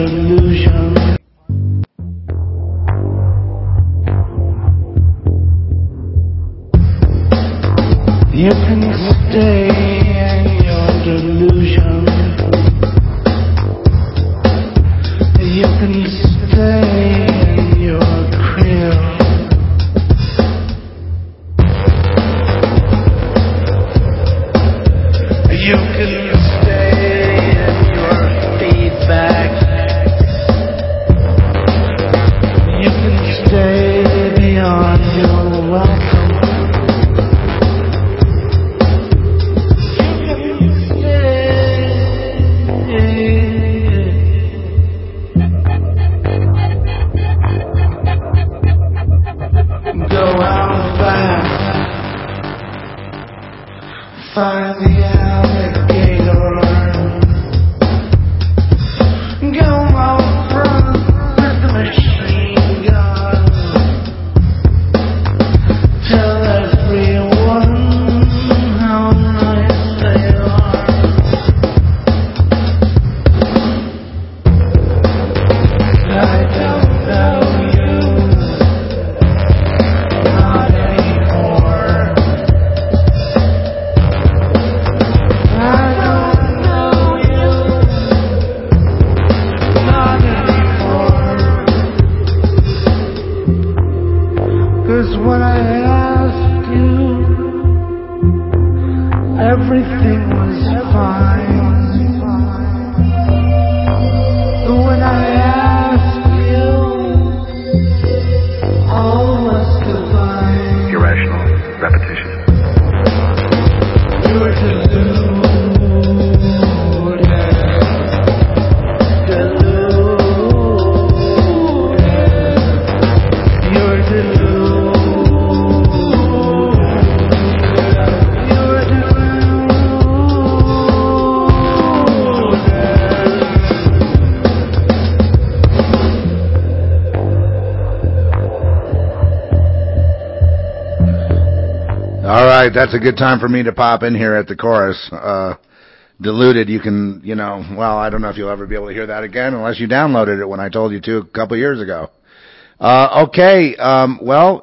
delusion. You can stay in your delusion. You can stay in your crib. You can stay in your feedback. You can stay beyond your welcome. Find the alligator. Go out front with the machine gun. Tell everyone how nice they are. I don't know you, not anymore. When I asked you, everything was fine. When I asked you, all was divine. Irrational repetition. You were deluded. You're deluded. All right, that's a good time for me to pop in here at the chorus. Deluded, you can, well, I don't know if you'll ever be able to hear that again unless you downloaded it when I told you to a couple of years ago. Okay, well,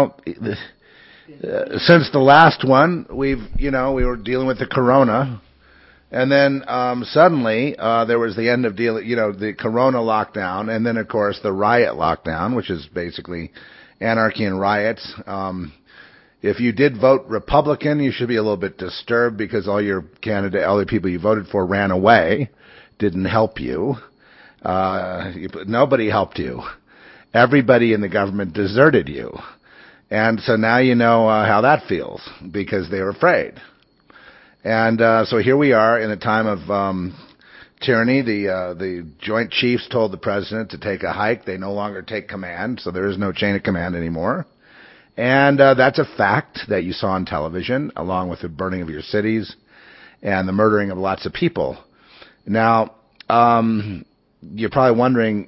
since the last one, we were dealing with the corona, and then suddenly there was the end of the corona lockdown, and then of course the riot lockdown, which is basically anarchy and riots. If you did vote Republican, you should be a little bit disturbed because all the people you voted for ran away, didn't help you. Nobody helped you. Everybody in the government deserted you. And so now you know how that feels because they were afraid. And so here we are in a time of tyranny. The Joint Chiefs told the president to take a hike. They no longer take command, so there is no chain of command anymore. And that's a fact that you saw on television, along with the burning of your cities and the murdering of lots of people. Now, you're probably wondering,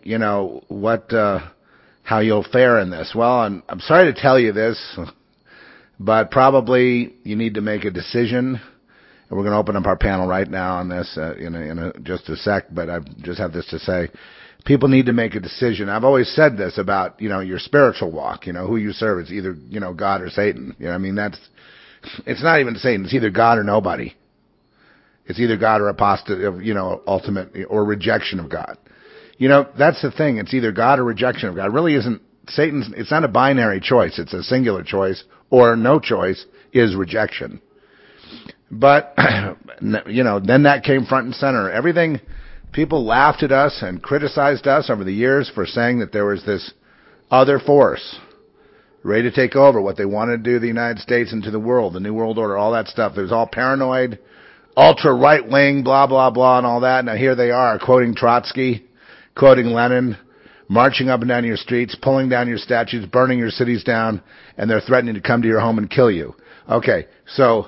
how you'll fare in this. Well, I'm sorry to tell you this, but probably you need to make a decision. And we're going to open up our panel right now on this in just a sec, but I just have this to say. People need to make a decision. I've always said this about, your spiritual walk, who you serve. It's either, God or Satan. It's not even Satan. It's either God or nobody. It's either God or apostate, ultimate, or rejection of God. That's the thing. It's either God or rejection of God. It really isn't Satan's. It's not a binary choice. It's a singular choice, or no choice is rejection. But, then that came front and center. Everything. People laughed at us and criticized us over the years for saying that there was this other force ready to take over what they wanted to do to the United States and to the world, the New World Order, all that stuff. It was all paranoid, ultra right-wing, blah, blah, blah, and all that. Now here they are quoting Trotsky, quoting Lenin, marching up and down your streets, pulling down your statues, burning your cities down, and they're threatening to come to your home and kill you. Okay, so...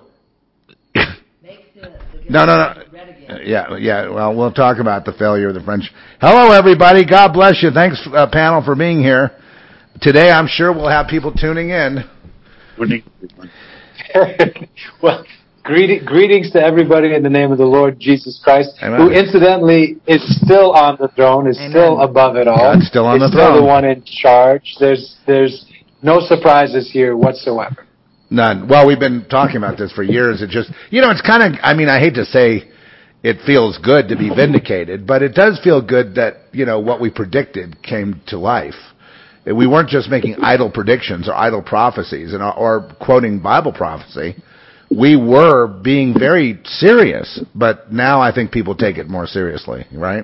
No. Yeah. Well, we'll talk about the failure of the French. Hello, everybody. God bless you. Thanks, panel, for being here. Today, I'm sure we'll have people tuning in. Well, Greetings to everybody in the name of the Lord Jesus Christ, Amen. who incidentally is still on the throne, is Amen. still above it all. God's still on the He's still throne. the one in charge. There's no surprises here whatsoever. None. Well, we've been talking about this for years. It just, it's kind of, I hate to say it feels good to be vindicated, but it does feel good that, what we predicted came to life. We weren't just making idle predictions or idle prophecies or quoting Bible prophecy. We were being very serious, but now I think people take it more seriously, right?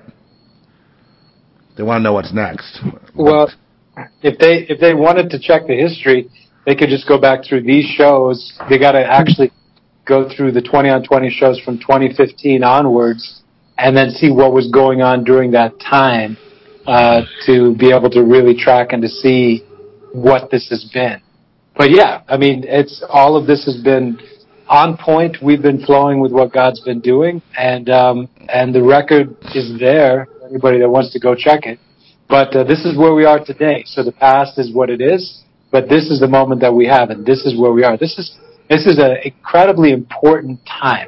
They want to know what's next. Well, if they wanted to check the history, they could just go back through these shows. They got to actually go through the 20 on 20 shows from 2015 onwards and then see what was going on during that time to be able to really track and to see what this has been. But yeah, it's all of this has been on point. We've been flowing with what God's been doing, and the record is there for anybody that wants to go check it. But this is where we are today. So the past is what it is, but this is the moment that we have, and this is where we are. This is an incredibly important time.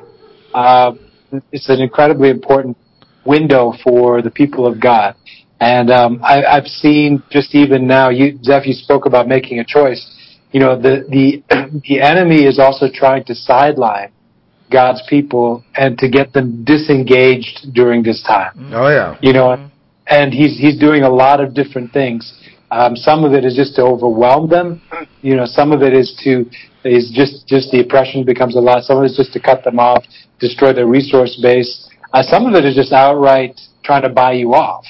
It's an incredibly important window for the people of God. And I've seen just even now, Zeph, you spoke about making a choice. The enemy is also trying to sideline God's people and to get them disengaged during this time. Oh yeah. And he's doing a lot of different things. Some of it is just to overwhelm them. Some of it is just the oppression becomes a lot. Some of it is just to cut them off, destroy their resource base. Some of it is just outright trying to buy you off.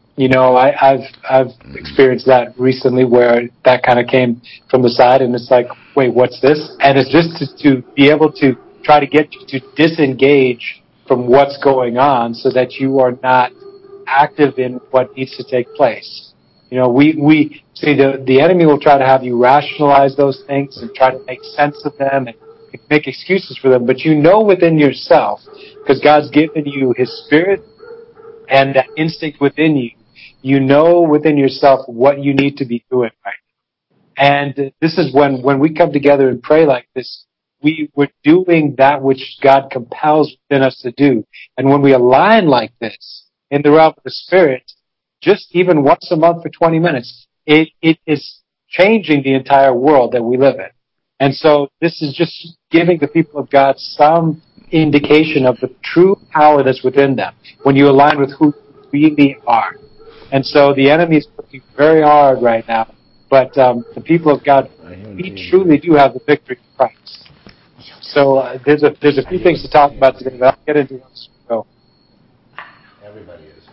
I've experienced that recently where that kind of came from the side, and it's like, wait, what's this? And it's just to be able to try to get you to disengage from what's going on so that you are not active in what needs to take place. We see the enemy will try to have you rationalize those things and try to make sense of them and make excuses for them, but within yourself, because God's given you His Spirit and that instinct within you, within yourself what you need to be doing right. And this is when we come together and pray like this, we're doing that which God compels within us to do. And when we align like this in the realm of the Spirit, just even once a month for 20 minutes, it is changing the entire world that we live in. And so this is just giving the people of God some indication of the true power that's within them when you align with who you really are. And so the enemy is working very hard right now, but the people of God, we truly do have the victory in Christ. So there's a few things to talk about today, but I'll get into those. So. Everybody is.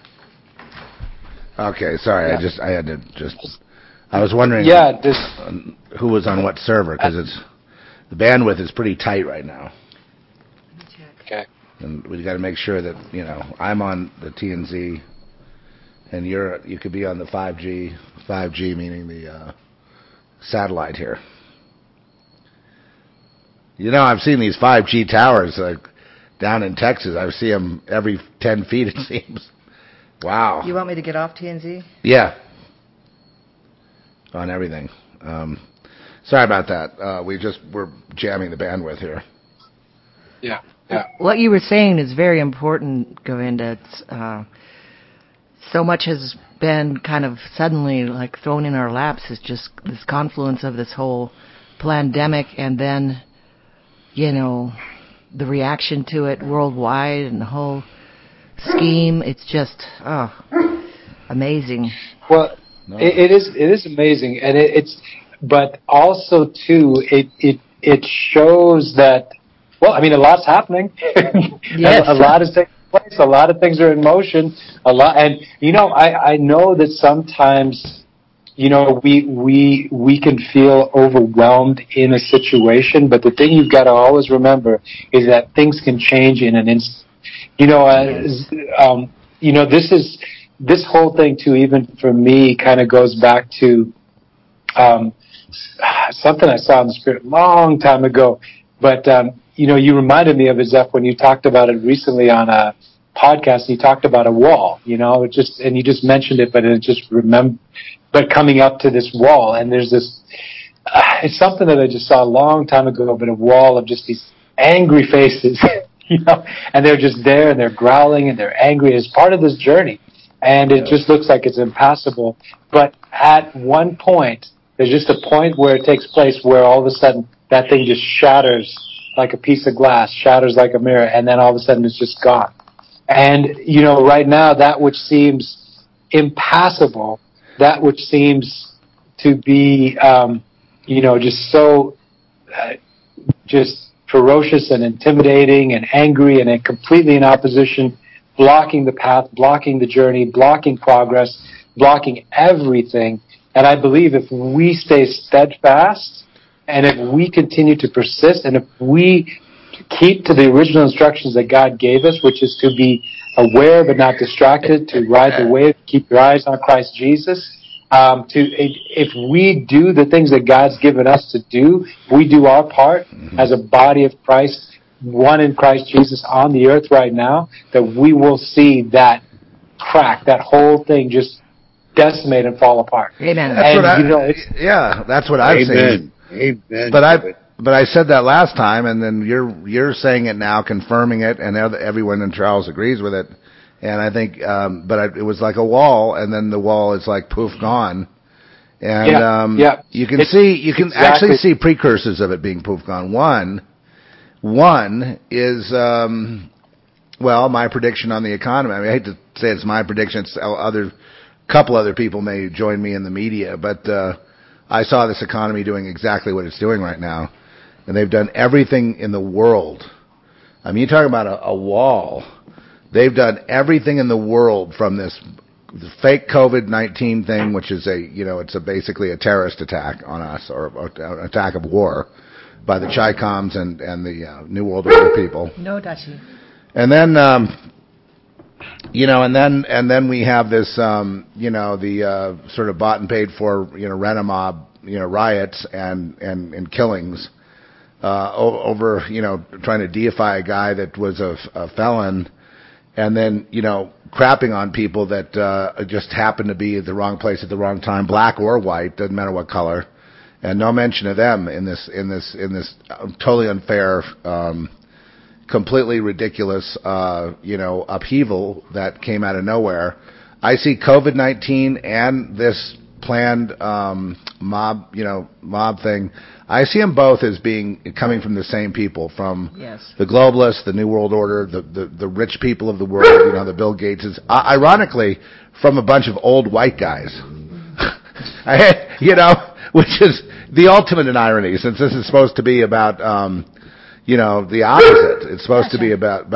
Okay, sorry. Yeah. I was wondering who was on what server, because the bandwidth is pretty tight right now. Okay. And we've got to make sure that, I'm on the TNZ and you could be on the 5G meaning the satellite here. I've seen these 5G towers down in Texas. I see them every 10 feet, it seems. Wow. You want me to get off TNZ? Yeah. On everything. Sorry about that. We're jamming the bandwidth here. Yeah. What you were saying is very important, Govinda. So much has been kind of suddenly thrown in our laps. It's just this confluence of this whole pandemic and then, the reaction to it worldwide and the whole scheme. It's just, amazing. Well, it is amazing, and but also too, it shows that. Well, a lot's happening. Yes. A lot is taking place. A lot of things are in motion. And I know that sometimes, we can feel overwhelmed in a situation, but the thing you've got to always remember is that things can change in an instant. This whole thing too, even for me, kind of goes back to something I saw in the Spirit a long time ago. But you reminded me of it, Zeph, when you talked about it recently on a podcast. You talked about a wall, and you just mentioned it, but it just but coming up to this wall, and there's this. It's something that I just saw a long time ago, but a wall of just these angry faces, and they're just there and they're growling and they're angry as part of this journey. And it just looks like it's impassable. But at one point, there's just a point where it takes place where all of a sudden that thing just shatters like a piece of glass, shatters like a mirror, and then all of a sudden it's just gone. And, right now, that which seems impassable, that which seems to be, just so, just ferocious and intimidating and angry and completely in opposition, blocking the path, blocking the journey, blocking progress, blocking everything. And I believe if we stay steadfast and if we continue to persist and if we keep to the original instructions that God gave us, which is to be aware but not distracted, to ride the wave, keep your eyes on Christ Jesus, if we do the things that God's given us to do, we do our part as a body of Christ, one in Christ Jesus on the earth right now, that we will see that crack, that whole thing just decimate and fall apart. Amen. That's what I've seen. Amen. But I said that last time, and then you're saying it now, confirming it, and everyone in Charles agrees with it. And I think, it was like a wall, and then the wall is like poof, gone. And you can actually see precursors of it being poof, gone. One is my prediction on the economy. I mean, I hate to say it's my prediction. It's couple other people may join me in the media, but I saw this economy doing exactly what it's doing right now. And they've done everything in the world. I mean, you talk about a wall. They've done everything in the world from this fake COVID-19 thing, which is it's basically a terrorist attack on us, or an attack of war by the Chi-Coms and the New World Order people. No, Dachi. And then, and then we have this, the sort of bought and paid for, Rent-a-Mob, riots and killings. Over, trying to deify a guy that was a felon, and then, crapping on people that just happened to be at the wrong place at the wrong time, black or white, doesn't matter what color, and no mention of them in this totally unfair, completely ridiculous, upheaval that came out of nowhere. I see COVID-19 and this planned mob thing. I see them both as coming from the same people, from the globalists, the New World Order, the rich people of the world, the Bill Gateses. Ironically, from a bunch of old white guys, which is the ultimate in irony, since this is supposed to be about, the opposite. It's supposed to be about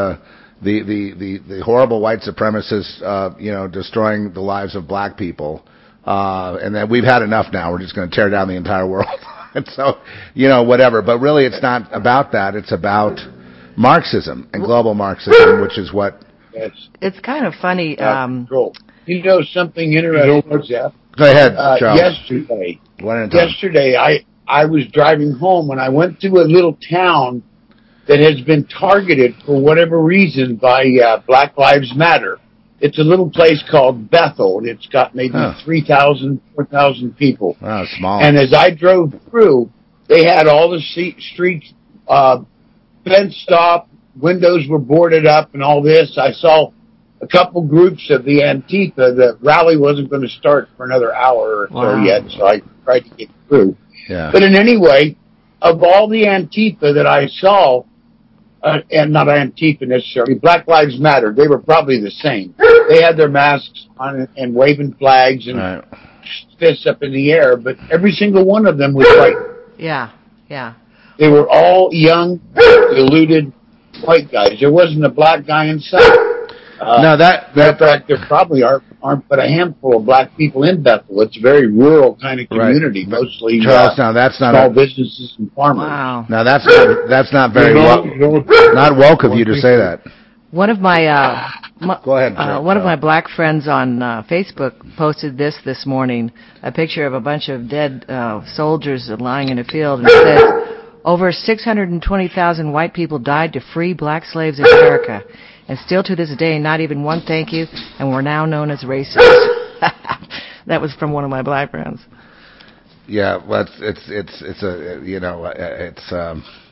the horrible white supremacists, destroying the lives of black people. And that we've had enough now. We're just going to tear down the entire world. And so, whatever. But really, it's not about that. It's about Marxism and global Marxism, which is what... Yes. It's kind of funny. Cool. Something interesting, Jeff? Go ahead, Charles. Yesterday, I was driving home, and I went through a little town that has been targeted for whatever reason by Black Lives Matter. It's a little place called Bethel, and it's got maybe 3,000, 4,000 people. Wow, small. And as I drove through, they had all the streets fenced off, windows were boarded up and all this. I saw a couple groups of the Antifa. The rally wasn't going to start for another hour or so yet, so I tried to get through. Yeah. But in any way, of all the Antifa that I saw, and not Antifa necessarily, Black Lives Matter, they were probably the same. They had their masks on and waving flags and fists up in the air, but every single one of them was white. Yeah. They were all young, deluded white guys. There wasn't a black guy in sight. No, matter of fact, there probably aren't but a handful of black people in Bethel. It's a very rural kind of community, mostly Charles, now that's not small businesses and farmers. Wow. Now that's not very not woke of you to say that. One of my go ahead. One of my black friends on Facebook posted this morning, a picture of a bunch of dead soldiers lying in a field, and it says, over 620,000 white people died to free black slaves in America. And still to this day, not even one thank you, and we're now known as racist. That was from one of my black friends. Yeah, well,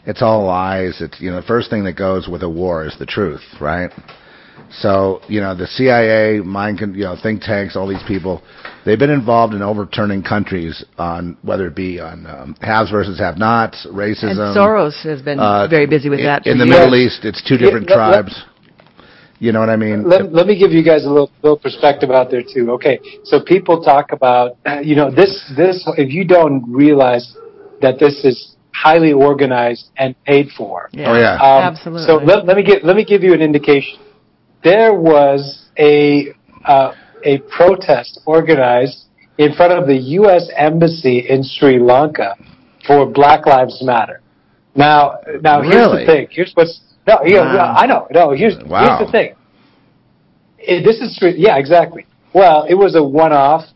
it's all lies. It's, the first thing that goes with a war is the truth, right? So, the CIA, think tanks, all these people, they've been involved in overturning countries on, whether it be on haves versus have-nots, racism. And Soros has been very busy with that. In the Middle East, it's two different tribes. You know what I mean? Let me give you guys a little perspective out there too. Okay, so people talk about, this. If you don't realize that this is highly organized and paid for. Yeah. Oh yeah, absolutely. So let me give you an indication. There was a protest organized in front of the U.S. Embassy in Sri Lanka for Black Lives Matter. Now really? Here's the thing. I know. No, here's the thing. This is exactly. Well, it was a one-off.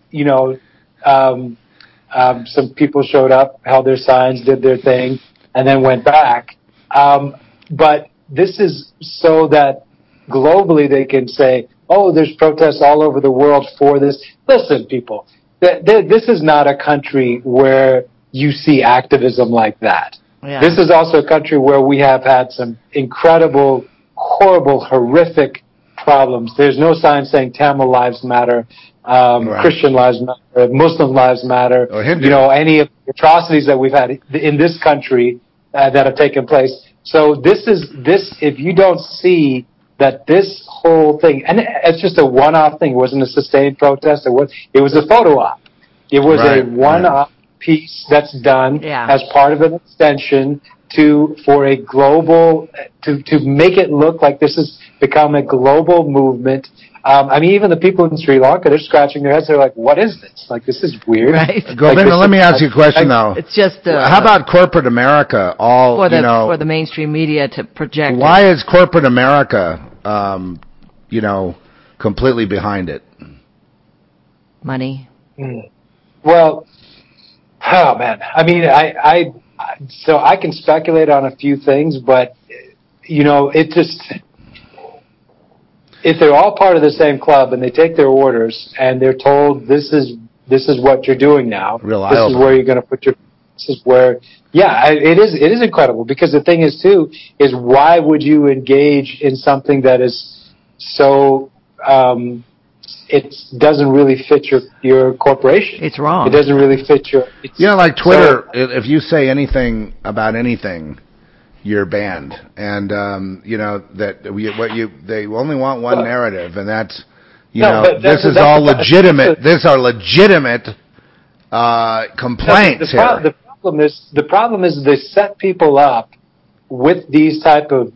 Some people showed up, held their signs, did their thing, and then went back. But this is so that globally they can say, "Oh, there's protests all over the world for this." Listen, people, this is not a country where you see activism like that. Yeah. This is also a country where we have had some incredible, horrible, horrific problems. There's no sign saying Tamil lives matter, right. Christian lives matter, Muslim lives matter. Or Hindu. Any of the atrocities that we've had in this country that have taken place. So this, if you don't see that this whole thing, and it's just a one-off thing. It wasn't a sustained protest. It was a photo op. It was a one-off piece that's done as part of an extension for a global, to make it look like this has become a global movement. Even the people in Sri Lanka, they're scratching their heads. They're like, "What is this? Like, this is weird." Right. Govinda, let me ask you a question though. It's just how about corporate America? For the mainstream media to project. Why is corporate America, completely behind it? Money. Well, oh man. So I can speculate on a few things, but it just, if they're all part of the same club and they take their orders and they're told this is what you're doing now, this is where you're going to put this is where, it is incredible, because the thing is too, is why would you engage in something that is so, it doesn't really fit your corporation. It's wrong. It doesn't really fit like Twitter, if you say anything about anything, you're banned. And, they only want one narrative, and that's, this is all legitimate. These are legitimate, complaints here. The problem is they set people up with these type of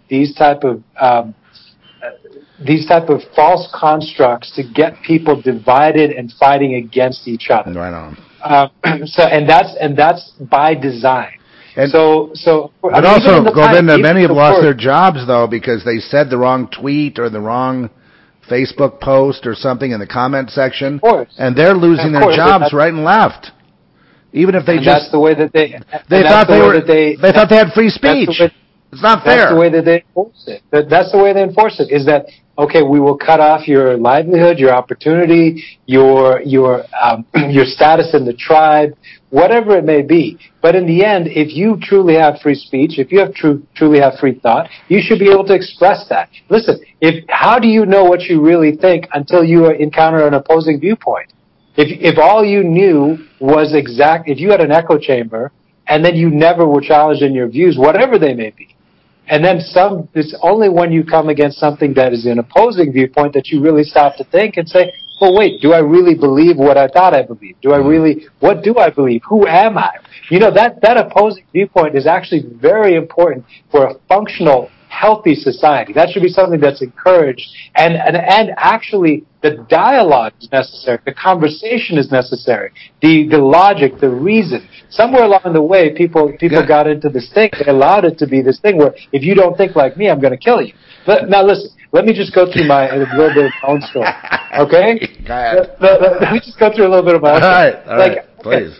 false constructs to get people divided and fighting against each other. Right on. And that's by design. But also, Govinda, many have lost their jobs though because they said the wrong tweet or the wrong Facebook post or something in the comment section, and they're losing their jobs right and left. Even if that's the way that they thought they had free speech. It's not fair. That's the way that they enforce it. That's the way they enforce it. Is that okay? We will cut off your livelihood, your opportunity, your status in the tribe, whatever it may be. But in the end, if you truly have free speech, if you have truly have free thought, you should be able to express that. Listen, how do you know what you really think until you encounter an opposing viewpoint? If all you knew was if you had an echo chamber and then you never were challenged in your views, whatever they may be. And then it's only when you come against something that is an opposing viewpoint that you really stop to think and say, well, wait, do I really believe what I thought I believed? What do I believe? Who am I? That opposing viewpoint is actually very important for a functional, healthy society. That should be something that's encouraged. And actually, the dialogue is necessary. The conversation is necessary. The logic, the reason. Somewhere along the way, people got into this thing. They allowed it to be this thing where if you don't think like me, I'm going to kill you. Now listen, let me just go through a little bit of my own story. Okay? Go ahead. Let me just go through a little bit of my own story. All right, please.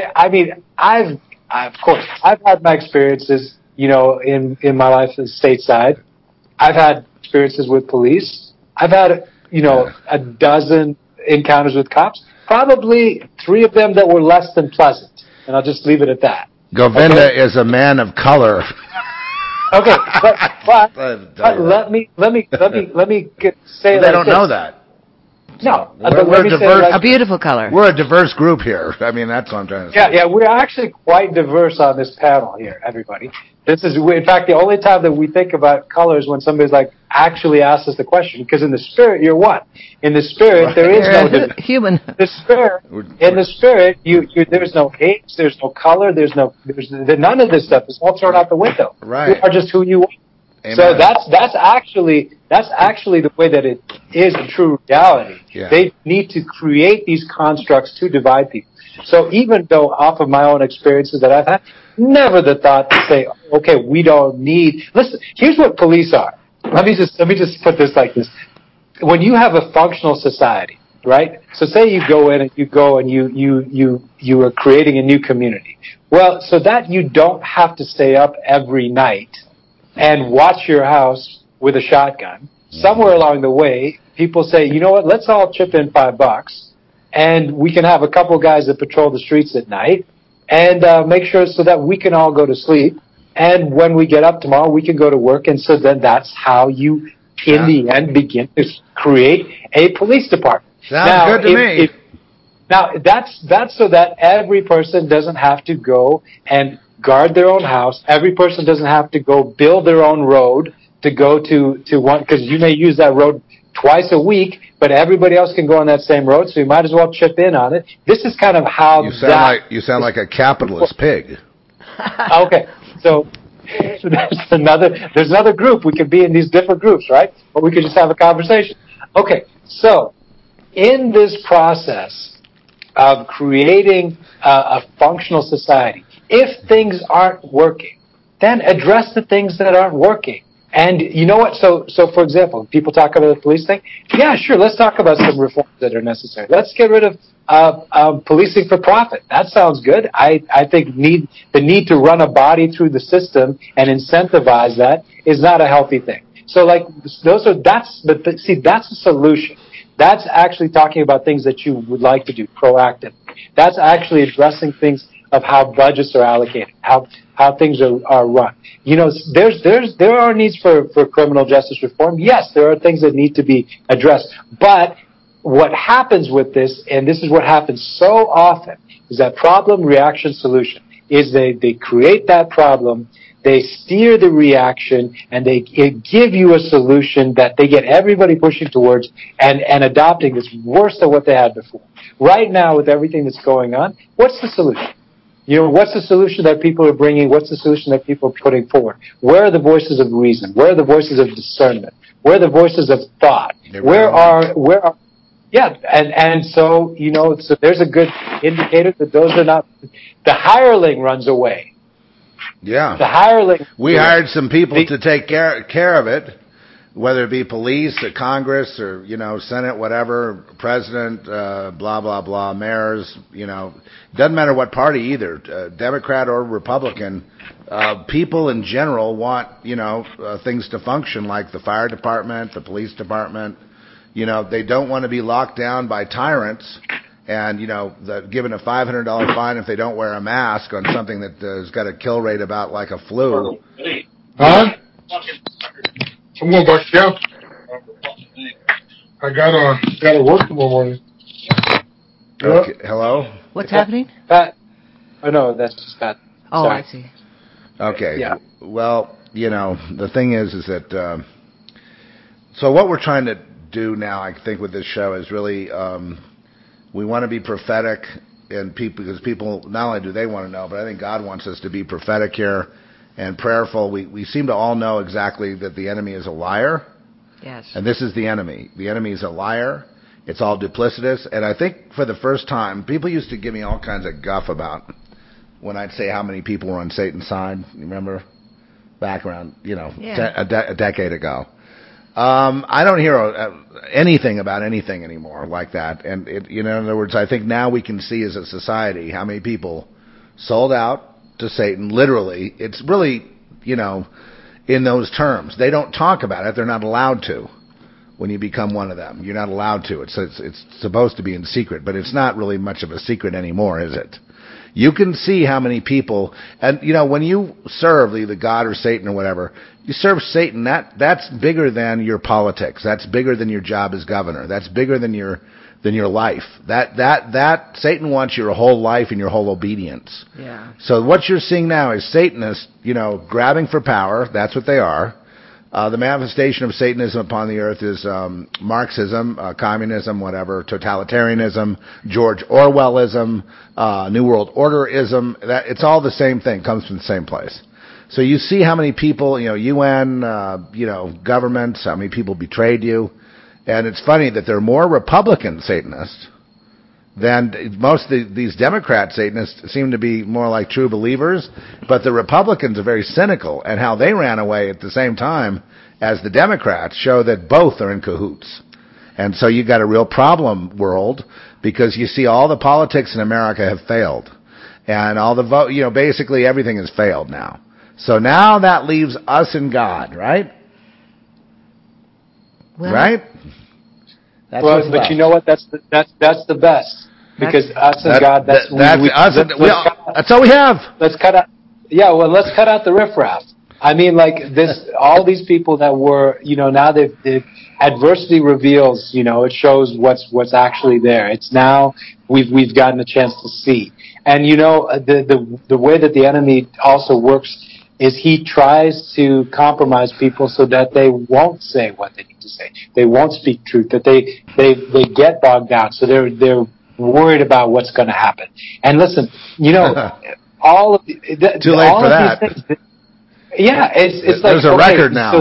I've had my experiences, in my life as stateside. I've had experiences with police. I've had, a dozen encounters with cops. Probably 3 of them that were less than pleasant. And I'll just leave it at that. Govinda is a man of color. Okay, but let me say they don't know that. No, we're diverse. A beautiful color. We're a diverse group here. I mean, that's what I'm trying to say. Yeah, we're actually quite diverse on this panel here, everybody. This is, in fact, the only time that we think about colors when somebody's like actually asks us the question. Because in the spirit, you're what? In the spirit, there is no human. In the spirit, there's no age, there's no color, there's none of this stuff. It's all thrown out the window. Right. You are just who you are. Amen. So that's actually the way that it is in true reality. Yeah. They need to create these constructs to divide people. So even though off of my own experiences that I've had, never the thought to say, okay, we don't need. Listen, here's what police are. Let me just put this like this. When you have a functional society, right? So say you go in and you are creating a new community. Well, so that you don't have to stay up every night and watch your house with a shotgun. Somewhere along the way, people say, you know what, let's all chip in $5 and we can have a couple of guys that patrol the streets at night and make sure so that we can all go to sleep. And when we get up tomorrow, we can go to work. And so then that's how you, in the end, begin to create a police department. Sounds good to me. Now, that's so that every person doesn't have to go and guard their own house. Every person doesn't have to go build their own road to go to one, because you may use that road twice a week, but everybody else can go on that same road, so you might as well chip in on it. This is kind of how you sound like a capitalist pig. Okay, so there's another group. We could be in these different groups, right? Or we could just have a conversation. Okay, so in this process of creating a functional society, if things aren't working, then address the things that aren't working. And you know what? So for example, people talk about the police thing. Yeah, sure. Let's talk about some reforms that are necessary. Let's get rid of policing for profit. That sounds good. I think the need to run a body through the system and incentivize that is not a healthy thing. So that's a solution. That's actually talking about things that you would like to do proactively. That's actually addressing things of how budgets are allocated, how things are run. You know, there are needs for criminal justice reform. Yes, there are things that need to be addressed. But what happens with this, and this is what happens so often, is that problem, reaction, solution. Is they create that problem, they steer the reaction, and they give you a solution that they get everybody pushing towards and adopting that's worse than what they had before. Right now, with everything that's going on, what's the solution? You know, what's the solution that people are bringing? What's the solution that people are putting forward? Where are the voices of reason? Where are the voices of discernment? Where are the voices of thought? So, you know, so there's a good indicator that those are not, the hireling runs away. Yeah. The hireling. We hired some people to take care of it, whether it be police or Congress or, you know, Senate, whatever, president, blah, blah, blah, mayors, you know, doesn't matter what party either, Democrat or Republican, people in general want, you know, things to function like the fire department, the police department. You know, they don't want to be locked down by tyrants and, you know, given a $500 fine if they don't wear a mask on something that has got a kill rate about like a flu. Huh? I'm going back down. I gotta work tomorrow morning. Okay. Hello? What's happening? Oh, no, that's just Pat. Oh, Sorry. I see. Okay. Yeah. Well, you know, the thing is that, so what we're trying to do now, I think, with this show is really, we want to be prophetic and because people, not only do they want to know, but I think God wants us to be prophetic here and prayerful. We seem to all know exactly that the enemy is a liar. Yes. And this is the enemy. The enemy is a liar. It's all duplicitous. And I think for the first time, people used to give me all kinds of guff about when I'd say how many people were on Satan's side. You remember? Back around, you know, a decade ago. I don't hear anything about anything anymore like that. And, in other words, I think now we can see as a society how many people sold out to Satan. Literally, it's really, you know, in those terms. They don't talk about it. They're not allowed to. When you become one of them, you're not allowed to. It's supposed to be in secret, but it's not really much of a secret anymore, is it? You can see how many people, and when you serve the God or Satan or whatever, you serve Satan. That's bigger than your politics. That's bigger than your job as governor. That's bigger than your life. That Satan wants your whole life and your whole obedience. Yeah. So what you're seeing now is Satanists, grabbing for power. That's what they are. The manifestation of Satanism upon the earth is Marxism, communism, whatever, totalitarianism, George Orwellism, New World Orderism. It's all the same thing. Comes from the same place. So you see how many people, UN, governments, how many people betrayed you. And it's funny that there are more Republican Satanists than most of these Democrat Satanists seem to be more like true believers. But the Republicans are very cynical, and how they ran away at the same time as the Democrats show that both are in cahoots. And so you got a real problem, world, because you see all the politics in America have failed. And all the vote, basically everything has failed now. So now that leaves us and God, right? Well, right? That's but left. You know what? That's the best, because us and God. That's us. That's all we have. Let's cut out. Yeah, well, let's cut out the riffraff. I mean, like this. All these people that were, now they've adversity reveals. It shows what's actually there. It's now we've gotten a chance to see. And the way that the enemy also works is he tries to compromise people so that they won't say what they need to say. They won't speak truth. That they get bogged down. So they're worried about what's going to happen. And listen, all of too late for that. Things, it's like there's a record now.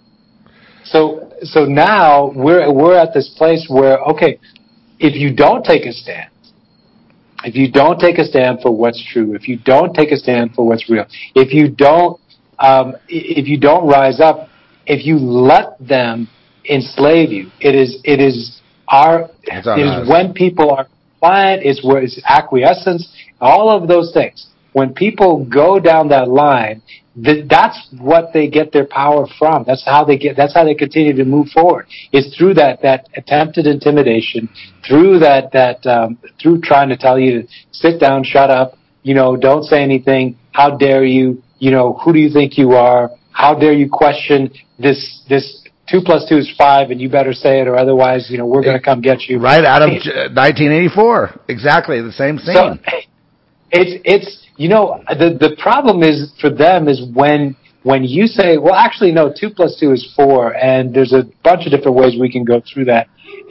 So now we're at this place where if you don't take a stand. If you don't take a stand for what's true, if you don't take a stand for what's real, if you don't rise up, if you let them enslave you, it is when people are compliant, it's acquiescence, all of those things. When people go down that line, that's what they get their power from. That's how they continue to move forward. It's through that attempted intimidation, through through trying to tell you to sit down, shut up, don't say anything. How dare you? Who do you think you are? How dare you question this 2 + 2 is 5, and you better say it, or otherwise, we're going to come get you. Right out of 1984, exactly the same scene. So, it's the problem is for them is when you say, well, actually no, 2 + 2 is 4, and there's a bunch of different ways we can go through that.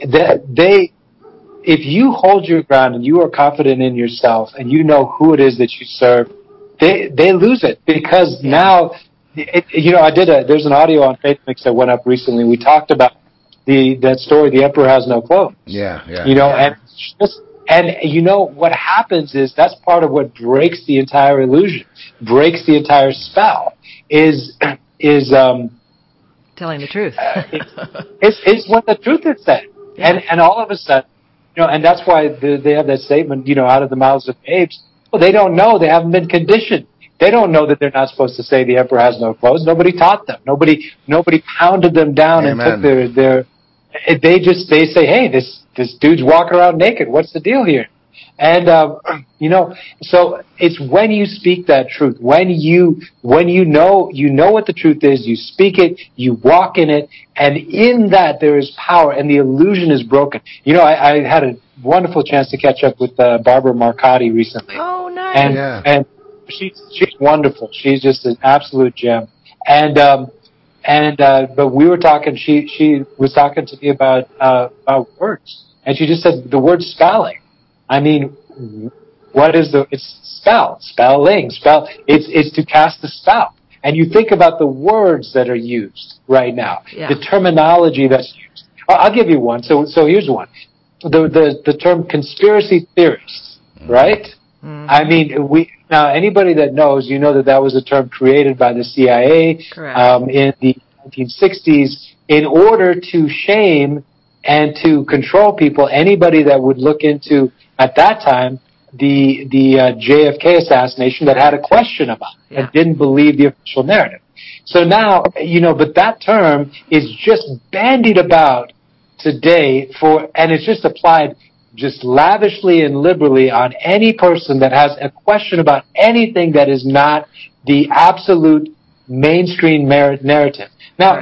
If you hold your ground and you are confident in yourself and you know who it is that you serve, they lose it, because now, there's an audio on Faith Mix that went up recently. We talked about that story, The Emperor Has No Clothes. Yeah. And it's just. And what happens is that's part of what breaks the entire illusion, breaks the entire spell, is telling the truth. It's when the truth is said, and all of a sudden, and that's why they have that statement, out of the mouths of babes. Well, they don't know; they haven't been conditioned. They don't know that they're not supposed to say the emperor has no clothes. Nobody taught them. Nobody pounded them down. Amen. And took their. They say, hey, this dude's walking around naked. What's the deal here? And so it's when you speak that truth, when you know what the truth is, you speak it, you walk in it, and in that there is power, and the illusion is broken. I had a wonderful chance to catch up with Barbara Marcotti recently. Oh, nice. And she's wonderful. She's just an absolute gem. But we were talking. She was talking to me about words, and she just said the word spelling. I mean, what is it's spelling. It's to cast a spell. And you think about the words that are used right now, the terminology that's used. I'll give you one. So here's one. The term conspiracy theorists, right? Mm-hmm. I mean, now anybody that knows, that was a term created by the CIA in the 1960s in order to shame and to control people. Anybody that would look into, at that time, the JFK assassination, that had a question about it and didn't believe the official narrative. So now, but that term is just bandied about today and it's just applied just lavishly and liberally on any person that has a question about anything that is not the absolute mainstream narrative. Now,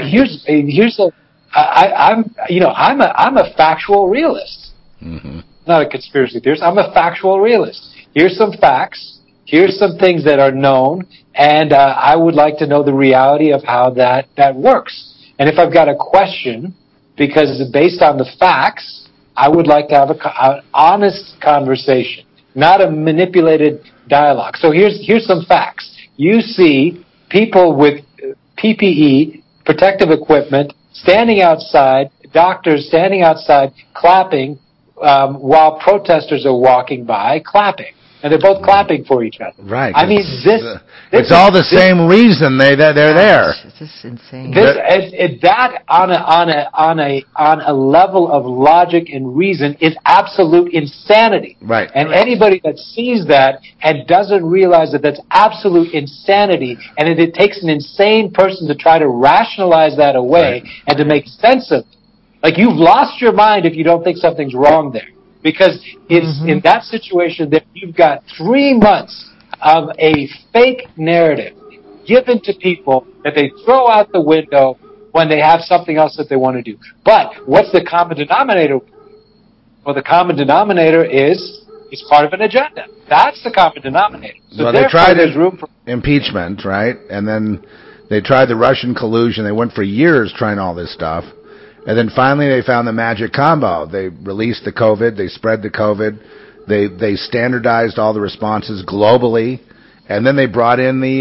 I'm a factual realist, not a conspiracy theorist. I'm a factual realist. Here's some facts. Here's some things that are known, and I would like to know the reality of how that works. And if I've got a question, because it's based on the facts, I would like to have an honest conversation, not a manipulated dialogue. So here's some facts. You see people with PPE, protective equipment, standing outside, doctors standing outside, clapping, while protesters are walking by, clapping. And they're both clapping for each other. Right. I mean, it's all the same reason they're there. It's just insane. That on a level of logic and reason is absolute insanity. Right. And anybody that sees that and doesn't realize that that's absolute insanity, and it takes an insane person to try to rationalize that away and to make sense of it. Like, you've lost your mind if you don't think something's wrong there. Because it's in that situation that you've got 3 months of a fake narrative given to people that they throw out the window when they have something else that they want to do. But what's the common denominator? Well, the common denominator is part of an agenda. That's the common denominator. So well, they tried impeachment, right? And then they tried the Russian collusion. They went for years trying all this stuff. And then finally they found the magic combo. They released the COVID. They spread the COVID. They standardized all the responses globally. And then they brought in the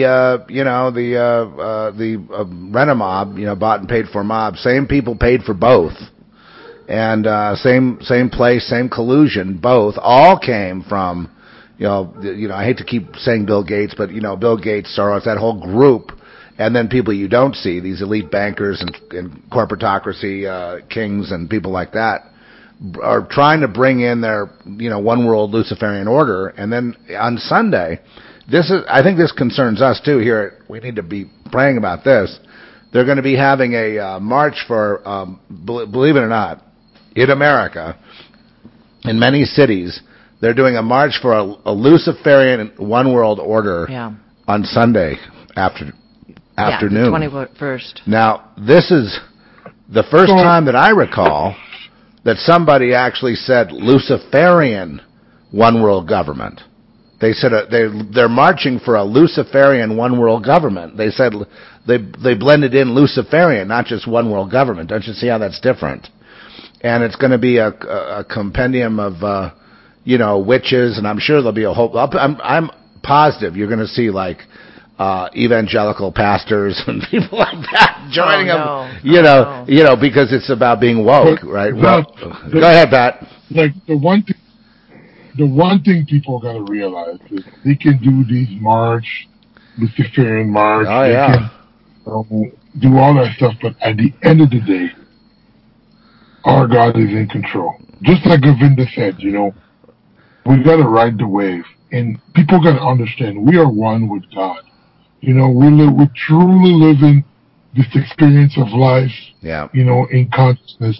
rent a mob, bought and paid for mob. Same people paid for both. And same place, same collusion, both. All came from, I hate to keep saying Bill Gates, but, Bill Gates, Soros, that whole group. And then people you don't see, these elite bankers and corporatocracy kings and people like that, are trying to bring in their, one world Luciferian order. And then on Sunday, I think this concerns us too here. We need to be praying about this. They're going to be having a march for, believe it or not, in America, in many cities, they're doing a march for a Luciferian one world order on Sunday afternoon. The 21st. Now, this is the first time that I recall that somebody actually said Luciferian one world government. They said they're marching for a Luciferian one world government. They said they blended in Luciferian, not just one world government. Don't you see how that's different? And it's going to be a compendium of witches, and I'm sure there'll be a whole. I'm positive you're going to see like evangelical pastors and people like that joining them. Because it's about being woke, right? Go ahead, Pat. Like the one thing people got to realize is they can do these Luciferian march. Oh yeah. They can do all that stuff, but at the end of the day, our God is in control. Just like Govinda said, we got to ride the wave, and people got to understand we are one with God. We're truly living this experience of life, in consciousness,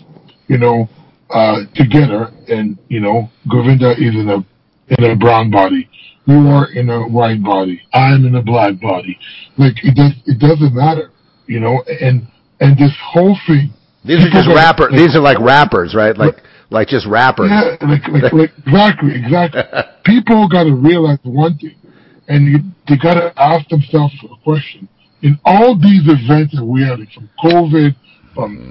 together. And, Govinda is in a brown body. You are in a white body. I'm in a black body. Like, it doesn't matter, and this whole thing. These are just rappers. These are like rappers, right? Like just rappers. Yeah, exactly. People got to realize one thing. And they got to ask themselves a question. In all these events that we have, from COVID, from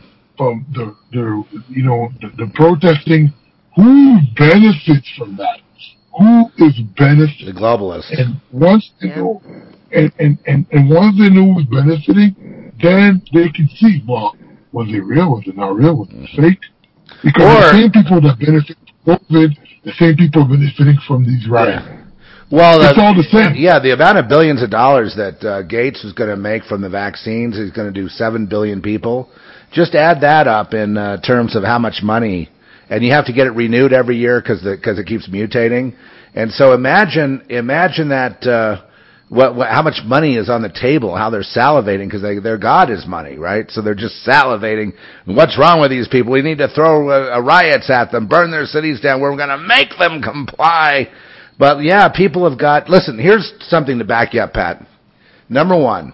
the protesting, who benefits from that? Who is benefiting? The globalists. And once they know, and once they know who's benefiting, then they can see, well, was it real? Was it not real? Was it fake? Because the same people that benefit from COVID, the same people benefiting from these riots. Yeah. Well, it's all the same. Yeah, the amount of billions of dollars that Gates is going to make from the vaccines, he's going to do 7 billion people. Just add that up in terms of how much money, and you have to get it renewed every year because it keeps mutating. And so imagine that how much money is on the table, how they're salivating because their God is money, right? So they're just salivating. What's wrong with these people? We need to throw riots at them, burn their cities down. We're going to make them comply. But yeah, people have got, listen, here's something to back you up, Pat. Number one,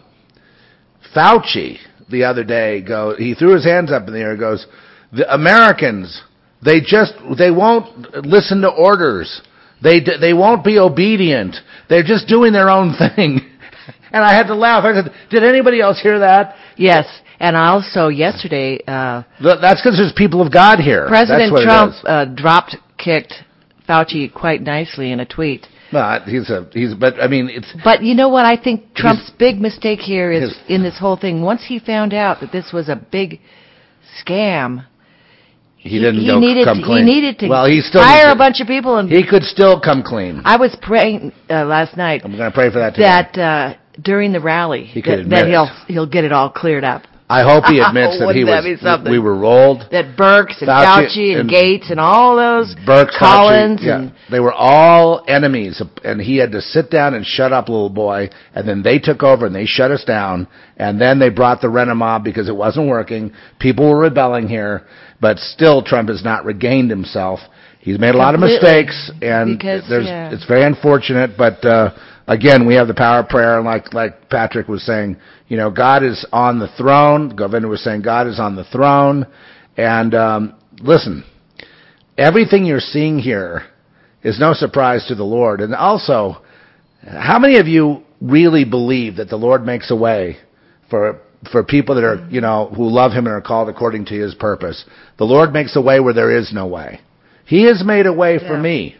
Fauci the other day he threw his hands up in the air and goes, the Americans, they won't listen to orders. They won't be obedient. They're just doing their own thing. And I had to laugh. I said, did anybody else hear that? Yes. And also yesterday, that's because there's people of God here. President Trump kicked Fauci quite nicely in a tweet. No, but I mean, it's. But you know what? I think Trump's big mistake here is in this whole thing. Once he found out that this was a big scam, he needed to fire a bunch of people. And he could still come clean. I was praying last night. I'm going to pray for that today. That during the rally, he'll get it all cleared up. I hope he admits that we were rolled. That Birx and Fauci and Gates and all those Collins they were all enemies, and he had to sit down and shut up, little boy. And then they took over and they shut us down. And then they brought the Rent-A-Mob because it wasn't working. People were rebelling here, but still Trump has not regained himself. He's made a lot of mistakes, and it's very unfortunate. But again, we have the power of prayer, and like Patrick was saying, you know, God is on the throne. Govinda was saying God is on the throne. And listen, everything you're seeing here is no surprise to the Lord. And also, how many of you really believe that the Lord makes a way for people that are, you know, who love Him and are called according to His purpose? The Lord makes a way where there is no way. He has made a way for me.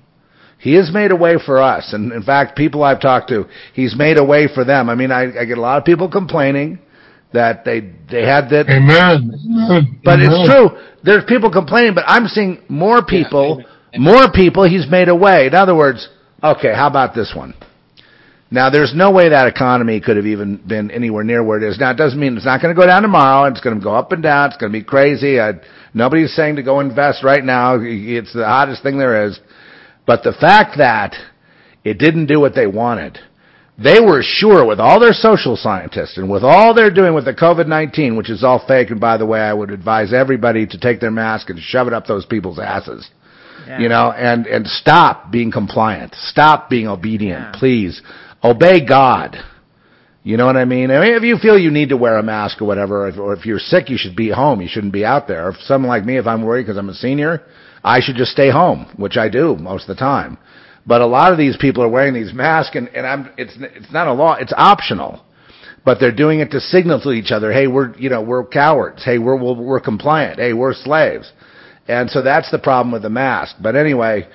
He has made a way for us. And in fact, people I've talked to, He's made a way for them. I mean, I get a lot of people complaining that they had that. Amen. But it's true. There's people complaining, but I'm seeing more people, He's made a way. In other words, okay, how about this one? Now, there's no way that economy could have even been anywhere near where it is. Now, it doesn't mean it's not going to go down tomorrow. It's going to go up and down. It's going to be crazy. Nobody's saying to go invest right now. It's the hottest thing there is. But the fact that it didn't do what they wanted, they were sure with all their social scientists and with all they're doing with the COVID-19, which is all fake, and by the way, I would advise everybody to take their mask and shove it up those people's asses. Yeah. You know, and stop being compliant. Stop being obedient, please. Obey God. You know what I mean? I mean, if you feel you need to wear a mask or whatever, or if you're sick, you should be home. You shouldn't be out there. If someone like me, if I'm worried because I'm a senior, I should just stay home, which I do most of the time. But a lot of these people are wearing these masks, and it's not a law, it's optional. But they're doing it to signal to each other, hey, we're cowards. Hey, we're compliant. Hey, we're slaves. And so that's the problem with the mask. But anyway,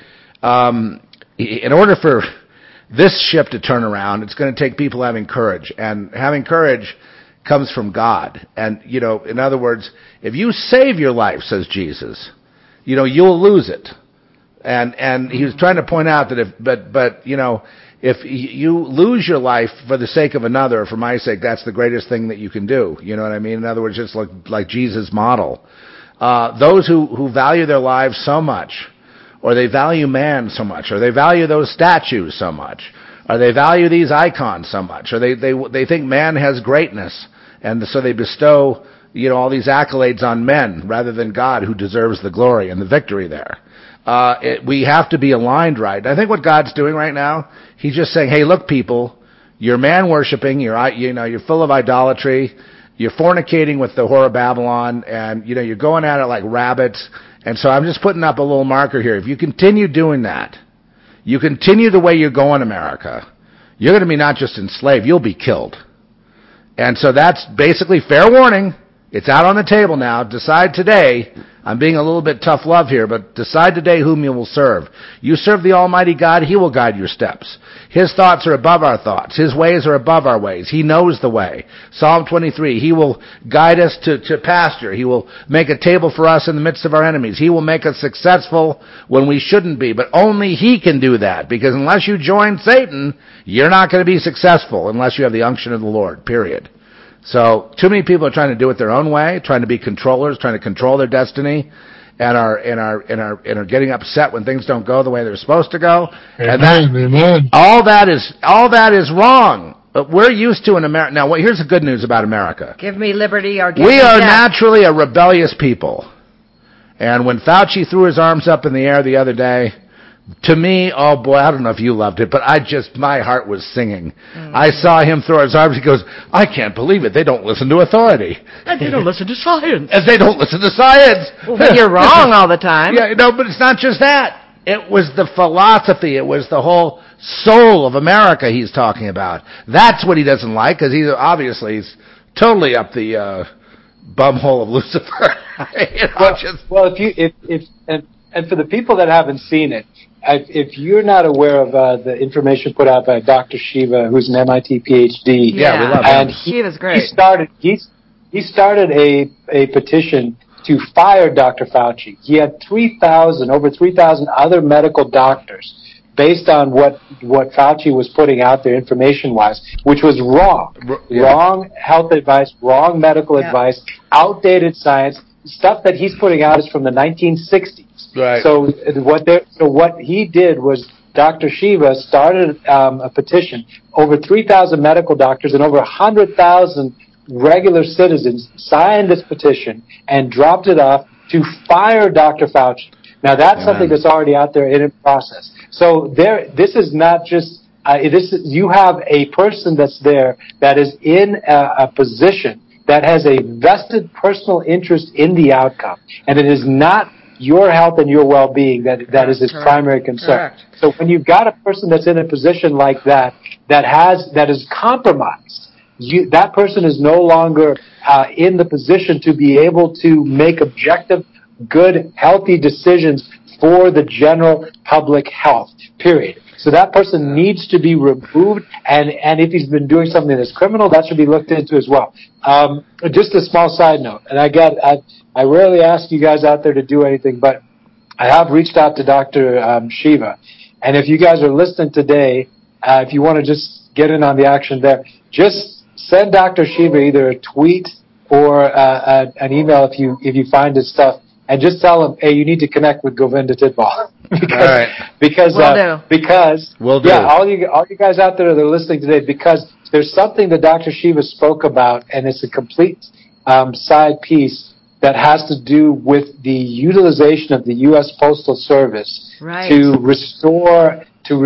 in order for this ship to turn around, it's going to take people having courage. And having courage comes from God. And, you know, in other words, if you save your life, says Jesus, you know, you'll lose it. And he was trying to point out that but you know, if you lose your life for the sake of another, for my sake, that's the greatest thing that you can do. You know what I mean? In other words, just like Jesus' model. Those who value their lives so much, or they value man so much, or they value those statues so much, or they value these icons so much, or they think man has greatness, and so they bestow, you know, all these accolades on men rather than God, who deserves the glory and the victory there. We have to be aligned right. I think what God's doing right now, He's just saying, hey, look, people, you're man worshiping, you're full of idolatry, you're fornicating with the whore of Babylon, and you know, you're going at it like rabbits. And so I'm just putting up a little marker here. If you continue doing that, you continue the way you're going, America, you're going to be not just enslaved, you'll be killed. And so that's basically fair warning. It's out on the table now. Decide today. I'm being a little bit tough love here, but decide today whom you will serve. You serve the Almighty God, He will guide your steps. His thoughts are above our thoughts. His ways are above our ways. He knows the way. Psalm 23, He will guide us to pasture. He will make a table for us in the midst of our enemies. He will make us successful when we shouldn't be, but only He can do that, because unless you join Satan, you're not going to be successful unless you have the unction of the Lord, period. So, too many people are trying to do it their own way, trying to be controllers, trying to control their destiny. and are getting upset when things don't go the way they're supposed to go. Amen. All that is wrong. But we're used to in America. Now, here's the good news about America. Give me liberty or give We me are death. naturally a rebellious people. And when Fauci threw his arms up in the air the other day, to me, oh boy, I don't know if you loved it, but my heart was singing. I saw him throw his arms. He goes, I can't believe it. They don't listen to authority. And they don't listen to science. As they don't listen to science. Well, but you're wrong all the time. Yeah, no, but it's not just that. It was the philosophy. It was the whole soul of America he's talking about. That's what he doesn't like, because he's totally up the bumhole of Lucifer. And for the people that haven't seen it, if you're not aware of the information put out by Dr. Shiva, who's an MIT PhD, we love him. and Shiva's great. He started a petition to fire Dr. Fauci. He had over 3,000 other medical doctors, based on what Fauci was putting out there information-wise, which was wrong. Wrong health advice, wrong medical advice, outdated science. Stuff that he's putting out is from the 1960s. Right. So what he did was Dr. Shiva started a petition. Over 3,000 medical doctors and over 100,000 regular citizens signed this petition and dropped it off to fire Dr. Fauci. Now that's something that's already out there in process. So this is not just you have a person that's there that is in a position that has a vested personal interest in the outcome, and it is not your health and your well-being that is his primary concern. Correct. So when you've got a person that's in a position like that is compromised, that person is no longer in the position to be able to make objective, good, healthy decisions for the general public health, period. So that person needs to be removed, and if he's been doing something that's criminal, that should be looked into as well. Just a small side note, and I rarely ask you guys out there to do anything, but I have reached out to Dr. Shiva, and if you guys are listening today, if you want to just get in on the action there, just send Dr. Shiva either a tweet or an email if you find his stuff, and just tell him, hey, you need to connect with Govinda Tidball. because Will do. Yeah, all you guys out there that are listening today, because there's something that Dr. Shiva spoke about, and it's a complete side piece that has to do with the utilization of the U.S. Postal Service to restore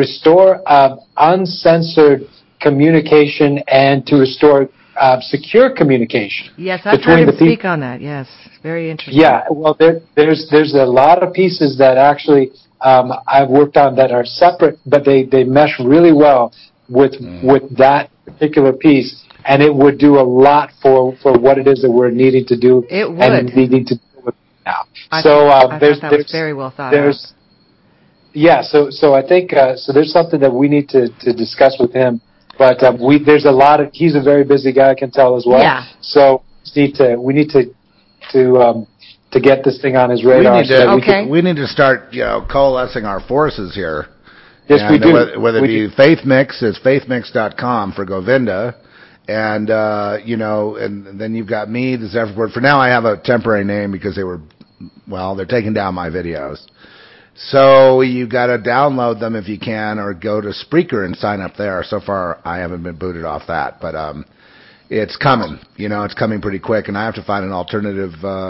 uncensored communication and to restore secure communication. Yes, I've heard him speak on that. Yes, very interesting. Yeah, well, there's a lot of pieces that actually I've worked on that are separate, but they mesh really well with that particular piece, and it would do a lot for what it is that we're needing to do. It would. And needing to do with now. I thought that was very well thought out. Yeah, so I think there's something that we need to discuss with him. But there's a lot of. He's a very busy guy, I can tell as well. Yeah. So we need to get this thing on his radar. We need to start, coalescing our forces here. Yes, we do. Whether it be FaithMix, it's faithmix.com for Govinda, and and then you've got me, the Zephyr Board. For now, I have a temporary name because they're taking down my videos. So you got to download them if you can, or go to Spreaker and sign up there. So far, I haven't been booted off that, but it's coming. It's coming pretty quick, and I have to find an alternative.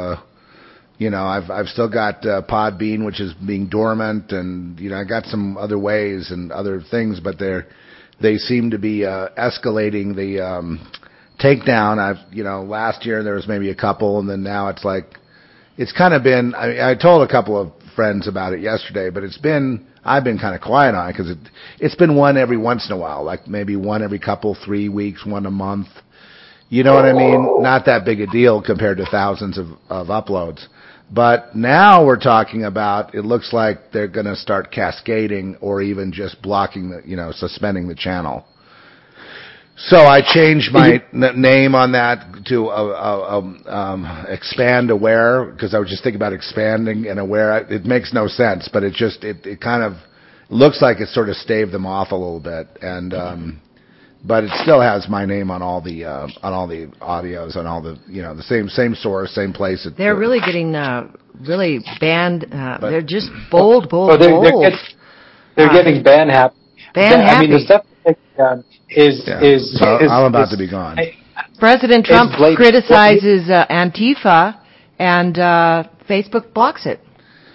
I've still got Podbean, which is being dormant, and I got some other ways and other things, but they seem to be escalating the takedown. Last year there was maybe a couple, and then now it's kind of been. I told a couple of friends about it yesterday, but I've been kind of quiet on it because it's been one every once in a while, like maybe one every 3 weeks, one a month. You know what I mean? Not that big a deal compared to thousands of uploads. But now we're talking about, it looks like they're going to start cascading or even just blocking suspending the channel. So I changed my name on that to Expand Aware, because I was just thinking about expanding and aware. It makes no sense, but it kind of looks like it sort of staved them off a little bit. And but it still has my name on all the audios, on all the the same source, same place. They're really getting really banned. They're just bold. They're getting ban happy. I mean, the stuff that they've done is I'm about to be gone. President Trump criticizes Antifa, and Facebook blocks it.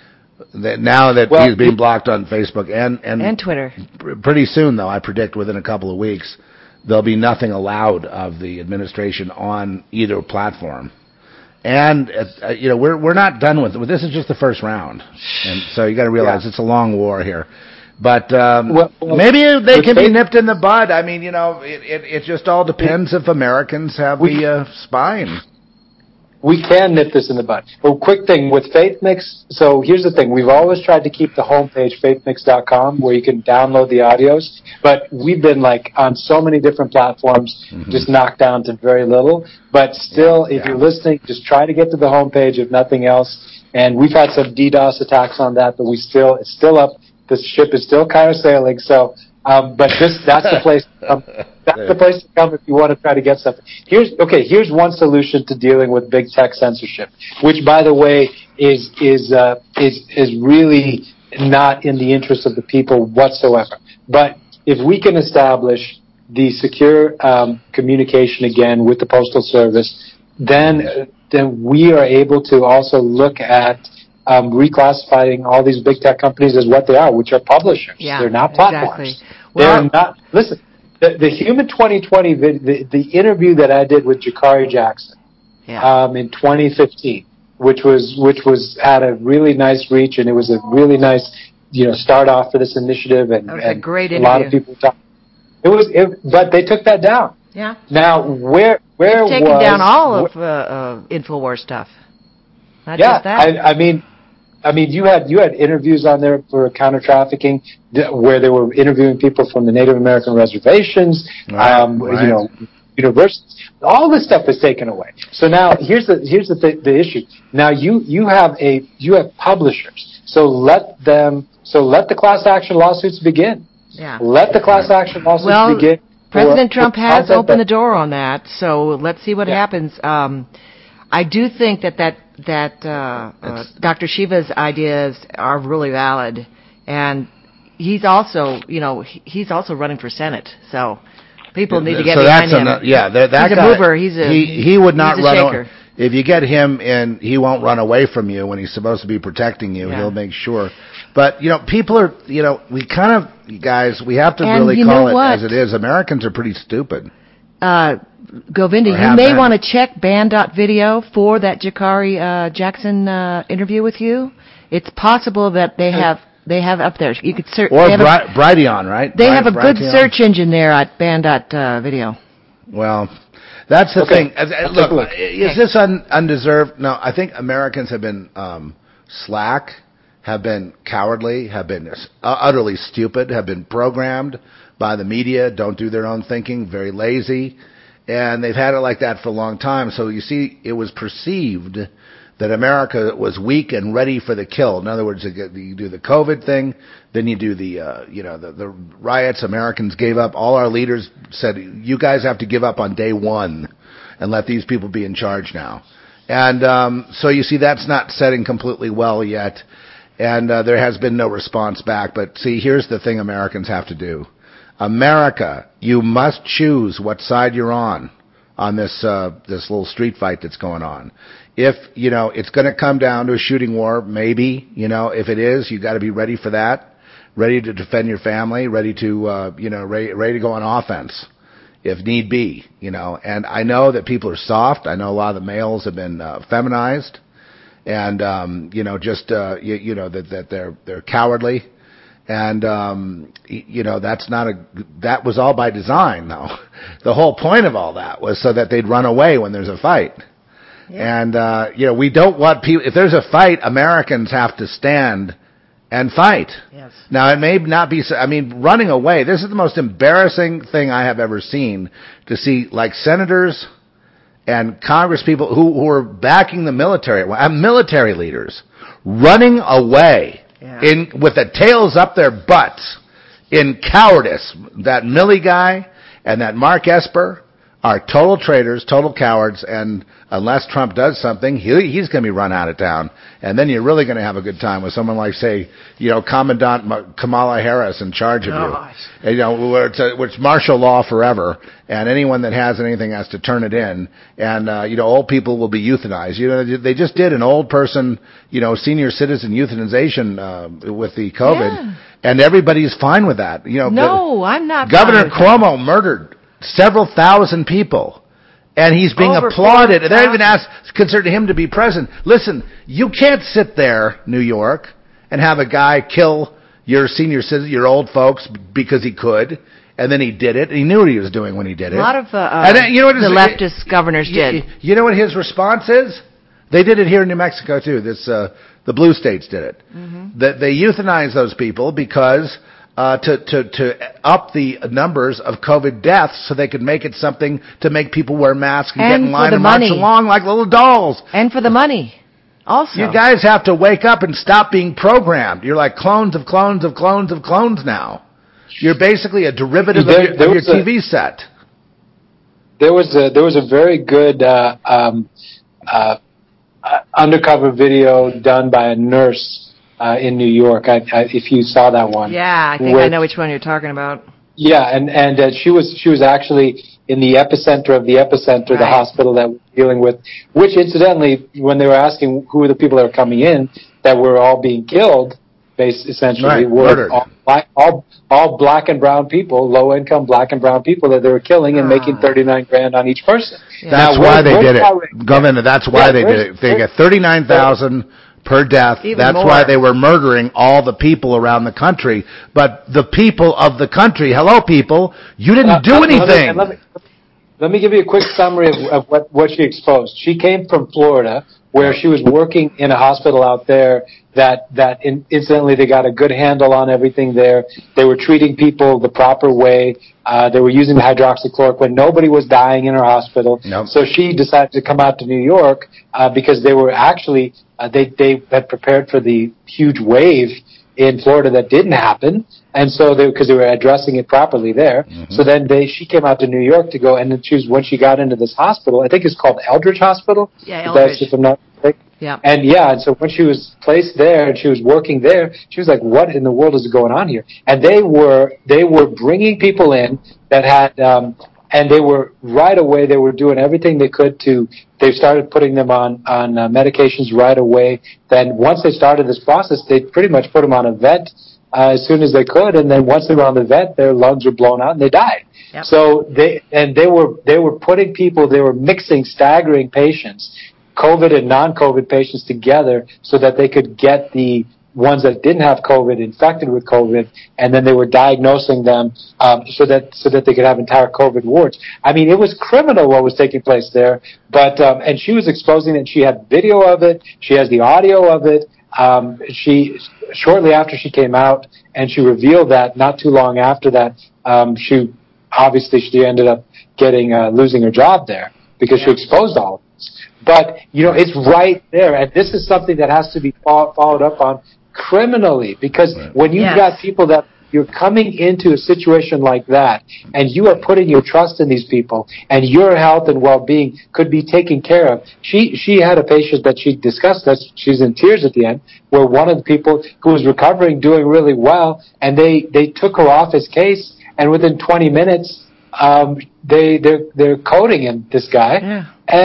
Now that he's being blocked on Facebook and Twitter. Pretty soon, though, I predict within a couple of weeks, there'll be nothing allowed of the administration on either platform. And we're not done with it. This is just the first round, and so you got to realize it's a long war here. But maybe they can be nipped in the bud. I mean, it just all depends if Americans have the spine. We can nip this in the bud. Well, quick thing with FaithMix. So here's the thing. We've always tried to keep the homepage, faithmix.com, where you can download the audios. But we've been on so many different platforms, just knocked down to very little. But still, if you're listening, just try to get to the homepage, if nothing else. And we've had some DDoS attacks on that, but it's still up. The ship is still kind of sailing. So, but that's the place to come. That's the place to come if you want to try to get something. Here's one solution to dealing with big tech censorship, which, by the way, is really not in the interest of the people whatsoever. But if we can establish the secure communication again with the Postal Service, then we are able to also look at reclassifying all these big tech companies as what they are, which are publishers. Yeah, they're not platforms. Exactly. They're not. Listen. The Human 2020 the interview that I did with Jakari Jackson in 2015, which was had a really nice reach, and it was a really nice start off for this initiative, and a great interview. A lot of people talked. But they took that down. Yeah. Now where They've taken down all of InfoWars stuff. Not just that. I mean, you had interviews on there for counter trafficking where they were interviewing people from the Native American reservations, universities. All this stuff is taken away. So now here's the issue. Now you have publishers. So let the class action lawsuits begin. Yeah. Let the class action lawsuits begin. President Trump has opened the door on that. So let's see what happens. I do think that Dr. Shiva's ideas are really valid, and he's also running for Senate. So people need to get behind him. That he's guy, a mover. He would not run. If you get him in, he won't run away from you when he's supposed to be protecting you. He'll make sure. But people are we kind of guys we have to really call it as it is. Americans are pretty stupid. Govinda, you may want to check band.video for that Jakari Jackson interview with you. It's possible that they have up there. You could search. Or Brighteon, right? They have a good search engine there at band.video. Well, that's the thing. Look, is this undeserved? No, I think Americans have been slack, have been cowardly, have been utterly stupid, have been programmed by the media, don't do their own thinking, very lazy. And they've had it like that for a long time. So you see, it was perceived that America was weak and ready for the kill. In other words, you do the COVID thing, then you do the riots. Americans gave up. All our leaders said, you guys have to give up on day one and let these people be in charge now. And so you see, that's not setting completely well yet. And there has been no response back. But see, here's the thing Americans have to do. America, you must choose what side you're on this little street fight that's going on. If, it's going to come down to a shooting war, maybe, if it is, you got to be ready for that, ready to defend your family, ready to, ready to go on offense if need be, and I know that people are soft. I know a lot of the males have been, feminized and, that they're cowardly. And, that was all by design, though. The whole point of all that was so that they'd run away when there's a fight. Yeah. And, we don't want people, if there's a fight, Americans have to stand and fight. Yes. Now, it may not be, running away, this is the most embarrassing thing I have ever seen, to see, senators and Congress people who are backing the military leaders running away. Yeah. With the tails up their butts in cowardice. That Milley guy and that Mark Esper are total traitors, total cowards, and unless Trump does something, he's going to be run out of town. And then you're really going to have a good time with someone like, say, Commandant Kamala Harris in charge of you. And, it's martial law forever, and anyone that has anything has to turn it in. And, old people will be euthanized. They just did an old person, senior citizen euthanization with the COVID, and everybody's fine with that. No, I'm not. Governor Cuomo murdered several thousand people, and he's being applauded. And they're even considered him to be president. Listen, you can't sit there, New York, and have a guy kill your senior citizens, your old folks, because he could, and then he did it. He knew what he was doing when he did it. A lot of the leftist governors did. You know what his response is? They did it here in New Mexico too. The blue states did it. Mm-hmm. They euthanized those people because to up the numbers of COVID deaths so they could make it something to make people wear masks and get in line and march along like little dolls. And for the money, also. You guys have to wake up and stop being programmed. You're like clones of clones of clones of clones now. You're basically a derivative of your TV set. There was a very good undercover video done by a nurse in New York. If you saw that one. Yeah, I think I know which one you're talking about. Yeah, and she was actually in the epicenter of the epicenter, right. The hospital that we're dealing with, which incidentally, when they were asking who are the people that are coming in that were all being killed, essentially, were all black and brown people, low-income black and brown people that they were killing and making $39,000 on each person. Yeah. That's why they did it. Governor, that's why they did it. They get $39,000 per death. That's why they were murdering all the people around the country. But the people of the country, hello people, you didn't do anything. Let me give you a quick summary of what she exposed. She came from Florida, where she was working in a hospital out there that incidentally they got a good handle on everything there. They were treating people the proper way. They were using the hydroxychloroquine. Nobody was dying in her hospital. Nope. So she decided to come out to New York because they were actually they had prepared for the huge wave in Florida that didn't happen, and so because they were addressing it properly there. Mm-hmm. So then she came out to New York to go, and then when she got into this hospital, I think it's called Eldridge Hospital. Yeah, Eldridge. If I'm not mistaken. Yeah. And so when she was placed there and she was working there, she was like, "What in the world is going on here?" And they were bringing people in that had. And they were right away. They were doing everything they could they started putting them on medications right away. Then once they started this process, they pretty much put them on a vent as soon as they could. And then once they were on the vent, their lungs were blown out and they died. Yep. So they were putting people. They were mixing, staggering patients, COVID and non-COVID patients together, so that they could get the ones that didn't have COVID infected with COVID, and then they were diagnosing them so that they could have entire COVID wards. I mean, it was criminal what was taking place there. But and she was exposing it. She had video of it. She has the audio of it. She shortly after she came out, and she revealed that not too long after that, she ended up losing her job there because she exposed all of this. But it's right there, and this is something that has to be followed up on criminally, because when you've got people that you're coming into a situation like that, and you are putting your trust in these people, and your health and well-being could be taken care of. She had a patient that she discussed that she's in tears at the end, where one of the people who was recovering, doing really well, and they took her off his case, and within 20 minutes, they're coding him, this guy,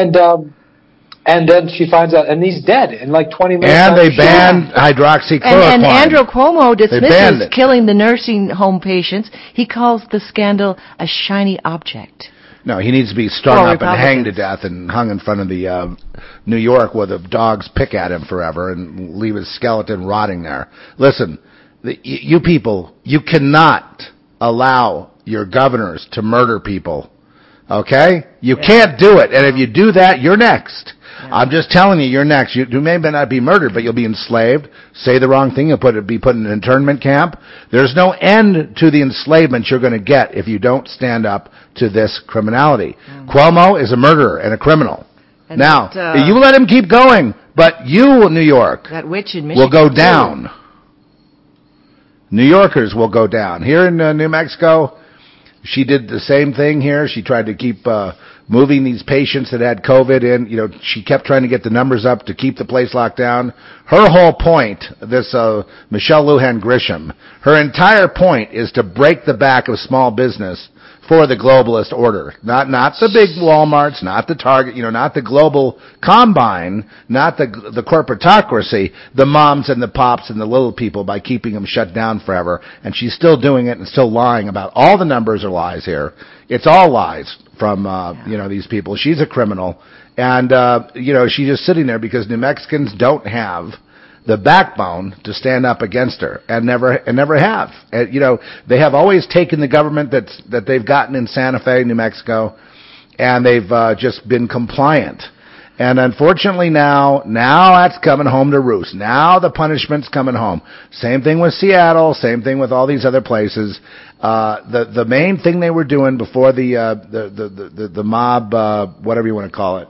and then she finds out, and he's dead in like 20 minutes. And they banned hydroxychloroquine. And Andrew Cuomo dismisses killing the nursing home patients. He calls the scandal a shiny object. No, he needs to be strung up and hanged to death and hung in front of the New York where the dogs pick at him forever and leave his skeleton rotting there. Listen, you people, you cannot allow your governors to murder people. Okay? You can't do it. And if you do that, you're next. I'm just telling you, you're next. You may not be murdered, but you'll be enslaved. Say the wrong thing, you'll be put in an internment camp. There's no end to the enslavement you're going to get if you don't stand up to this criminality. Cuomo is a murderer and a criminal. And now, you let him keep going, but you, New York, that witch in Michigan will go down. New Yorkers will go down. Here in New Mexico, She did the same thing here. She tried to keep moving these patients that had COVID in. You know, she kept trying to get the numbers up to keep the place locked down. Her whole point, this Michelle Lujan Grisham, her entire point is to break the back of small business for the globalist order. Not the big Walmarts, not the Target, not the global combine, not the corporatocracy, the moms and the pops and the little people by keeping them shut down forever. And she's still doing it and still lying about all the numbers are lies here. It's all lies from, these people. She's a criminal. And, she's just sitting there because New Mexicans don't have the backbone to stand up against her, and never have. And, they have always taken the government that they've gotten in Santa Fe, New Mexico, and they've just been compliant. And unfortunately now that's coming home to roost. Now the punishment's coming home. Same thing with Seattle. Same thing with all these other places. The main thing they were doing before the mob, whatever you want to call it,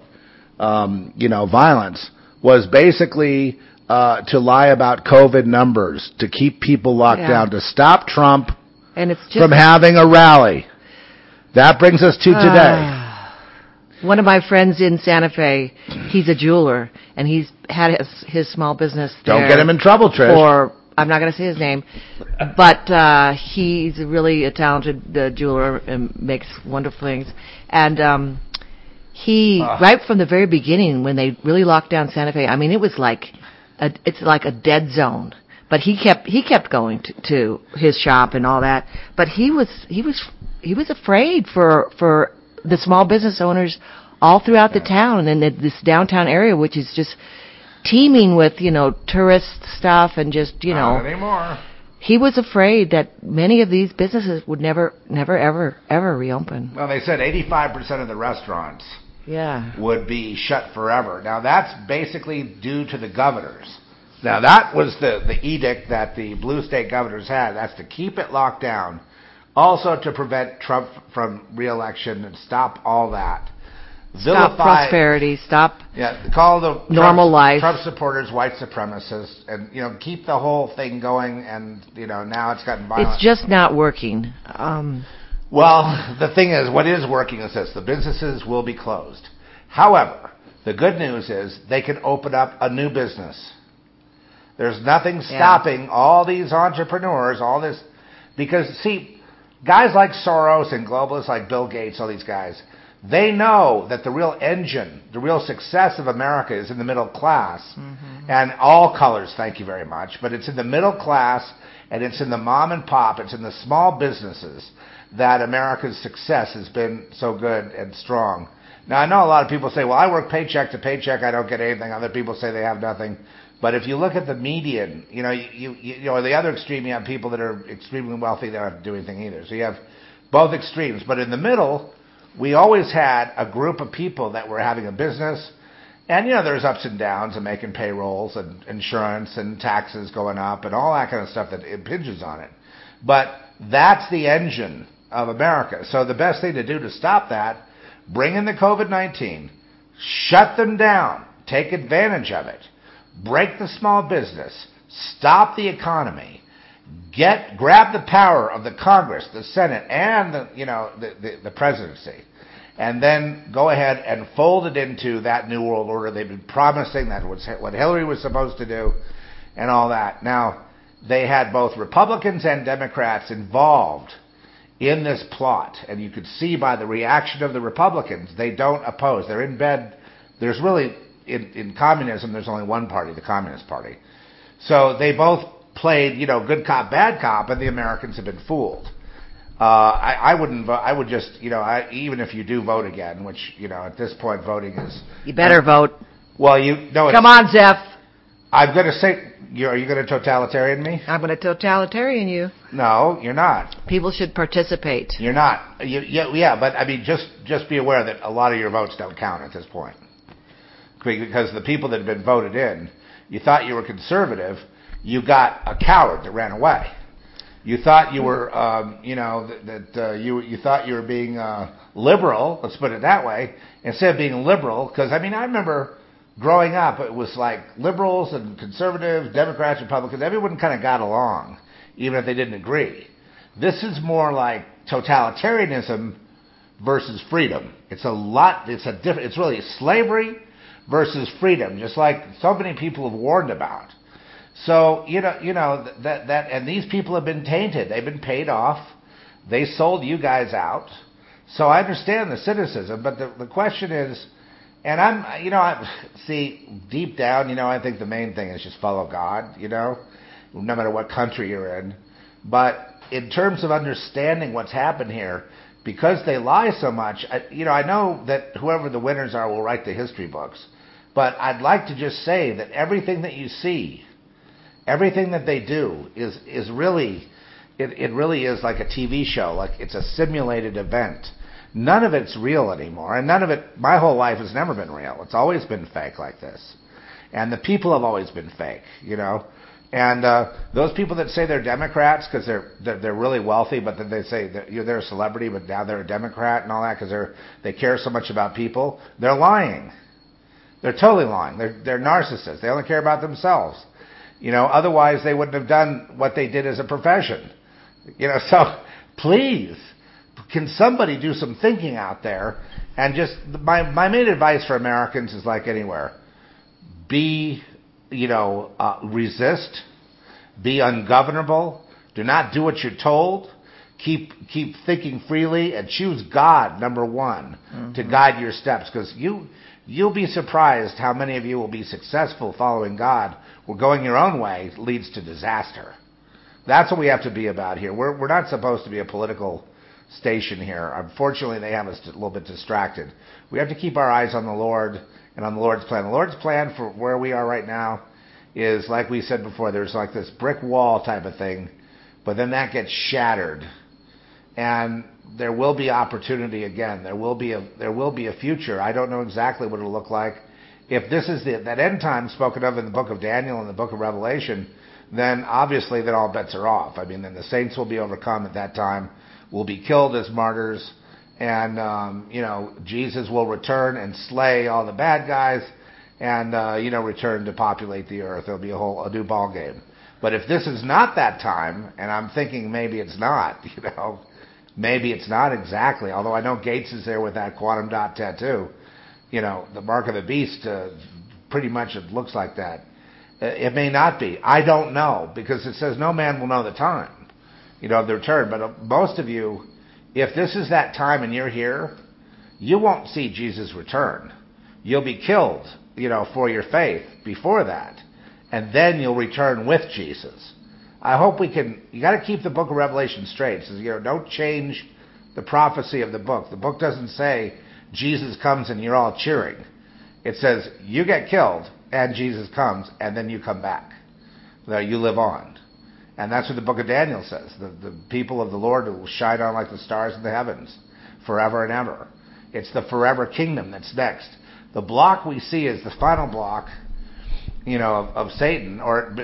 violence, was basically to lie about COVID numbers, to keep people locked down, to stop Trump from having a rally. That brings us to today. One of my friends in Santa Fe, he's a jeweler, and he's had his small business there. Don't get him in trouble, Trish. I'm not going to say his name, but he's really a talented jeweler and makes wonderful things. And he, right from the very beginning, when they really locked down Santa Fe, I mean, it was like it's like a dead zone. But he kept going to his shop and all that. But he was afraid for the small business owners all throughout the town and this downtown area, which is just teeming with tourist stuff and just Not anymore. He was afraid that many of these businesses would never ever reopen. Well, they said 85% of the restaurants would be shut forever. Now, that's basically due to the governors. Now, that was the edict that the blue state governors had. That's to keep it locked down. Also to prevent Trump from re-election and stop all that. Stop prosperity. Stop call the normal life. Trump supporters white supremacists, and keep the whole thing going. And now it's gotten violent. It's just not working. Well, the thing is, what is working is this: the businesses will be closed. However, the good news is they can open up a new business. There's nothing stopping all these entrepreneurs, all this, because see, guys like Soros and globalists like Bill Gates, all these guys, they know that the real engine, the real success of America is in the middle class, and all colors, thank you very much, but it's in the middle class, and it's in the mom and pop, it's in the small businesses that America's success has been so good and strong. Now, I know a lot of people say, well, I work paycheck to paycheck, I don't get anything. Other people say they have nothing. But if you look at the median, you the other extreme, you have people that are extremely wealthy, they don't have to do anything either. So you have both extremes. But in the middle, we always had a group of people that were having a business. And, there's ups and downs and making payrolls and insurance and taxes going up and all that kind of stuff that impinges on it. But that's the engine of America. So the best thing to do to stop that, bring in the COVID-19, shut them down, take advantage of it. Break the small business, stop the economy, grab the power of the Congress, the Senate, and the presidency, and then go ahead and fold it into that new world order they've been promising. That was what Hillary was supposed to do, and all that. Now, they had both Republicans and Democrats involved in this plot, and you could see by the reaction of the Republicans, they don't oppose. They're in bed. There's really in communism, there's only one party, the Communist Party. So they both played, good cop, bad cop, and the Americans have been fooled. I wouldn't vote. I would just, even if you do vote again, which, at this point voting is... You better vote. Well, Come on, Zeph. I'm going to say... Are you going to totalitarian me? I'm going to totalitarian you. No, you're not. People should participate. You're not. But I mean, just be aware that a lot of your votes don't count at this point. Because the people that have been voted in, you thought you were conservative, you got a coward that ran away. You thought you were, you thought you were being liberal. Let's put it that way. Instead of being liberal, because I remember growing up, it was like liberals and conservatives, Democrats, Republicans, everyone kind of got along, even if they didn't agree. This is more like totalitarianism versus freedom. It's a lot. It's a different. It's really slavery versus freedom, just like so many people have warned about. So that, and these people have been tainted. They've been paid off. They sold you guys out. So I understand the cynicism, but the question is, and see, deep down, I think the main thing is just follow God, no matter what country you're in. But in terms of understanding what's happened here, because they lie so much, I know that whoever the winners are will write the history books. But I'd like to just say that everything that you see, everything that they do is really, it really is like a TV show, like it's a simulated event. None of it's real anymore, and none of it, my whole life has never been real. It's always been fake like this. And the people have always been fake, And those people that say they're Democrats because they're really wealthy, but then they say that they're a celebrity, but now they're a Democrat and all that because they care so much about people, they're lying. They're totally lying. They're narcissists. They only care about themselves. Otherwise they wouldn't have done what they did as a profession. So please, can somebody do some thinking out there? And just my main advice for Americans is like anywhere: be, resist, be ungovernable, do not do what you're told, keep thinking freely, and choose God number one to guide your steps, because you'll be surprised how many of you will be successful following God, where going your own way leads to disaster. That's what we have to be about here. We're not supposed to be a political station here. Unfortunately, they have us a little bit distracted. We have to keep our eyes on the Lord and on the Lord's plan. The Lord's plan for where we are right now is, like we said before, there's like this brick wall type of thing, but then that gets shattered, and there will be opportunity again. There will be a future. I don't know exactly what it'll look like. If this is that end time spoken of in the book of Daniel and the book of Revelation, then obviously then all bets are off. I mean, then the saints will be overcome at that time, will be killed as martyrs, and Jesus will return and slay all the bad guys, and return to populate the earth. There'll be a new ball game. But if this is not that time, and I'm thinking maybe it's not, maybe it's not exactly. Although I know Gates is there with that quantum dot tattoo, the mark of the beast. Pretty much it looks like that. It may not be. I don't know, because it says no man will know the time, of the return. But most of you, if this is that time and you're here, you won't see Jesus return. You'll be killed, for your faith before that. And then you'll return with Jesus. I hope you got to keep the book of Revelation straight. It says, don't change the prophecy of the book. The book doesn't say Jesus comes and you're all cheering. It says you get killed and Jesus comes and then you come back. You live on. And that's what the book of Daniel says. The people of the Lord will shine on like the stars in the heavens forever and ever. It's the forever kingdom that's next. The block we see is the final block, of Satan,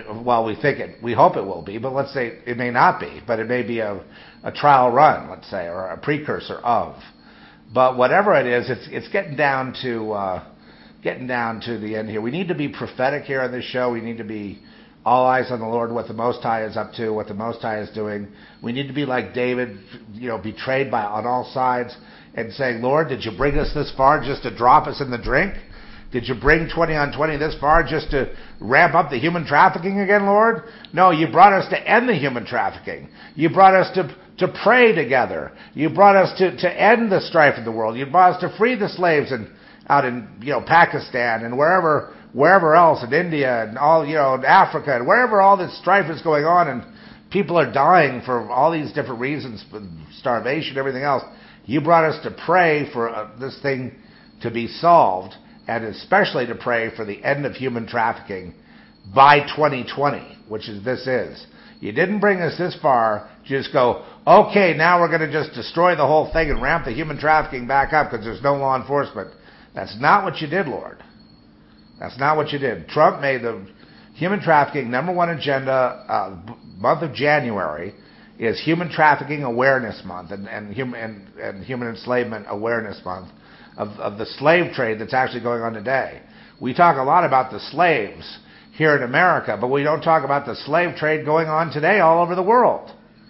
we hope it will be, but let's say it may not be, but it may be a trial run, let's say, or a precursor of. But whatever it is, it's getting down to the end here. We need to be prophetic here on this show. We need to be all eyes on the Lord, what the Most High is up to, what the Most High is doing. We need to be like David, betrayed on all sides, and saying, Lord, did you bring us this far just to drop us in the drink? Did you bring 20 on 20 this far just to ramp up the human trafficking again, Lord? No, you brought us to end the human trafficking. You brought us to pray together. You brought us to end the strife in the world. You brought us to free the slaves out in Pakistan and wherever else, in India and all, in Africa, and wherever all this strife is going on, and people are dying for all these different reasons, starvation, everything else. You brought us to pray for this thing to be solved, and especially to pray for the end of human trafficking by 2020, which this is. You didn't bring us this far to just go, okay, now we're going to just destroy the whole thing and ramp the human trafficking back up because there's no law enforcement. That's not what you did, Lord. That's not what you did. Trump made the human trafficking number one agenda. Month of January is Human Trafficking Awareness Month and Human Enslavement Awareness Month of the slave trade that's actually going on today. We talk a lot about the slaves here in America, but we don't talk about the slave trade going on today all over the world.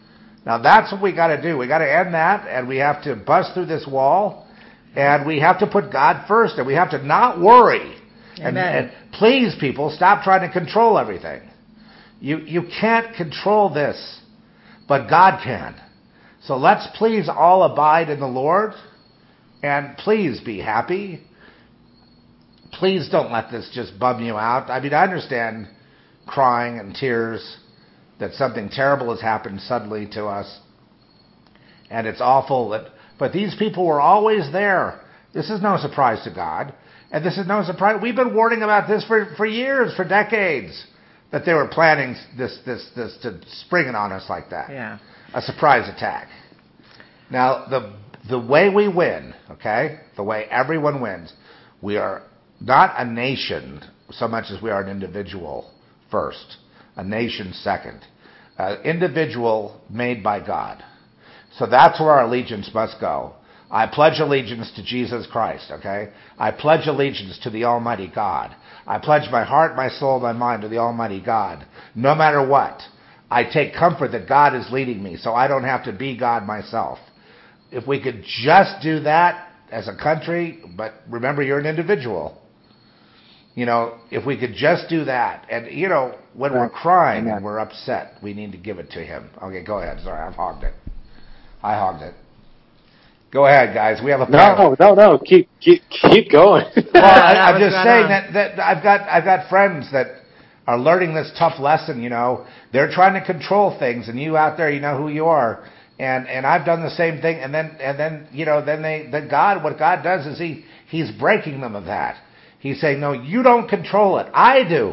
Now that's what we got to do. We got to end that, and we have to bust through this wall, and we have to put God first, and we have to not worry. And please, people, stop trying to control everything. You can't control this, but God can. So let's please all abide in the Lord, and please be happy. Please don't let this just bum you out. I mean, I understand crying and tears that something terrible has happened suddenly to us, and it's awful. But these people were always there. This is no surprise to God, and this is no surprise. We've been warning about this for years, for decades, that they were planning this to spring it on us like that. Yeah. A surprise attack. Now, the way we win, okay, the way everyone wins, we are not a nation so much as we are an individual first, a nation second. Individual made by God. So that's where our allegiance must go. I pledge allegiance to Jesus Christ, okay? I pledge allegiance to the Almighty God. I pledge my heart, my soul, my mind to the Almighty God. No matter what, I take comfort that God is leading me, so I don't have to be God myself. If we could just do that as a country, but remember, you're an individual. You know, if we could just do that, and, you know, when we're crying and we're upset, we need to give it to Him. Okay, go ahead. Sorry, I hogged it. Go ahead, guys. We have a panel. No. Keep going. Well, I'm just saying that I've got friends that are learning this tough lesson. You know, they're trying to control things, and you out there, you know who you are. And I've done the same thing. And then you know, what God does is He's breaking them of that. He's saying, no, you don't control it. I do.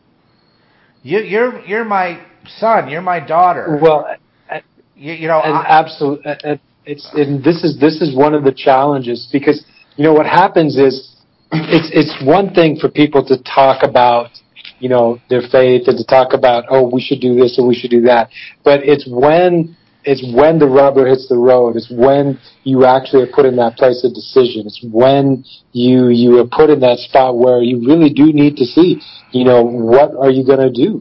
You're my son. You're my daughter. Well, you know, absolutely. This is one of the challenges, because you know what happens is it's one thing for people to talk about, you know, their faith, and to talk about, oh, we should do this and we should do that, but it's when the rubber hits the road. It's when you actually are put in that place of decision. It's when you are put in that spot where you really do need to see, you know, what are you going to do?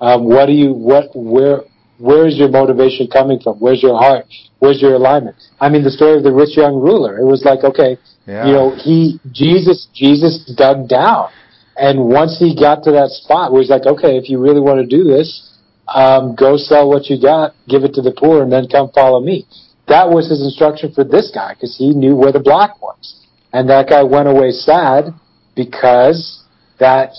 Where is your motivation coming from? Where's your heart? Where's your alignment? I mean, the story of the rich young ruler, it was like, okay, you know, Jesus dug down. And once he got to that spot where he's like, okay, if you really want to do this, go sell what you got, give it to the poor, and then come follow me. That was his instruction for this guy, because he knew where the block was. And that guy went away sad because that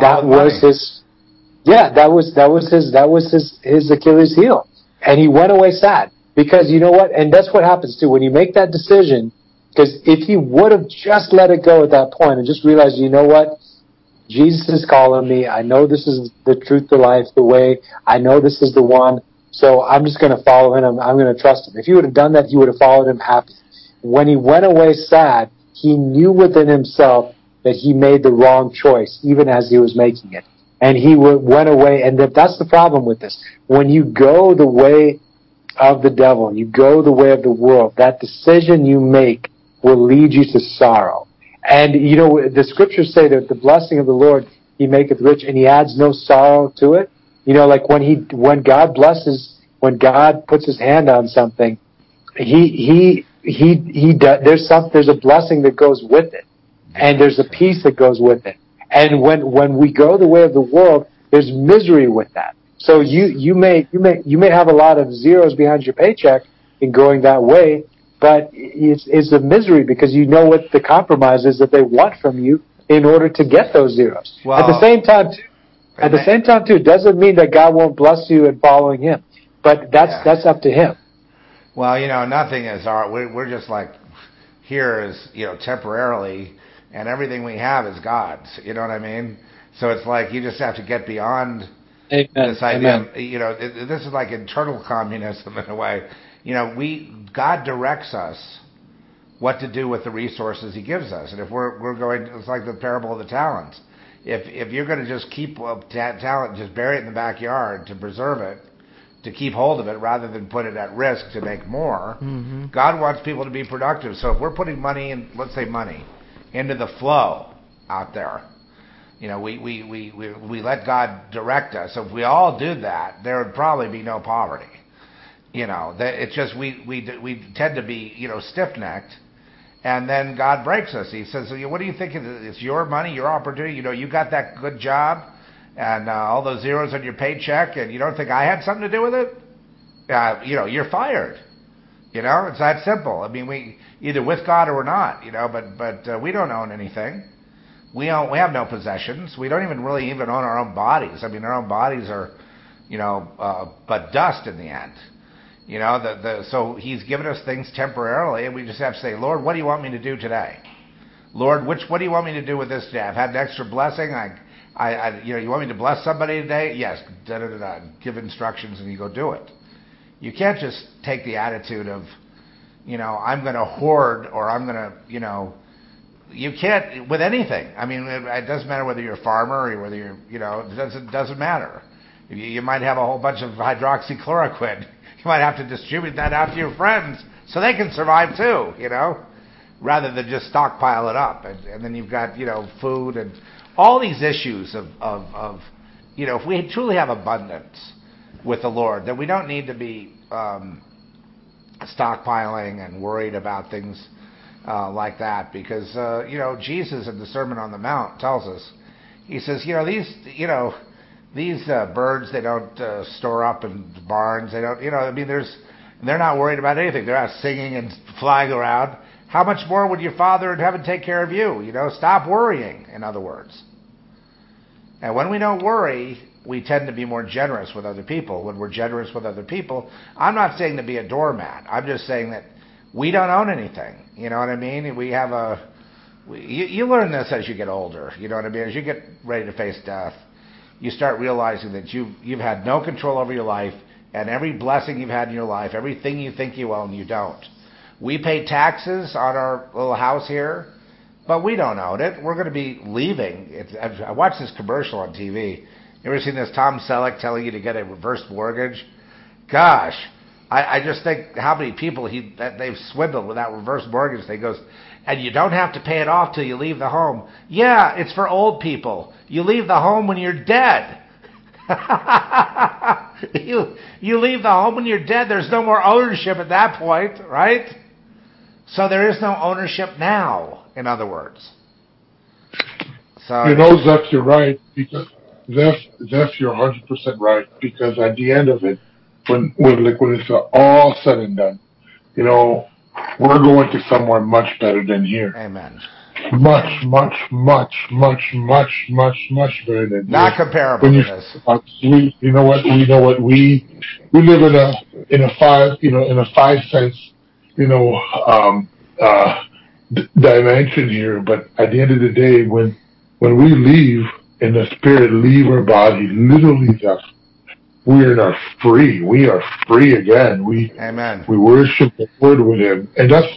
was his Achilles heel. And he went away sad. Because you know what? And that's what happens too. When you make that decision, because if he would have just let it go at that point and just realized, you know what? Jesus is calling me. I know this is the truth, the life, the way. I know this is the one. So I'm just going to follow him. I'm going to trust him. If he would have done that, he would have followed him happy. When he went away sad, he knew within himself that he made the wrong choice, even as he was making it. And he went away. And that's the problem with this. When you go the way of the devil, you go the way of the world, that decision you make will lead you to sorrow. And, you know, the scriptures say that the blessing of the Lord, He maketh rich, and He adds no sorrow to it. You know, like when God blesses, when God puts His hand on something, He does, there's a blessing that goes with it. And there's a peace that goes with it. And when we go the way of the world, there's misery with that. So you may have a lot of zeros behind your paycheck in going that way, but it's a misery, because you know what the compromise is that they want from you in order to get those zeros. Well, at the same time too, doesn't mean that God won't bless you in following Him, but that's up to Him. Well, you know, nothing is we're just like here is, you know, temporarily, and everything we have is God's. You know what I mean? So it's like you just have to get beyond this idea. You know, this is like internal communism in a way. You know, God directs us what to do with the resources He gives us, and if we're going, it's like the parable of the talents. If you're going to just keep talent, just bury it in the backyard to preserve it, to keep hold of it rather than put it at risk to make more, God wants people to be productive. So if we're putting money in, let's say money, into the flow out there, you know, we let God direct us. So if we all did that, there would probably be no poverty. It's just we tend to be, stiff-necked, and then God breaks us. He says, what do you think? It's your money, your opportunity. You got that good job and all those zeros on your paycheck, and you don't think I had something to do with it? You're fired. It's that simple. I mean, we either with God or we're not. But we don't own anything. We have no possessions. We don't even own our own bodies. I mean, our own bodies are, but dust in the end. So He's given us things temporarily, and we just have to say, Lord, what do you want me to do today? Lord, what do you want me to do with this today? I've had an extra blessing. You want me to bless somebody today? Yes. Give instructions, and you go do it. You can't just take the attitude of, I'm going to hoard, or I'm going to, you can't with anything. I mean, it doesn't matter whether you're a farmer or whether you're, it doesn't matter. You might have a whole bunch of hydroxychloroquine. You might have to distribute that out to your friends so they can survive too, rather than just stockpile it up. And then you've got, food and all these issues of if we truly have abundance with the Lord, then we don't need to be stockpiling and worried about things like that, because Jesus in the Sermon on the Mount tells us, He says, these birds, they don't store up in barns. They don't, they're not worried about anything. They're not singing and flying around. How much more would your Father in heaven take care of you? Stop worrying, in other words. And when we don't worry, we tend to be more generous with other people. When we're generous with other people, I'm not saying to be a doormat. I'm just saying that we don't own anything. You know what I mean? We have you learn this as you get older. You know what I mean? As you get ready to face death, you start realizing that you've had no control over your life, and every blessing you've had in your life, everything you think you own, you don't. We pay taxes on our little house here, but we don't own it. We're going to be leaving. I watched this commercial on TV. You ever seen this? Tom Selleck telling you to get a reverse mortgage? Gosh, I just think how many people that they've swindled with that reverse mortgage. They goes, and you don't have to pay it off till you leave the home. Yeah, it's for old people. You leave the home when you're dead. You leave the home when you're dead. There's no more ownership at that point, right? So there is no ownership now, in other words. So Zeph, you're right, because Zeph, you're 100% right, because at the end of it, when it's all said and done, we're going to somewhere much better than here. Amen. Much, much, much, much, much, much, much better than not here. Comparable to this. We live in a 5 cents, dimension here. But at the end of the day, when we leave and the spirit leave our body, literally we are free. We are free again. Amen. We worship the Lord with Him, and that's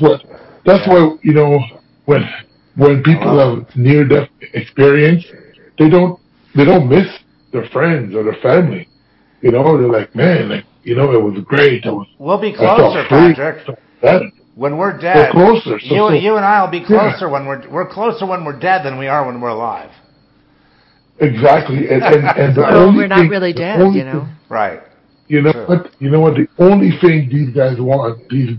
why when people have near-death experience, they don't miss their friends or their family. They're like, man, it was great. We'll be closer, Patrick. When we're dead, we're closer. You and I will be closer when we're closer when we're dead than we are when we're alive. Exactly, and we're not really dead, Right. You know what? The only thing these guys want, these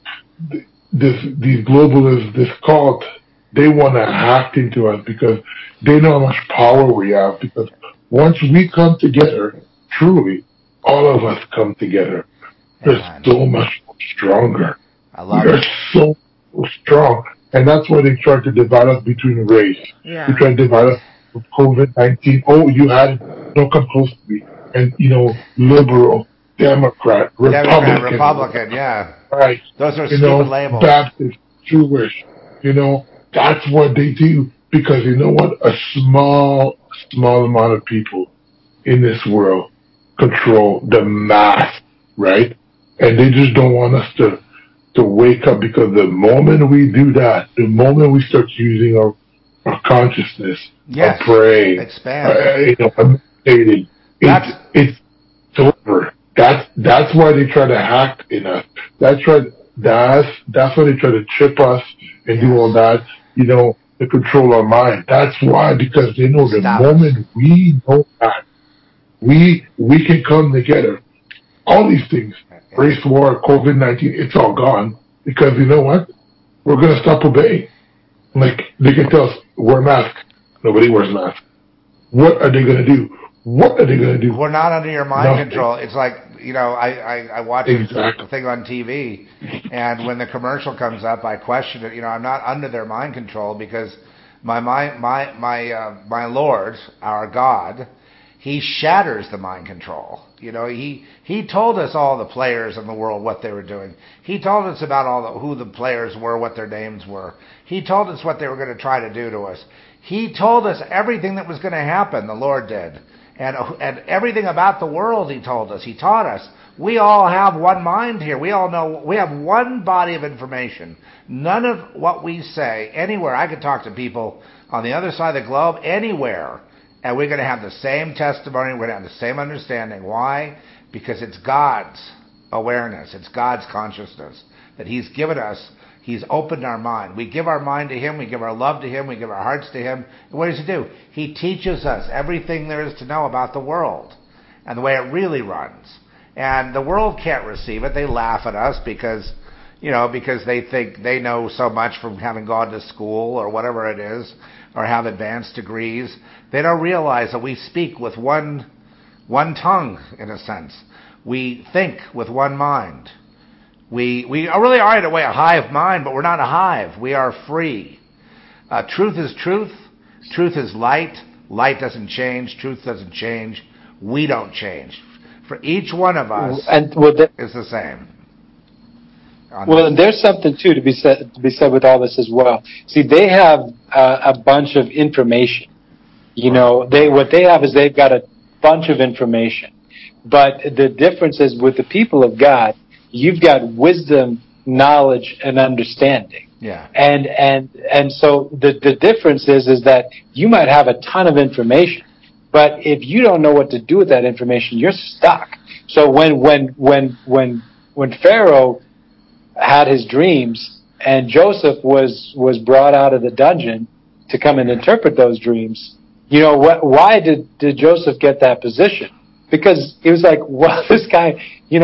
globalists, this cult, they want to hack into us because they know how much power we have. Because once we come together, truly, all of us come together. We're so much stronger. I love it. We're so strong, and that's why they try to divide us between race. Yeah. They try to divide us with COVID-19. Oh, you had it. Don't come close to me. And liberal, Democrat, Republican, yeah. Right. Those are stupid labels. Baptist, Jewish, that's what they do. Because you know what? A small amount of people in this world control the mass, right? And they just don't want us to wake up, because the moment we do that, the moment we start using our consciousness, our brain, meditating, it's over. That's why they try to hack in us. That's why they try to chip us and do all that, to control our mind. That's why, because they know the moment we know that, we can come together. All these things, race war, COVID-19, it's all gone. Because you know what? We're going to stop obeying. Like, they can tell us, wear masks. Nobody wears masks. What are they going to do? What are they going to do? We're not under your mind control. It's like, I watch a thing on TV, and when the commercial comes up, I question it. I'm not under their mind control because my Lord, our God, He shatters the mind control. He told us all the players in the world what they were doing. He told us about who the players were, what their names were. He told us what they were going to try to do to us. He told us everything that was going to happen, the Lord did. And everything about the world He told us. He taught us. We all have one mind here. We all know. We have one body of information. None of what we say, anywhere, I could talk to people on the other side of the globe, anywhere, and we're going to have the same testimony. We're going to have the same understanding. Why? Because it's God's awareness. It's God's consciousness that He's given us. He's opened our mind. We give our mind to Him. We give our love to Him. We give our hearts to Him. And what does He do? He teaches us everything there is to know about the world and the way it really runs. And the world can't receive it. They laugh at us because they think they know so much from having gone to school or whatever it is, or have advanced degrees. They don't realize that we speak with one tongue, in a sense. We think with one mind. We really are in a way a hive mind, but we're not a hive. We are free. Truth is truth. Truth is light. Light doesn't change. Truth doesn't change. We don't change. For each one of us is the same. And there's something too to be said with all this as well. See, they have a bunch of information. What they have is they've got a bunch of information. But the difference is with the people of God, you've got wisdom, knowledge, and understanding. Yeah. And so the difference is that you might have a ton of information, but if you don't know what to do with that information, you're stuck. So when Pharaoh had his dreams and Joseph was brought out of the dungeon to come and interpret those dreams, why did Joseph get that position? Because he was like, well, this guy, he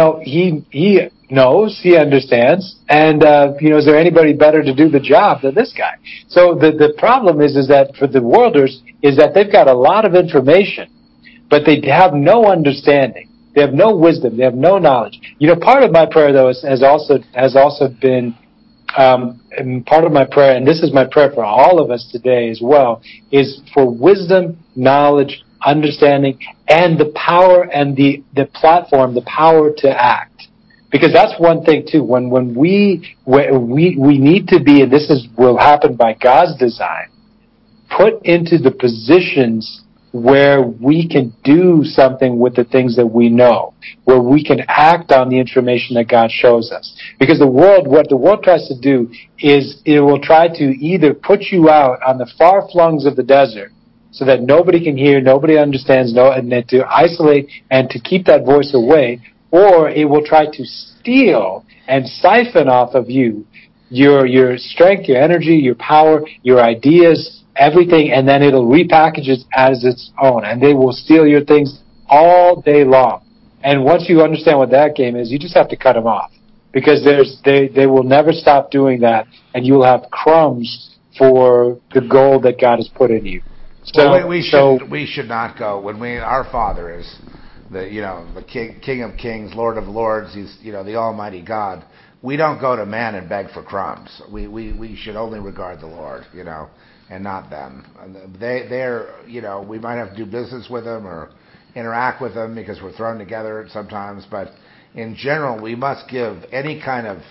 knows, he understands, and, is there anybody better to do the job than this guy? So the problem is that for the worlders is that they've got a lot of information, but they have no understanding. They have no wisdom. They have no knowledge. Part of my prayer, though, has also been, and part of my prayer, and this is my prayer for all of us today as well, is for wisdom, knowledge, understanding, and the power and the platform, the power to act. Because that's one thing too. When we need to be, and this will happen by God's design, put into the positions where we can do something with the things that we know, where we can act on the information that God shows us. Because what the world tries to do is it will try to either put you out on the far flungs of the desert so that nobody can hear, nobody understands, and to isolate and to keep that voice away, or it will try to steal and siphon off of you your strength, your energy, your power, your ideas, everything, and then it'll repackage it as its own, and they will steal your things all day long. And once you understand what that game is, you just have to cut them off, because they will never stop doing that, and you'll have crumbs for the gold that God has put in you. So we should not go when our Father is the King of Kings, Lord of Lords. He's the Almighty God. We don't go to man and beg for crumbs. We should only regard the Lord, and not them. They're we might have to do business with them or interact with them because we're thrown together sometimes. But in general, we must give any kind of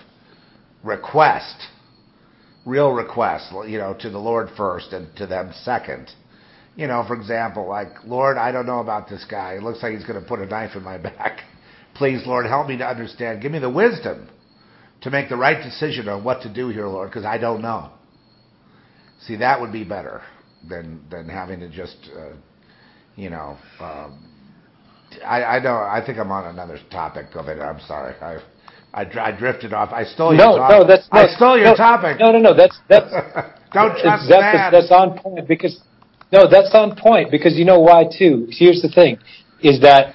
real request, to the Lord first and to them second. For example, like, Lord, I don't know about this guy. It looks like he's going to put a knife in my back. Please, Lord, help me to understand. Give me the wisdom to make the right decision on what to do here, Lord, because I don't know. See, that would be better than having to just, I know. I think I'm on another topic of it. I'm sorry. I drifted off. I stole your topic. I stole your topic. No. That's don't trust that. That's on point because you know why too. Here's the thing: is that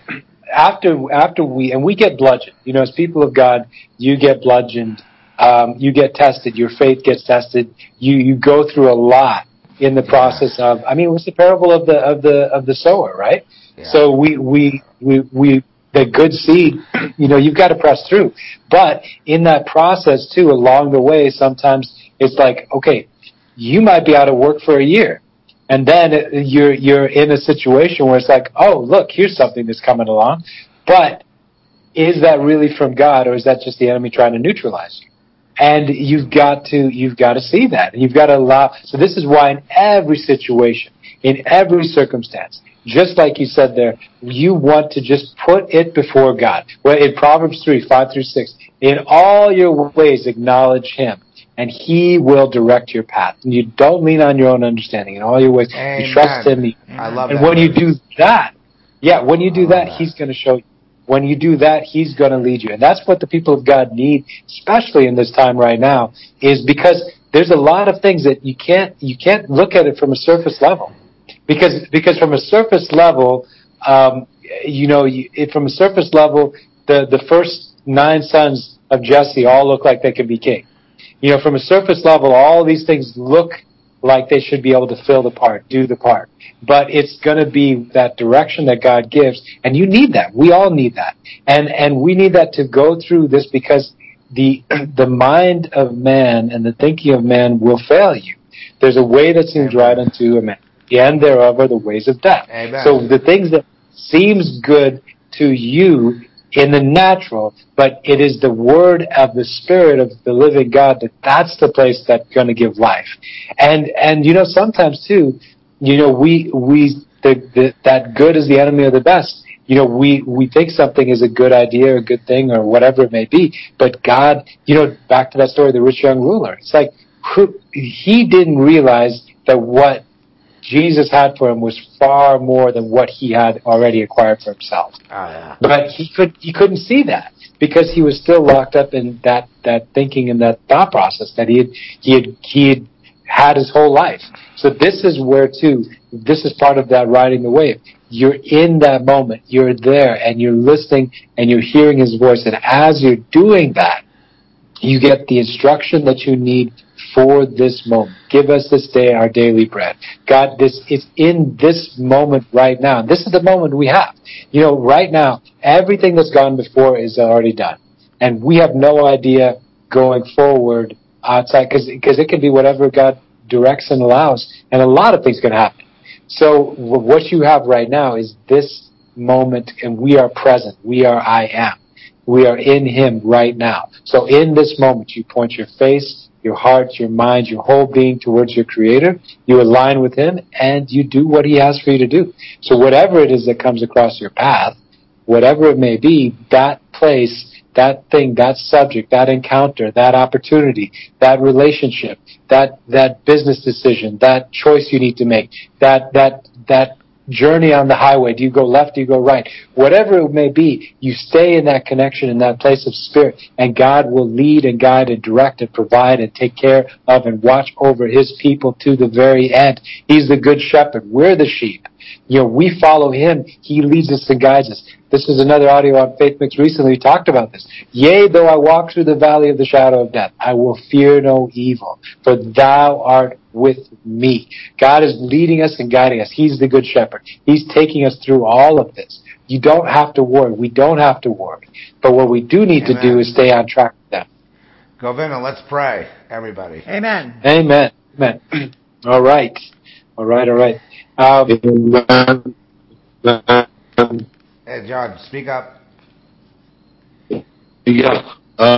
after we get bludgeoned, as people of God, you get bludgeoned, you get tested, your faith gets tested, you go through a lot in the process of, what's the parable of the sower, right? Yeah. So we the good seed, you've got to press through. But in that process too, along the way, sometimes it's like, okay, you might be out of work for a year. And then you're in a situation where it's like, oh, look, here's something that's coming along. But is that really from God, or is that just the enemy trying to neutralize you? And you've got to see that. You've got to allow. So this is why in every situation, in every circumstance, just like you said there, you want to just put it before God. Well, in Proverbs 3:5-6, in all your ways acknowledge Him, and He will direct your path. And you don't lean on your own understanding in all your ways. Amen. You trust Him. I love and that. when you do that, He's going to show you. When you do that, He's going to lead you. And that's what the people of God need, especially in this time right now, is because there's a lot of things that you can't look at it from a surface level. Because from a surface level, from a surface level, the first 9 sons of Jesse all look like they could be king. From a surface level, all these things look like they should be able to fill the part, do the part. But it's going to be that direction that God gives, and you need that. We all need that. And we need that to go through this, because the mind of man and the thinking of man will fail you. There's a way that seems right unto a man. The end thereof are the ways of death. Amen. So the things that seems good to you in the natural, but it is the word of the Spirit of the living God that's the place that's going to give life. And sometimes too, that good is the enemy of the best. We think something is a good idea or a good thing or whatever it may be, but God, back to that story of the rich young ruler, it's like he didn't realize that what Jesus had for him was far more than what he had already acquired for himself. Oh, yeah. But he couldn't see that, because he was still locked up in that thinking and that thought process that he had his whole life. So this is where too, this is part of that riding the wave. You're in that moment, you're there, and you're listening, and you're hearing His voice. And as you're doing that, you get the instruction that you need for this moment. Give us this day our daily bread. God, it's in this moment right now. This is the moment we have. Right now, everything that's gone before is already done. And we have no idea going forward outside, because it can be whatever God directs and allows, and a lot of things can happen. So what you have right now is this moment, and we are present. We are I am. We are in Him right now. So in this moment, you point your face, your heart, your mind, your whole being towards your Creator. You align with Him, and you do what He has for you to do. So whatever it is that comes across your path, whatever it may be, that place, that thing, that subject, that encounter, that opportunity, that relationship, that business decision, that choice you need to make, that journey on the highway, do you go left, do you go right, whatever it may be, you stay in that connection, in that place of spirit, and God will lead and guide and direct and provide and take care of and watch over His people to the very end. He's the good shepherd. We're the sheep. We follow Him. He leads us and guides us. This was another audio on Faith Mix recently. We talked about this. Yea, though I walk through the valley of the shadow of death, I will fear no evil, for Thou art with me. God is leading us and guiding us. He's the good shepherd. He's taking us through all of this. You don't have to worry. We don't have to worry. But what we do need to do is stay on track with them. Govina, let's pray, everybody. Amen. Amen. Amen. All right. Hey, John, speak up. Yeah.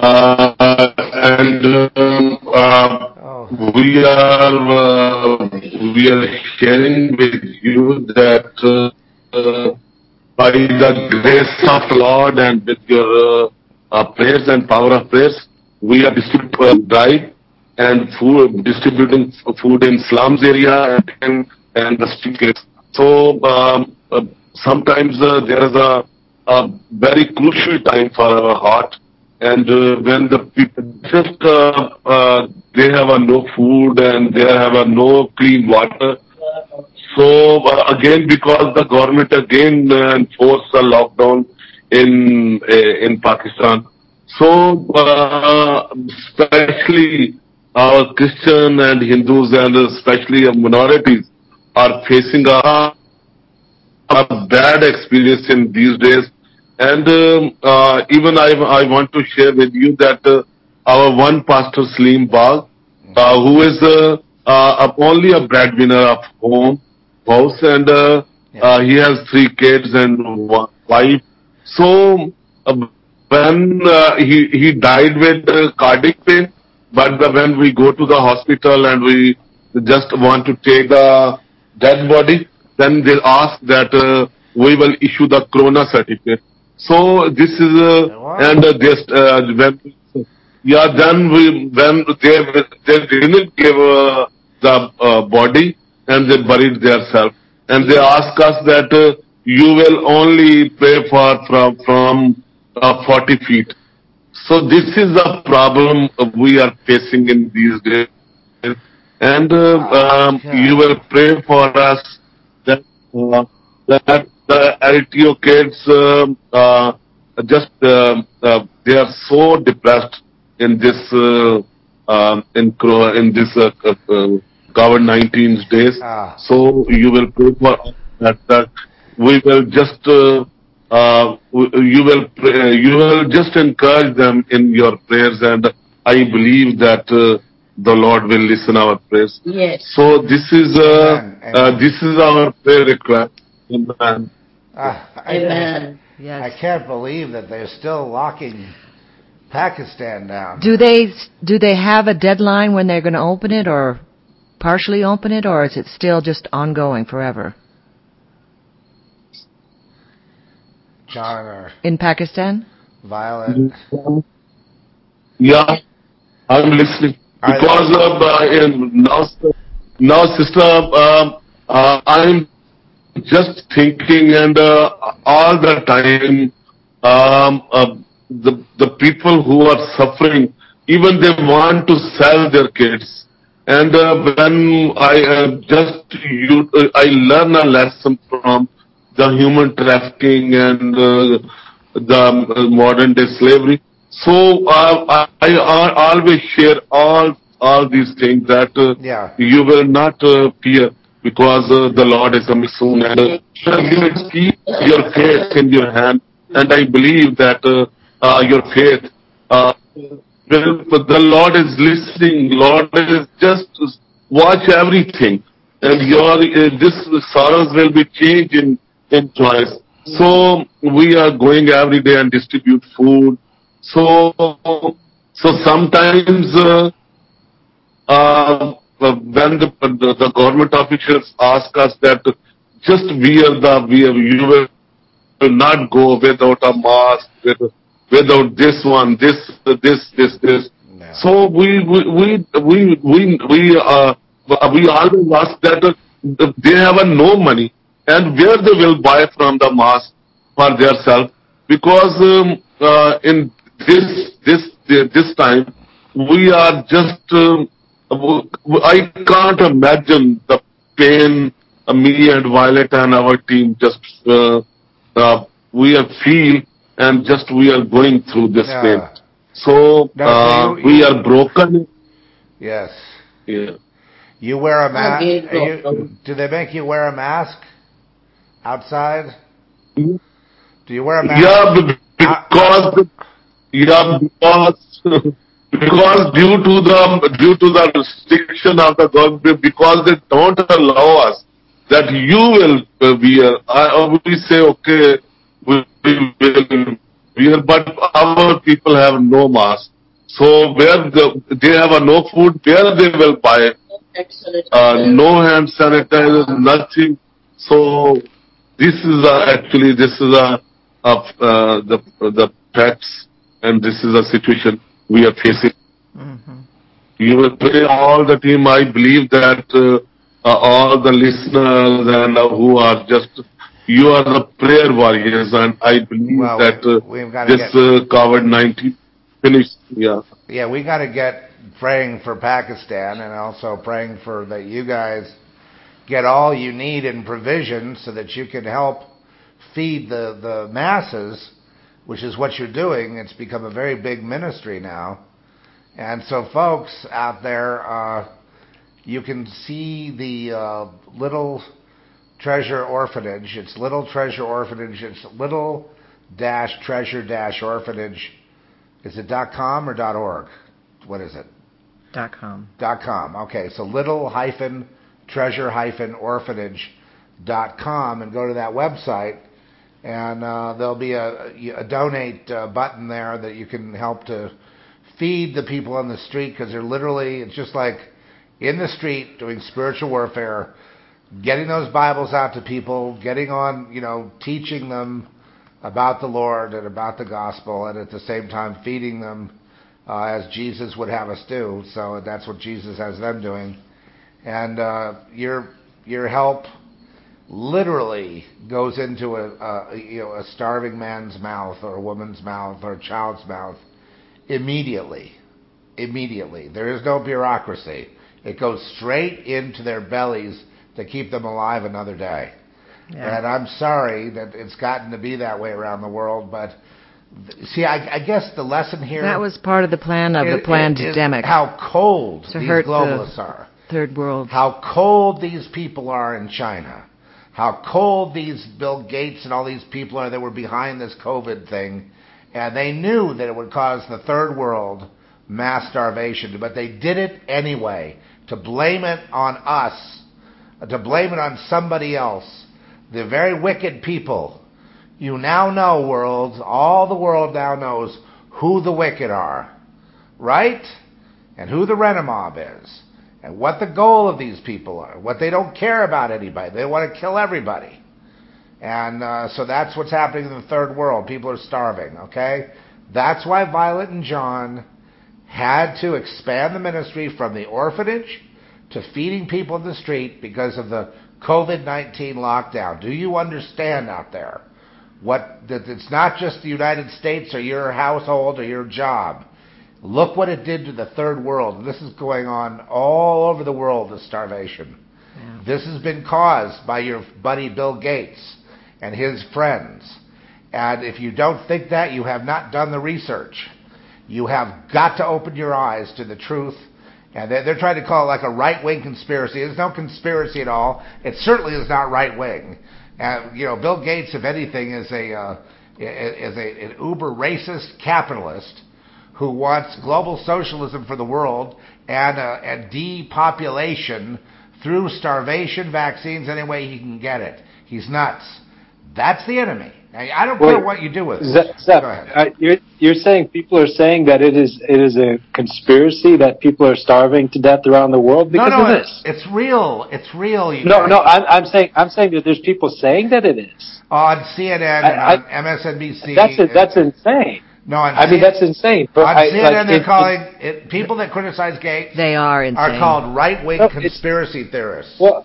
We are sharing with you that by the grace of the Lord and with your prayers and power of prayers, we are distributing drive and distributing food in slums area and the streets. So sometimes there is a very crucial time for our heart, and when the people just they have no food and they have no clean water. So again, because the government again enforced a lockdown, in Pakistan. So, especially our Christian and Hindus and especially minorities are facing a bad experience in these days. And even I want to share with you that our one pastor, Salim Bagh, who is only a breadwinner of house, and he has 3 kids and one wife. So when he died with cardiac pain, but when we go to the hospital and we just want to take the dead body, then they ask that we will issue the corona certificate. So this is and just when then when they didn't give the body and they buried themselves, and they ask us that you will only pay for from 40 feet. So this is a problem we are facing in these days, and you will pray for us that that the LTO kids just they are so depressed in this in this COVID-19 days. So you will pray for us that we will just you will just encourage them in your prayers, and I believe that the Lord will listen our prayers. Yes. So this is this is our prayer request. Amen. Amen. Yes. I can't believe that they're still locking Pakistan down. Do they have a deadline when they're going to open it, or partially open it, or is it still just ongoing forever? John or in Pakistan? Violet? Yeah, I'm listening. Because now, sister, I'm just thinking, and all the time, the people who are suffering, even they want to sell their kids. And when I learn a lesson from the human trafficking and the modern day slavery. So I always share all these things that you will not fear, because the Lord is coming soon, and you will keep your faith in your hand, and I believe that your faith the Lord is listening. Lord is just watch everything, and your this sorrows will be changed in joys. So we are going every day and distribute food. So sometimes when the government officials ask us that just you will not go without a mask, without this one, this. Yeah. So we always ask that they have no money, and where they will buy from the mask for themselves, because in this time we are just I can't imagine the pain me and Violet and our team just we feel, and just we are going through this pain. So we are broken. Yes. Yeah. You wear a mask. Do they make you wear a mask outside? Do you wear a mask? Because due to the restriction of the government, because they don't allow us that you will wear. We say okay, we will wear, but our people have no mask. So where they have no food, where they will buy no hand sanitizer, nothing. So this is actually the facts, and this is a situation we are facing. Mm-hmm. You will pray all the team. I believe that all the listeners and who are just, you are the prayer warriors, and I believe that this COVID-19 finished. Yeah. Yeah, we got to get praying for Pakistan, and also praying for that you guys get all you need in provision so that you can help feed the masses. which is what you're doing. It's become a very big ministry now. And so, folks out there, you can see the Little Treasure Orphanage. It's Little Treasure Orphanage. It's little-treasure-orphanage. Is it .com or .org? What is it? .com. .com. Okay, so little-treasure-orphanage.com, and go to that website, and there'll be a donate button there that you can help to feed the people on the street, because they're literally, it's just like in the street doing spiritual warfare, getting those Bibles out to people, getting on, teaching them about the Lord and about the gospel, and at the same time feeding them as Jesus would have us do. So that's what Jesus has them doing. And your help literally goes into a starving man's mouth, or a woman's mouth, or a child's mouth immediately. There is no bureaucracy. It goes straight into their bellies to keep them alive another day. Yeah. And I'm sorry that it's gotten to be that way around the world, but see, I guess the lesson here... That was part of the plan of the pandemic. How cold these globalists are. Third world. How cold these people are in China. How cold these Bill Gates and all these people are that were behind this COVID thing. And they knew that it would cause the third world mass starvation, but they did it anyway, to blame it on us, to blame it on somebody else. The very wicked people. You now know, world, all the world now knows who the wicked are, right? And who the Renamob is, and what the goal of these people are, what they don't care about anybody. They want to kill everybody. And so that's what's happening in the third world. People are starving, okay? That's why Violet and John had to expand the ministry from the orphanage to feeding people in the street because of the COVID-19 lockdown. Do you understand out there that it's not just the United States or your household or your job? Look what it did to the third world. And this is going on all over the world, the starvation. Yeah. This has been caused by your buddy Bill Gates and his friends. And if you don't think that, you have not done the research. You have got to open your eyes to the truth. And they're trying to call it like a right-wing conspiracy. There's no conspiracy at all. It certainly is not right-wing. And Bill Gates, if anything, is an uber racist capitalist who wants global socialism for the world and depopulation through starvation, vaccines, any way he can get it. He's nuts. That's the enemy. Now, I don't care what you do with it. Go ahead. You're saying people are saying that it is a conspiracy that people are starving to death around the world because of this. It's real. It's real. I'm saying that there's people saying that it is on CNN and on MSNBC. That's insane. No, that's insane. But on CNN, they're calling it people that criticize Gates. They are insane. Are called right-wing conspiracy theorists. Well,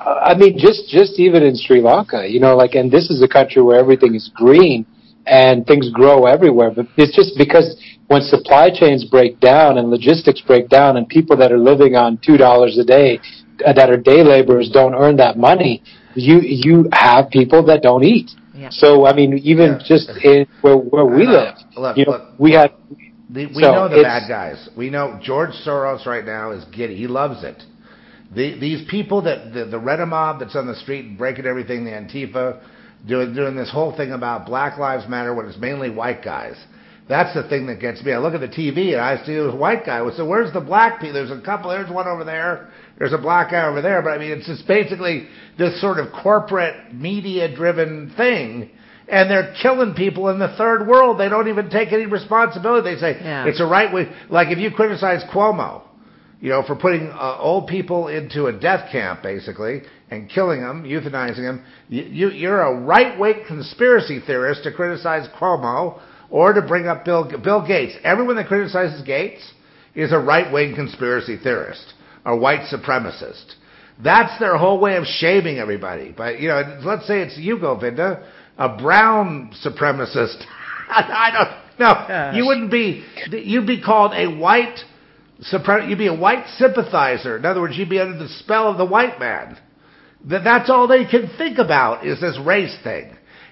just even in Sri Lanka, and this is a country where everything is green and things grow everywhere. But it's just because when supply chains break down and logistics break down and people that are living on $2 a day, that are day laborers, don't earn that money, you have people that don't eat. Yeah. So, just in where we live, we know the bad guys. We know George Soros right now is giddy. He loves it. These people that the Renamob that's on the street and breaking everything, the Antifa, doing this whole thing about Black Lives Matter when it's mainly white guys. That's the thing that gets me. I look at the TV and I see this white guy. So where's the black people? There's a couple. There's one over there. There's a black guy over there. But it's just basically this sort of corporate media-driven thing. And they're killing people in the third world. They don't even take any responsibility. They say it's a right way. Like if you criticize Cuomo, for putting old people into a death camp, basically, and killing them, euthanizing them, you're a right-wing conspiracy theorist to criticize Cuomo or to bring up Bill Gates. Everyone that criticizes Gates is a right-wing conspiracy theorist, a white supremacist. That's their whole way of shaming everybody. But, let's say it's you, Govinda, a brown supremacist. I don't know. Gosh. You wouldn't be, you'd be called a white you'd be a white sympathizer. In other words, you'd be under the spell of the white man. That's all they can think about is this race thing.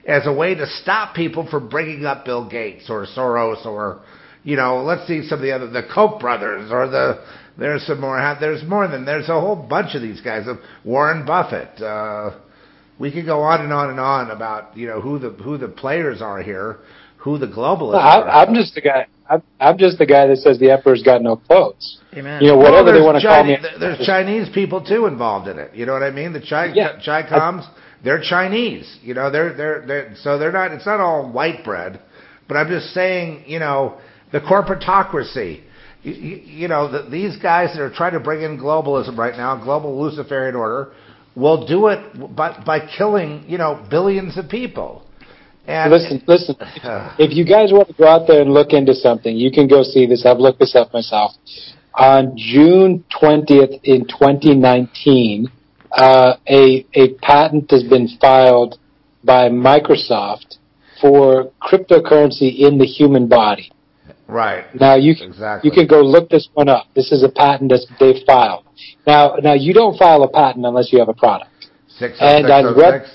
as a way to stop people from bringing up Bill Gates or Soros or, let's see some of the Koch brothers or there's a whole bunch of these guys, Warren Buffett. We could go on and on and on about, who the players are here, who the globalists are. I'm just the guy. I'm just the guy that says the emperor's got no clothes. Amen. Whatever they want to call me. There's Chinese people too involved in it. You know what I mean? The Chi-Coms, they're Chinese. So they're not. It's not all white bread. But I'm just saying, the corporatocracy. These guys that are trying to bring in globalism right now, global Luciferian order, will do it by killing, billions of people. And listen. If you guys want to go out there and look into something, you can go see this. I've looked this up myself. On June 20th in 2019, a patent has been filed by Microsoft for cryptocurrency in the human body. Right. Now you can go look this one up. This is a patent that they filed. Now you don't file a patent unless you have a product. And I've read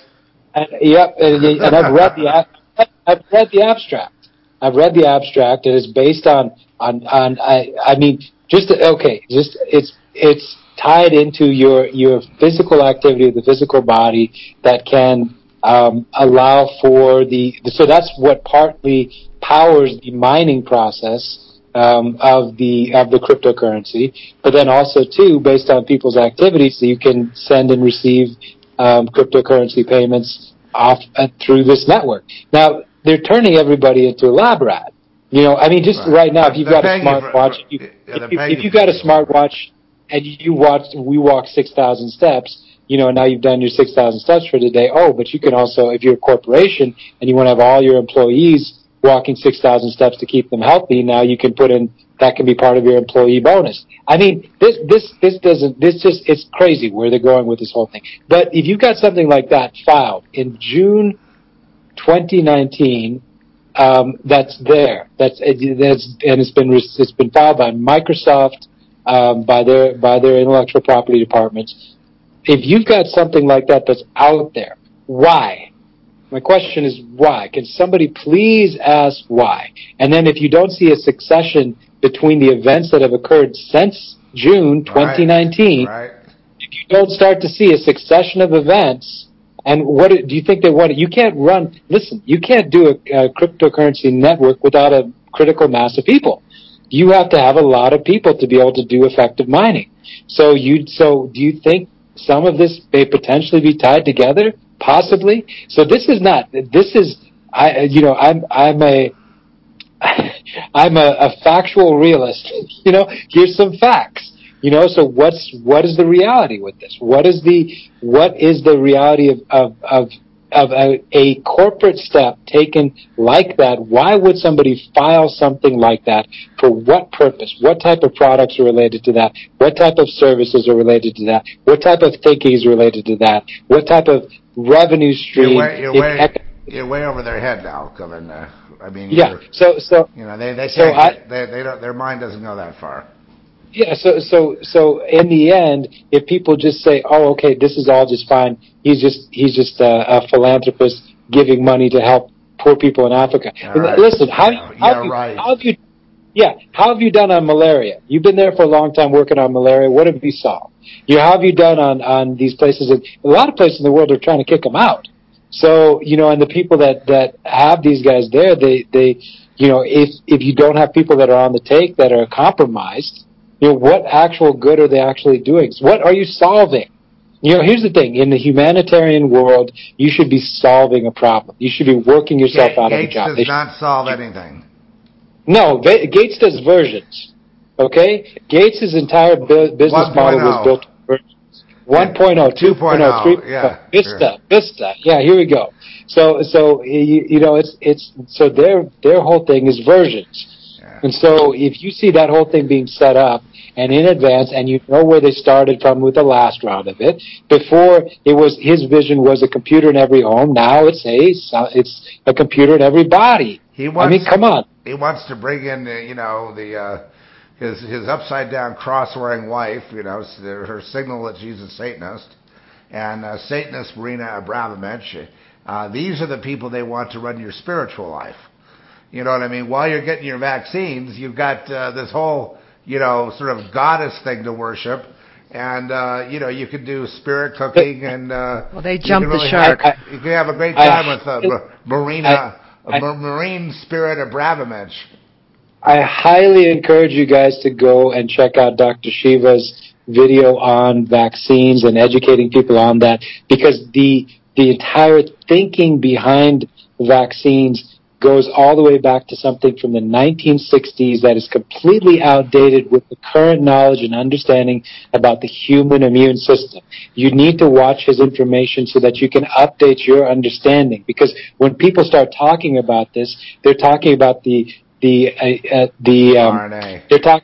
the abstract. I've read the abstract. It is based on it's tied into your physical activity of the physical body that can allow for so that's what partly powers the mining process of the cryptocurrency, but then also too based on people's activities, so you can send and receive cryptocurrency payments off through this network. Now they're turning everybody into a lab rat. Right now, if you've got a smartwatch, if you've got a smartwatch and we walk 6,000 steps. Now you've done your 6,000 steps for the day. Oh, but you can also, if you're a corporation and you want to have all your employees walking 6,000 steps to keep them healthy, now you can put in, that can be part of your employee bonus. It's crazy where they're going with this whole thing. But if you've got something like that filed in June 2019, that's there. It's been filed by Microsoft, by their intellectual property departments. If you've got something like that that's out there, why? My question is why? Can somebody please ask why? And then if you don't see a succession between the events that have occurred since June 2019, right. If you don't start to see a succession of events, and what do you think they want? You can't you can't do a cryptocurrency network without a critical mass of people. You have to have a lot of people to be able to do effective mining. So do you think some of this may potentially be tied together? Possibly. So I'm a factual realist. Here's some facts. So what is the reality with this? What is the reality of a corporate step taken like that? Why would somebody file something like that? For what purpose? What type of products are related to that? What type of services are related to that? What type of thinking is related to that? What type of revenue stream? You're way over their head now, Kevin. Their mind doesn't go that far. Yeah, so in the end, if people just say, "Oh, okay, this is all just fine," he's just a philanthropist giving money to help poor people in Africa. Right. Listen, how have you done on malaria? You've been there for a long time working on malaria. What have you solved? How have you done on these places? A lot of places in the world are trying to kick them out. So and the people that have these guys there, they if you don't have people that are on the take that are compromised. What actual good are they actually doing? What are you solving? Here's the thing. In the humanitarian world, you should be solving a problem. You should be working yourself out of a job. Gates does not solve anything. No, Gates does versions. Okay? Gates' entire business model was built on versions. 1.0, 2.0, 3.0, yeah, Vista. Yeah, here we go. So their whole thing is versions. Yeah. And so if you see that whole thing being set up and in advance, and you know where they started from with the last round of it, before his vision was a computer in every home. Now it's a computer in every body. Come on. He wants to bring in his upside down cross wearing wife. Her signal that she's a Satanist, and Satanist Marina Abramovich. These are the people they want to run your spiritual life. You know what I mean? While you're getting your vaccines, you've got this whole, sort of goddess thing to worship. And, you could do spirit cooking and... well, they jumped the shark. You can have a great time with Marine Spirit Abramovich. I highly encourage you guys to go and check out Dr. Shiva's video on vaccines and educating people on that, because the entire thinking behind vaccines goes all the way back to something from the 1960s that is completely outdated with the current knowledge and understanding about the human immune system. You need to watch his information so that you can update your understanding, because when people start talking about this, they're talking about the RNA. They're talking.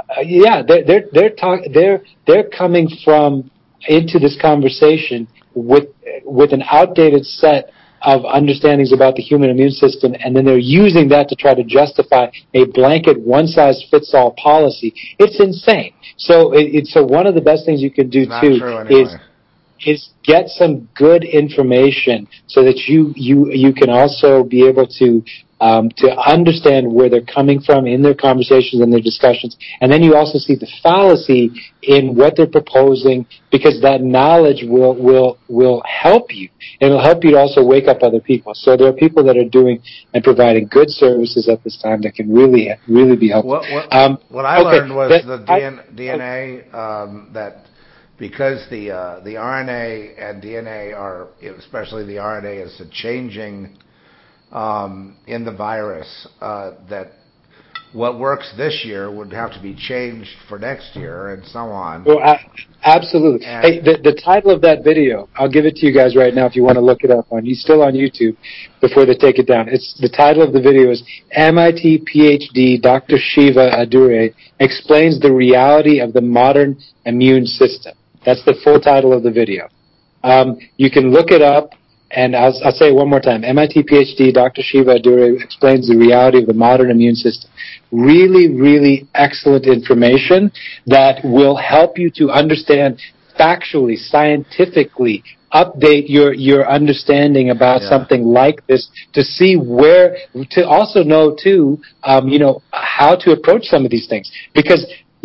They're coming from into this conversation with an outdated set of understandings about the human immune system, and then they're using that to try to justify a blanket one-size-fits-all policy. It's insane. So, so one of the best things you can do too is get some good information so that you can also be able to understand where they're coming from in their conversations and their discussions. And then you also see the fallacy in what they're proposing, because that knowledge will help you. And it'll help you to also wake up other people. So there are people that are doing and providing good services at this time that can really be helpful. What I learned was the DNA that because the RNA and DNA are, especially the RNA, is changing in the virus, that what works this year would have to be changed for next year, and so on. Well, absolutely. Hey, the title of that video, I'll give it to you guys right now if you want to look it up. He's still on YouTube before they take it down. The title of the video is MIT PhD Dr. Shiva Adure explains the reality of the modern immune system. That's the full title of the video. You can look it up, and I'll say it one more time. MIT PhD Dr. Shiva Adure explains the reality of the modern immune system. Really, really excellent information that will help you to understand factually, scientifically, update your understanding about something like this, to see where, to also know too, how to approach some of these things. Because,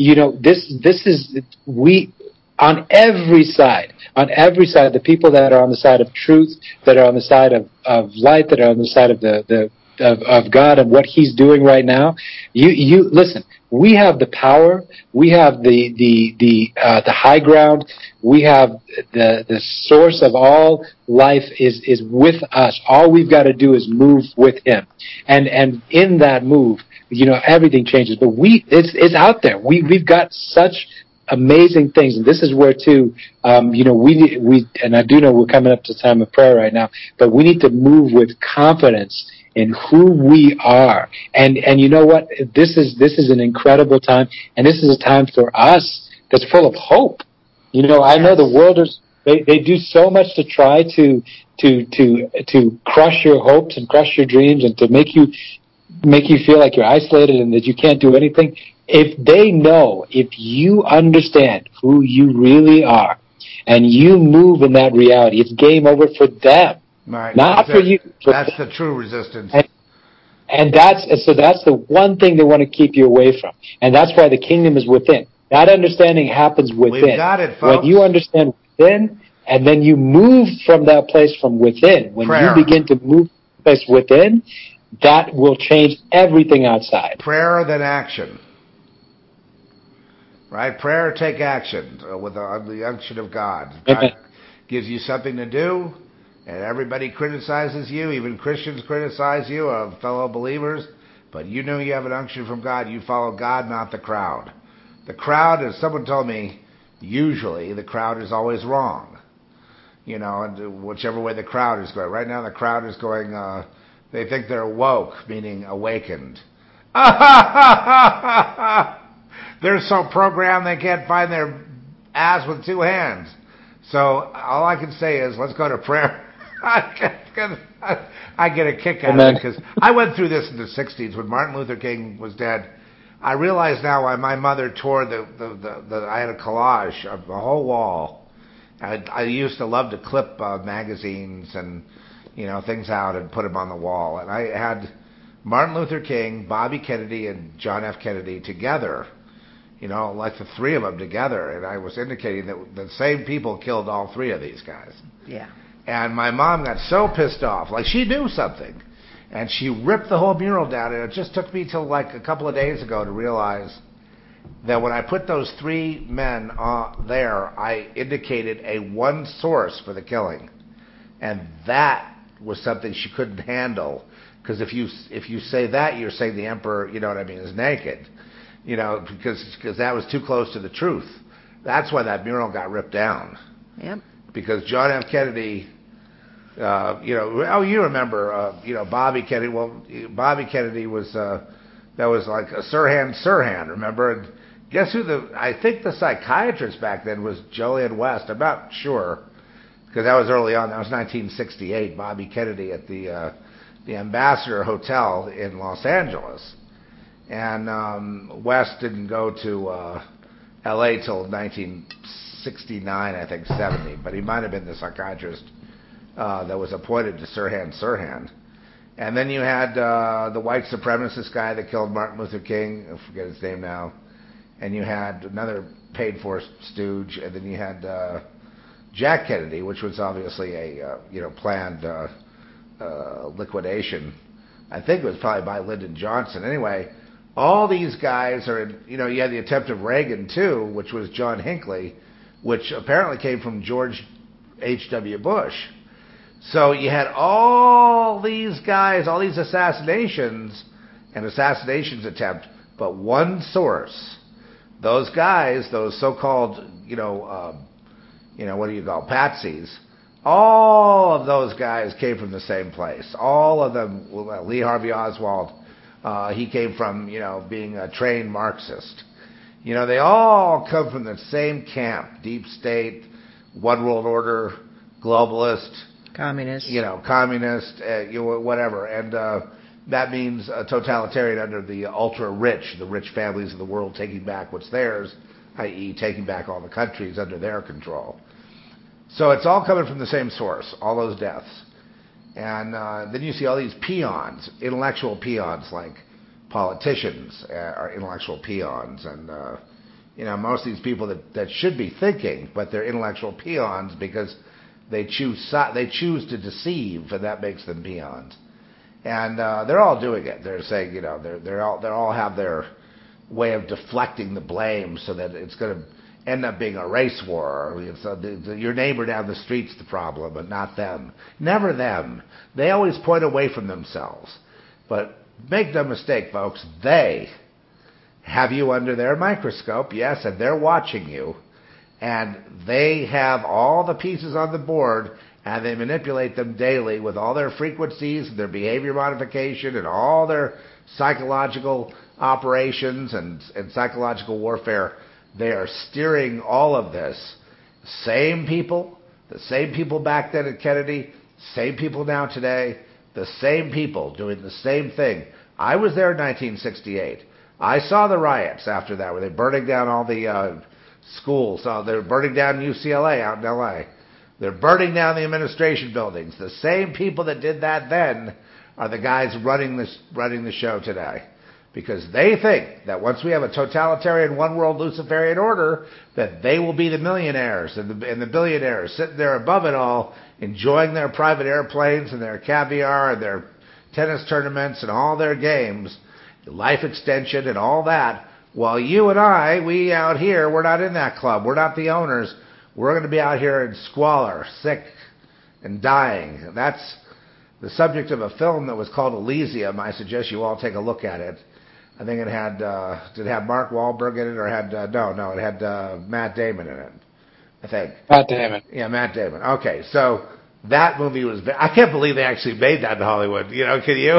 on every side, the people that are on the side of truth, that are on the side of light, that are on the side of of God and what He's doing right now, you listen. We have the power. We have the high ground. We have the source of all life is with us. All we've got to do is move with Him, and in that move, everything changes. But it's out there. We've got such amazing things, and this is where too, we and I do know we're coming up to time of prayer right now, but we need to move with confidence in who we are, and you know what? This is an incredible time, and this is a time for us that's full of hope. I know the world is they do so much to try to crush your hopes and crush your dreams and to make you feel like you're isolated and that you can't do anything. If you understand who you really are and you move in that reality, it's game over for them. Right. Not for you. That's the true resistance. And that's the one thing they want to keep you away from. And that's why the kingdom is within. That understanding happens within. We've got it, folks. When you understand within, and then you move from that place from within, when Prayer. you begin to move from the place within, that will change everything outside. Prayer, then action. Right? Prayer, take action with the unction of God. God gives you something to do, and everybody criticizes you. Even Christians criticize you, fellow believers. But you know you have an unction from God. You follow God, not the crowd. The crowd, as someone told me, usually the crowd is always wrong. And whichever way the crowd is going. Right now the crowd is going, they think they're woke, meaning awakened. They're so programmed they can't find their ass with two hands. So all I can say is, let's go to prayer. I get a kick out of it because I went through this in the 60s when Martin Luther King was dead. I realize now why my mother tore I had a collage of the whole wall. I used to love to clip magazines and, things out and put them on the wall. And I had Martin Luther King, Bobby Kennedy, and John F. Kennedy together, like the three of them together. And I was indicating that the same people killed all three of these guys. Yeah. And my mom got so pissed off, like she knew something. And she ripped the whole mural down. And it just took me till like a couple of days ago to realize that when I put those three men there, I indicated a one source for the killing. And that was something she couldn't handle. Because if you say that, you're saying the emperor, is naked. Because that was too close to the truth. That's why that mural got ripped down. Yep. Because John F. Kennedy, you remember, Bobby Kennedy. Well, Bobby Kennedy was, that was like a Sirhan, remember? And guess who I think the psychiatrist back then was Jolyon West. I'm not sure. Because that was early on. That was 1968. Bobby Kennedy at the Ambassador Hotel in Los Angeles. And West didn't go to L.A. till 1969, I think, 70. But he might have been the psychiatrist that was appointed to Sirhan. And then you had the white supremacist guy that killed Martin Luther King. I forget his name now. And you had another paid-for stooge. And then you had Jack Kennedy, which was obviously a planned liquidation. I think it was probably by Lyndon Johnson. Anyway, all these guys are in, you had the attempt of Reagan too, which was John Hinckley, which apparently came from George H.W. Bush. So you had all these guys, all these assassinations attempt, but one source. Those guys, those so-called, what do you call patsies? All of those guys came from the same place. All of them. Lee Harvey Oswald, he came from, being a trained Marxist. They all come from the same camp: deep state, one world order, globalist, communist. Communist, whatever. And that means a totalitarian under the ultra rich, the rich families of the world taking back what's theirs, i.e., taking back all the countries under their control. So it's all coming from the same source, all those deaths. And then you see all these peons, intellectual peons, like politicians are intellectual peons. And, most of these people that should be thinking, but they're intellectual peons because they choose to deceive, and that makes them peons. And they're all doing it. They're saying, they all have their way of deflecting the blame so that it's going to end up being a race war. So your neighbor down the street's the problem, but not them. Never them. They always point away from themselves. But make no mistake, folks, they have you under their microscope, yes, and they're watching you. And they have all the pieces on the board, and they manipulate them daily with all their frequencies, their behavior modification, and all their psychological operations and psychological warfare. They are steering all of this. The same people back then at Kennedy, same people now today, the same people doing the same thing. I was there in 1968. I saw the riots after that, where they're burning down all the schools. So they're burning down UCLA out in L.A. They're burning down the administration buildings. The same people that did that then are the guys running the show today. Because they think that once we have a totalitarian one-world Luciferian order, that they will be the millionaires and the billionaires sitting there above it all, enjoying their private airplanes and their caviar and their tennis tournaments and all their games, life extension and all that, while you and we out here, we're not in that club. We're not the owners. We're going to be out here in squalor, sick and dying. That's the subject of a film that was called Elysium. I suggest you all take a look at it. I think it had, did it have Mark Wahlberg in it, or had, no, it had Matt Damon in it, I think. Matt Damon. Yeah, Matt Damon. Okay, so that movie was, I can't believe they actually made that in Hollywood. Can you?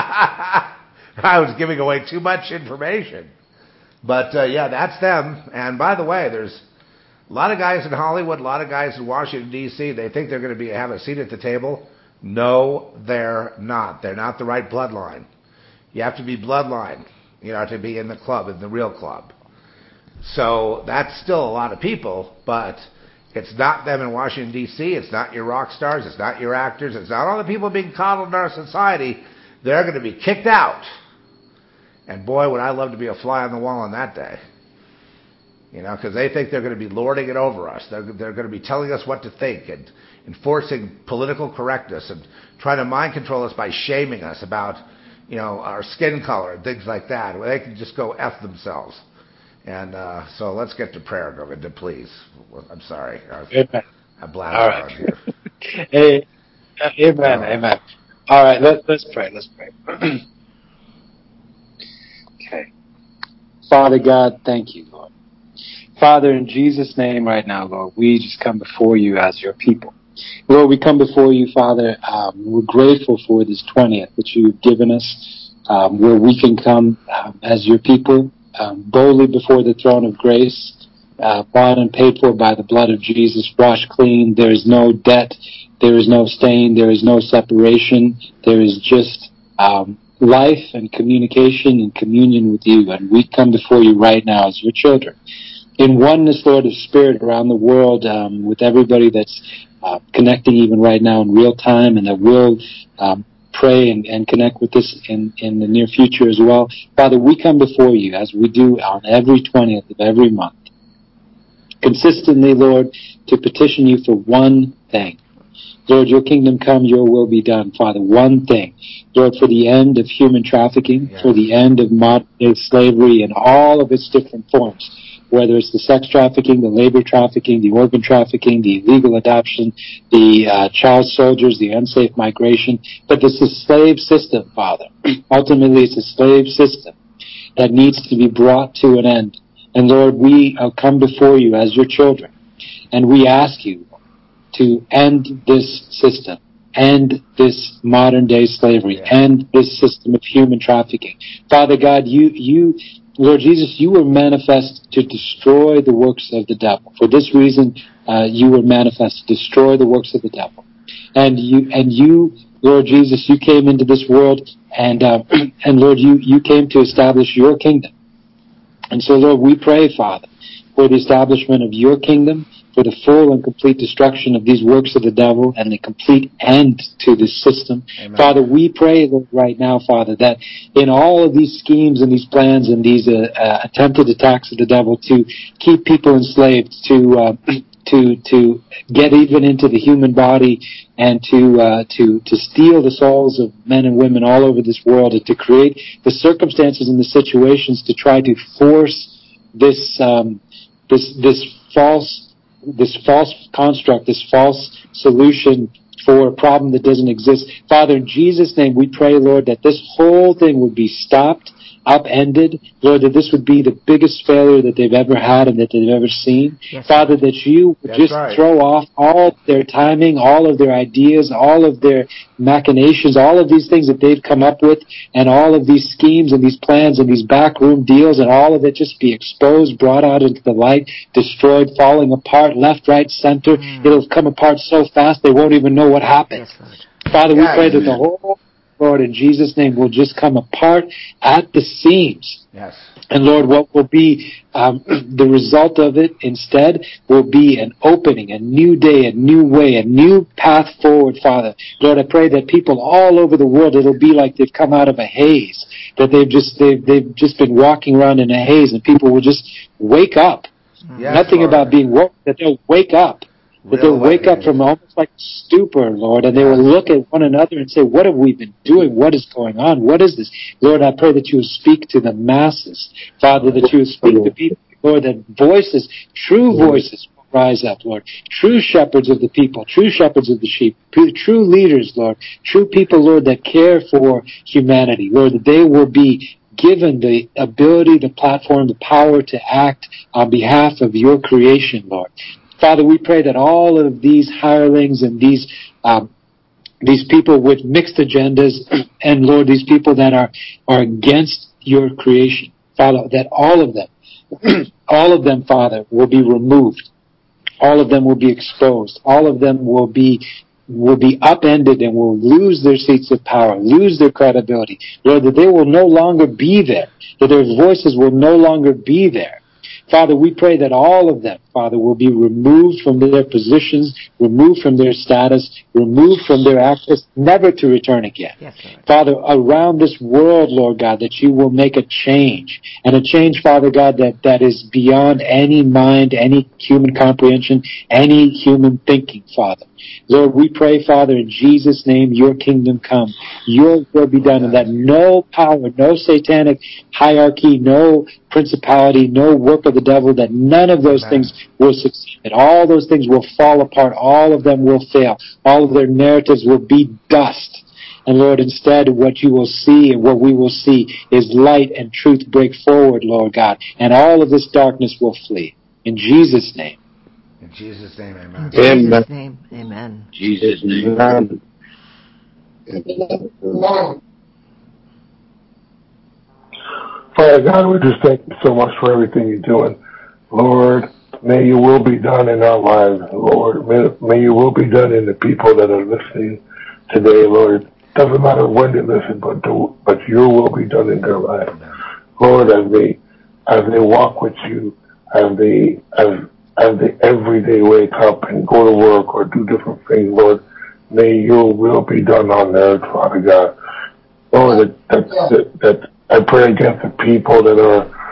I was giving away too much information. But, yeah, that's them. And by the way, there's a lot of guys in Hollywood, a lot of guys in Washington, D.C., they think they're going to have a seat at the table. No, they're not. They're not the right bloodline. You have to be bloodline, to be in the club, in the real club. So that's still a lot of people, but It's not them in Washington, D.C. It's not your rock stars. It's not your actors. It's not all the people being coddled in our society. They're going to be kicked out. And boy, would I love to be a fly on the wall on that day. You know, because they think they're going to be lording it over us. They're going to be telling us what to think and enforcing political correctness and trying to mind control us by shaming us about, you know, our skin color and things like that. Where they can just go F themselves. And so let's get to prayer, Govinda, please. I'm sorry. Amen. I blabbed on here. Hey, amen, amen. All right, let's pray. Let's pray. Okay. Father God, thank you, Lord. Father, in Jesus' name right now, Lord, we just come before you as your people. Lord, we come before you, Father. We're grateful for this 20th that you've given us, where we can come as your people, boldly before the throne of grace, bought and paid for by the blood of Jesus, washed clean. There is no debt. There is no stain. There is no separation. There is just life and communication and communion with you. And we come before you right now as your children, in oneness, Lord, of spirit around the world, with everybody that's connecting even right now in real time, and that will pray and connect with us in the near future as well. Father, we come before you as we do on every 20th of every month, consistently, Lord, to petition you for one thing. Lord, your kingdom come, your will be done, Father. One thing, Lord, for the end of human trafficking, for the end of modern-day slavery in all of its different forms, whether it's the sex trafficking, the labor trafficking, the organ trafficking, the illegal adoption, the child soldiers, the unsafe migration. But this is a slave system, Father. Ultimately, it's a slave system that needs to be brought to an end. And Lord, we come before you as your children, and we ask you to end this system, end this modern-day slavery, end this system of human trafficking. Father God, you, Lord Jesus, you were manifest to destroy the works of the devil. For this reason, you were manifest to destroy the works of the devil. And you, Lord Jesus, you came into this world, and Lord, you came to establish your kingdom. And so, Lord, we pray, Father, for the establishment of your kingdom, for the full and complete destruction of these works of the devil and the complete end to this system. Amen. Father, we pray, Lord, right now, Father, that in all of these schemes and these plans and these attempted attacks of the devil to keep people enslaved, to get even into the human body and to steal the souls of men and women all over this world, and to create the circumstances and the situations to try to force this false construct, this false solution for a problem that doesn't exist. Father, in Jesus' name, we pray, Lord, that this whole thing would be stopped, upended. Lord, that this would be the biggest failure that they've ever had and that they've ever seen. Yes, Father, that you would just throw off all of their timing, all of their ideas, all of their machinations, all of these things that they've come up with, and all of these schemes and these plans and these backroom deals, and all of it just be exposed, brought out into the light, destroyed, falling apart, left, right, center. It'll come apart so fast they won't even know what happened. Yes, Father, we pray that the whole Lord, in Jesus' name, will just come apart at the seams. Yes. And Lord, what will be the result of it instead will be an opening, a new day, a new way, a new path forward, Father. Lord, I pray that people all over the world, it'll be like they've come out of a haze, that they've just been walking around in a haze, and people will just wake up. Yes, nothing Lord. About being woke, that they'll wake up. That they'll wake up from almost like stupor, Lord, and they will look at one another and say, what have we been doing? What is going on? What is this? Lord, I pray that you will speak to the masses. Father, that you will speak to people, Lord, that voices, true voices will rise up, Lord. True shepherds of the people, true shepherds of the sheep, true leaders, Lord. True people, Lord, that care for humanity. Lord, that they will be given the ability, the platform, the power to act on behalf of your creation, Lord. Father, we pray that all of these hirelings and these people with mixed agendas, and Lord, these people that are against your creation, Father, that all of them, Father, will be removed. All of them will be exposed. All of them will be upended and will lose their seats of power, lose their credibility. Lord, that they will no longer be there, that their voices will no longer be there. Father, we pray that all of them, Father, will be removed from their positions, removed from their status, removed from their access, never to return again. Yes, Lord. Father, around this world, Lord God, that you will make a change, and a change, Father God, that is beyond any mind, any human comprehension, any human thinking, Father. Lord, we pray, Father, in Jesus' name, your kingdom come. Your will be done, and that no power, no satanic hierarchy, no principality, no work of the devil, that none of those things will succeed. That all those things will fall apart. All of them will fail. All of their narratives will be dust. And Lord, instead, what you will see and what we will see is light and truth break forward, Lord God, and all of this darkness will flee. In Jesus' name. In Jesus' name, amen. In Jesus' name, amen. Jesus' name. Amen. Father God, we just thank you so much for everything you're doing. Lord, may your will be done in our lives. Lord, may your will be done in the people that are listening today, Lord. Doesn't matter when they listen, but your will be done in their life. Lord, as they walk with you, as they every day wake up and go to work or do different things, Lord, may your will be done on earth, Father God. Lord, that I pray against the people that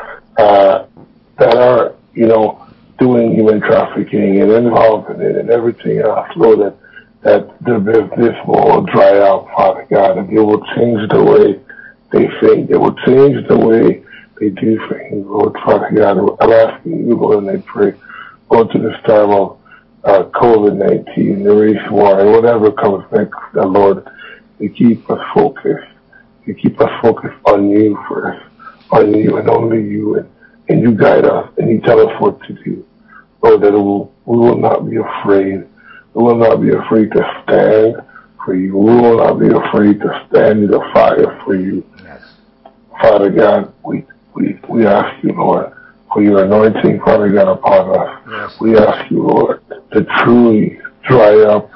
are, doing human trafficking and involved in it and everything else, Lord, that their business will dry out, Father God, and they will change the way they think. They will change the way they do things, Lord, Father God. I'm asking you, Lord, and I pray, Lord, to this time of COVID-19, the race war, and whatever comes next, Lord, to keep us focused. You keep us focused on you first, on you and only you, and you guide us and you tell us what to do. Lord, that we will not be afraid. We will not be afraid to stand for you. We will not be afraid to stand in the fire for you. Yes. Father God, we ask you, Lord, for your anointing, Father God, upon us. Yes. We ask you, Lord, to truly dry up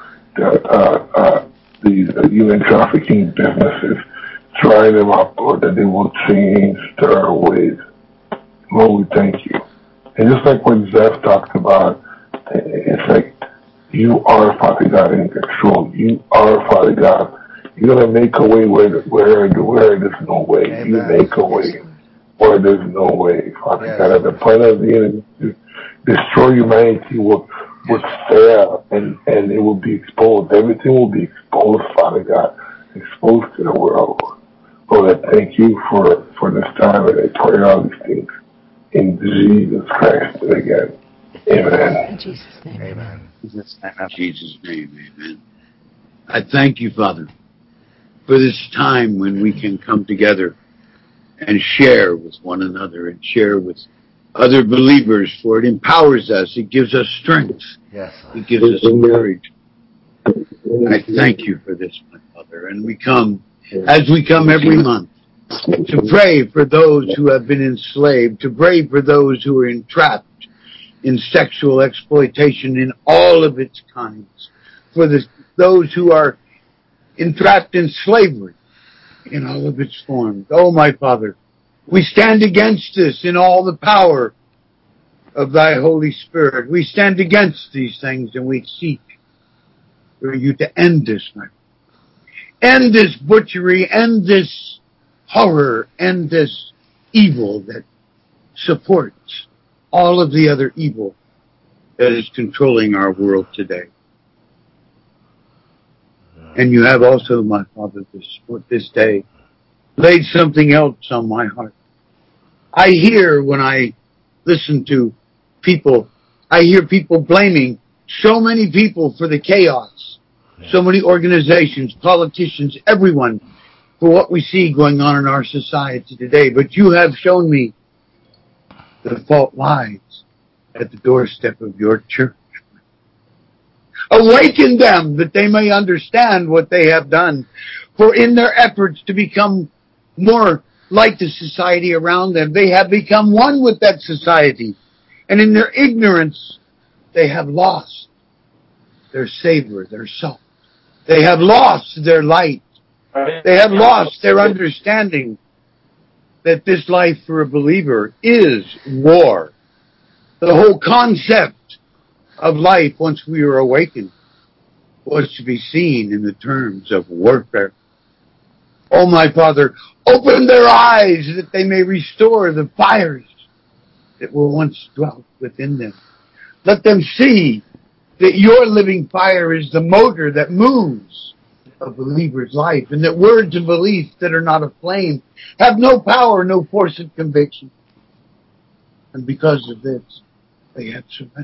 these human trafficking businesses. Dry them up, Lord, that they will change their ways. Lord, we thank you. And just like what Zeph talked about, it's like you are, Father God, in control. You are, Father God. You're going to make a way where there's no way. Amen. You make a way where there's no way, Father God. At the plan of the enemy to destroy humanity would fail, and it will be exposed. Everything will be exposed, Father God, exposed to the world. Lord, I thank you for this time, and I pray all these things in Jesus Christ. And again, amen. In Jesus' name, Amen. Jesus' name, amen. I thank you, Father, for this time when we can come together and share with one another and share with other believers, for it empowers us. It gives us strength. Yes. It gives us courage. I thank you for this, my Father. And we come, as we come every month, to pray for those who have been enslaved, to pray for those who are entrapped in sexual exploitation in all of its kinds, for those who are entrapped in slavery in all of its forms. Oh, my Father, we stand against this in all the power of thy Holy Spirit. We stand against these things, and we seek for you to end this, my Father. End this butchery, end this horror, end this evil that supports all of the other evil that is controlling our world today. And you have also, my Father, this day, laid something else on my heart. I hear when I listen to people, I hear people blaming so many people for the chaos, so many organizations, politicians, everyone, for what we see going on in our society today. But you have shown me the fault lies at the doorstep of your church. Awaken them that they may understand what they have done. For in their efforts to become more like the society around them, they have become one with that society. And in their ignorance, they have lost their savor, their salt. They have lost their light. They have lost their understanding that this life for a believer is war. The whole concept of life once we were awakened was to be seen in the terms of warfare. Oh, my Father, open their eyes that they may restore the fires that were once dwelt within them. Let them see that your living fire is the motor that moves a believer's life, and that words and beliefs that are not aflame have no power, no force of conviction. And because of this, they have surrendered.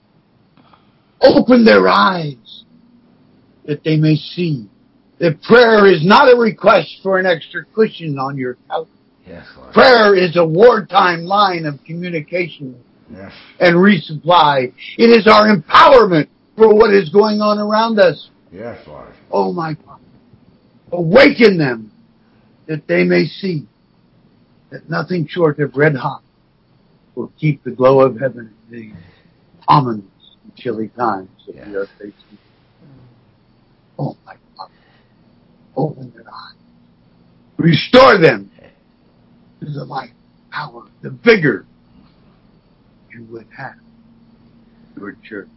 Open their eyes that they may see that prayer is not a request for an extra cushion on your couch. Yes, Lord. Prayer is a wartime line of communication and resupply. It is our empowerment for what is going on around us. Yes, Lord. Oh, my God. Awaken them that they may see that nothing short of red hot will keep the glow of heaven in the ominous and chilly times that we are facing. Oh, my God. Open their eyes. Restore them to the light, power, the vigor you would have your church.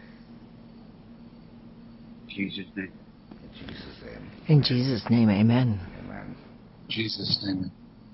In Jesus' name. In Jesus' name. In Jesus' name, amen. Amen. In Jesus' name.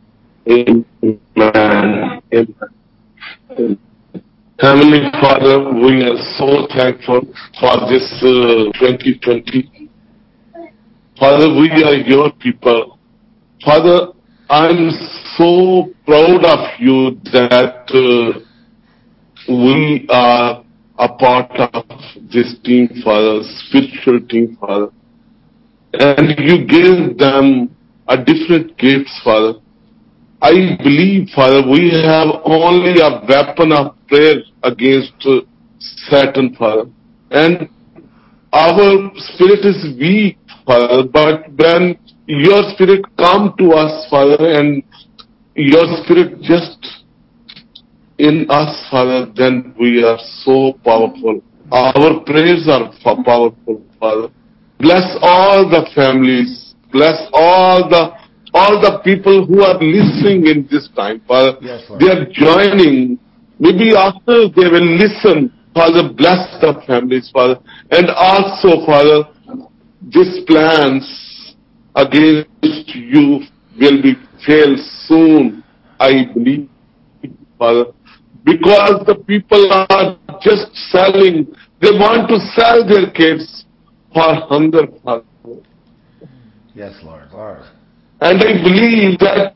Amen. Amen. Heavenly Father, we are so thankful for this 2020. Father, we are your people. Father, I'm so proud of you that we are a part of this team, Father, spiritual team, Father. And you gave them a different gifts, Father. I believe, Father, we have only a weapon of prayer against Satan, Father. And our spirit is weak, Father, but when your spirit come to us, Father, and your spirit just in us, Father, then we are so powerful. Our prayers are powerful, Father. Bless all the families. Bless all the people who are listening in this time, Father. Yes, Lord. They are joining. Maybe after they will listen, Father, bless the families, Father. And also, Father, these plans against you will be failed soon, I believe, Father. Because the people are just selling. They want to sell their kids for hunger, Father. Yes, Lord. Lord. And I believe that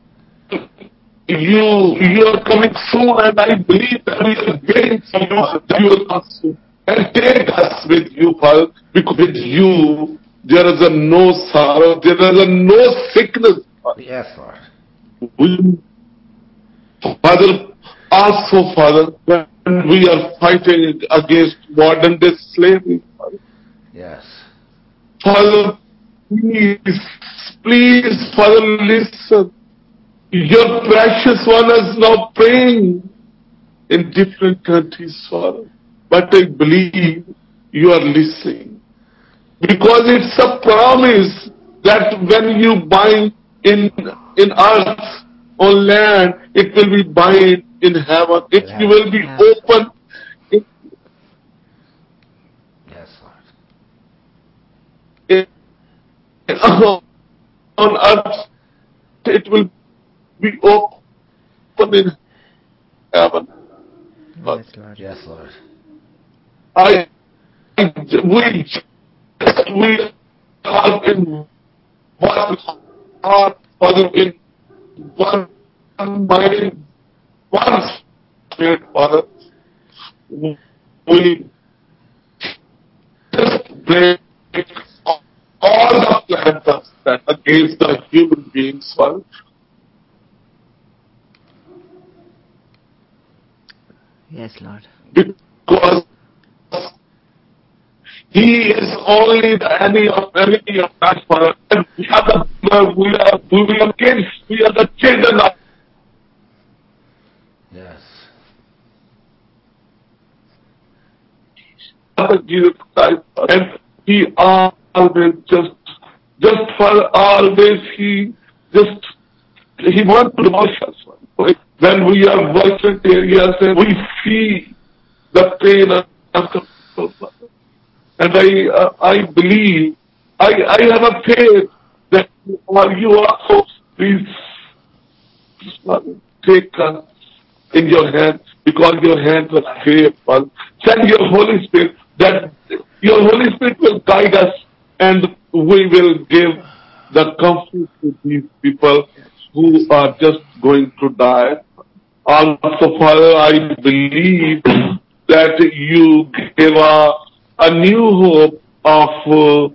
you are coming soon, and I believe that we are waiting for you, that you will come soon. And take us with you, Father, because with you there is no sorrow, there is no sickness. Yes, Lord. Father, also, Father, when we are fighting against modern day slavery, Father. Yes. Father, please, Father, listen. Your precious one is now praying in different countries, Father. But I believe you are listening. Because it's a promise that when you bind in earth on land, it will be bind in heaven. It will be open. Yes, Lord. On earth, it will be open in heaven. Yes, Lord. Yes, Lord. We are in one heart, Father, in one mind, one spirit, Father. We just break all the plans of Satan against the human beings, Father. Yes, Lord. Because he is only the enemy of that, Father. And we are the kids, we are the children of Yes. Jesus Christ. And he always just for always he wants to wash us. When we are worship areas and we see the pain of people, Father. And I believe, I have a faith that you also please take us in your hands, because your hands are faithful. Send your Holy Spirit, that your Holy Spirit will guide us, and we will give the comfort to these people who are just going to die. Also, Father, I believe that you give a new hope of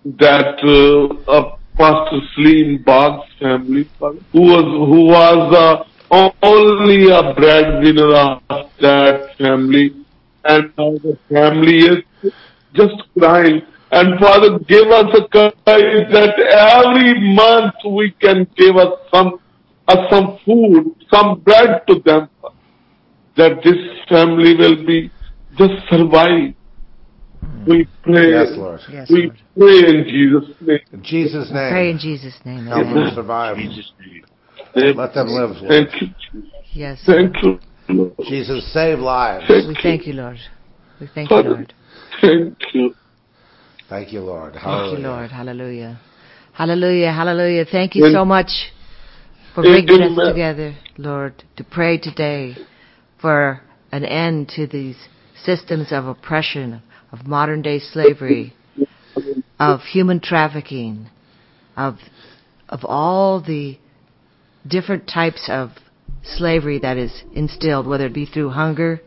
Pastor Slim Boggs family, who was only a breadwinner of that family, and now the family is just crying. And Father, give us a courage that every month we can give us some food, some bread to them, that this family will be just survive. We pray. Yes, Lord. Yes, We Lord. pray in Jesus' name. In Jesus' name. Pray in Jesus' name. Help Amen. them survive. Jesus' name. Let them live, Lord. Thank you, Jesus. Yes. Thank you, Lord. Jesus, save lives. We thank you, Lord. We thank you, Father, Lord. thank you. Thank you, Lord. Thank Hallelujah. you, Lord. Hallelujah. Hallelujah. Hallelujah. Thank you so much for bringing us Amen. together, Lord, to pray today for an end to these systems of oppression, of modern day slavery, of human trafficking, of all the different types of slavery that is instilled, whether it be through hunger,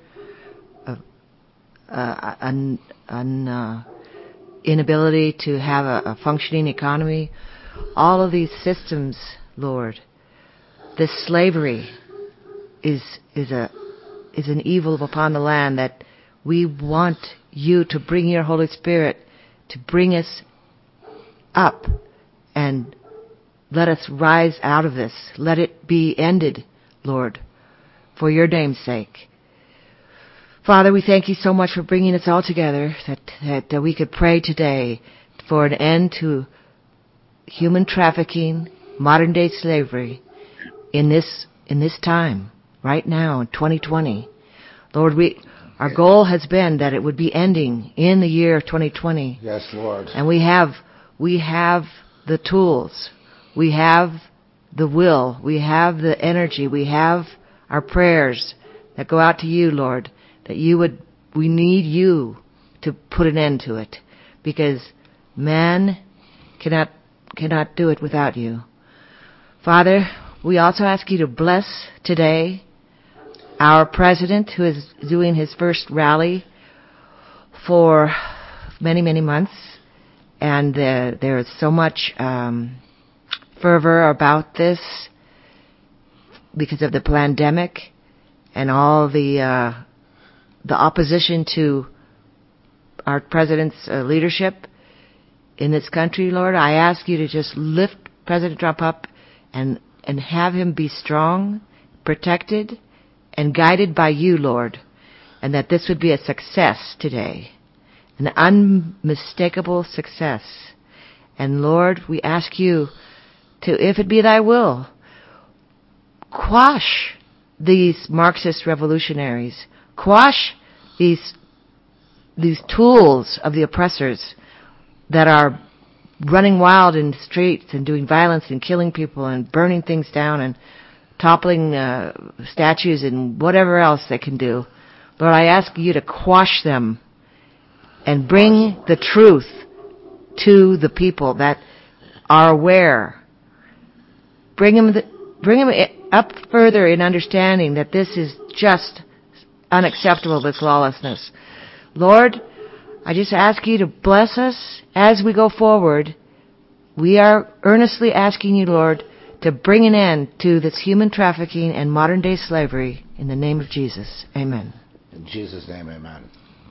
inability to have a functioning economy, all of these systems, Lord. This slavery is an evil upon the land that we want you to bring your Holy Spirit to bring us up and let us rise out of this. Let it be ended, Lord, for your name's sake. Father, we thank you so much for bringing us all together, that we could pray today for an end to human trafficking, modern day slavery in this time, right now, in 2020. Lord, our goal has been that it would be ending in the year 2020. Yes, Lord. And we have the tools, we have the will, we have the energy, we have our prayers that go out to you, Lord, that we need you to put an end to it, because man cannot do it without you. Father, we also ask you to bless today our president, who is doing his first rally for many, many months, and there is so much fervor about this because of the pandemic and all the opposition to our president's leadership in this country. Lord, I ask you to just lift President Trump up and have him be strong, protected, and guided by you, Lord, and that this would be a success today, an unmistakable success. And Lord, we ask you to, if it be thy will, quash these Marxist revolutionaries, quash these tools of the oppressors that are running wild in the streets and doing violence and killing people and burning things down and toppling statues and whatever else they can do. Lord, I ask you to quash them and bring the truth to the people that are aware. Bring them up further in understanding that this is just unacceptable, this lawlessness. Lord, I just ask you to bless us as we go forward. We are earnestly asking you, Lord, to bring an end to this human trafficking and modern day slavery in the name of Jesus. Amen. In Jesus' name, amen.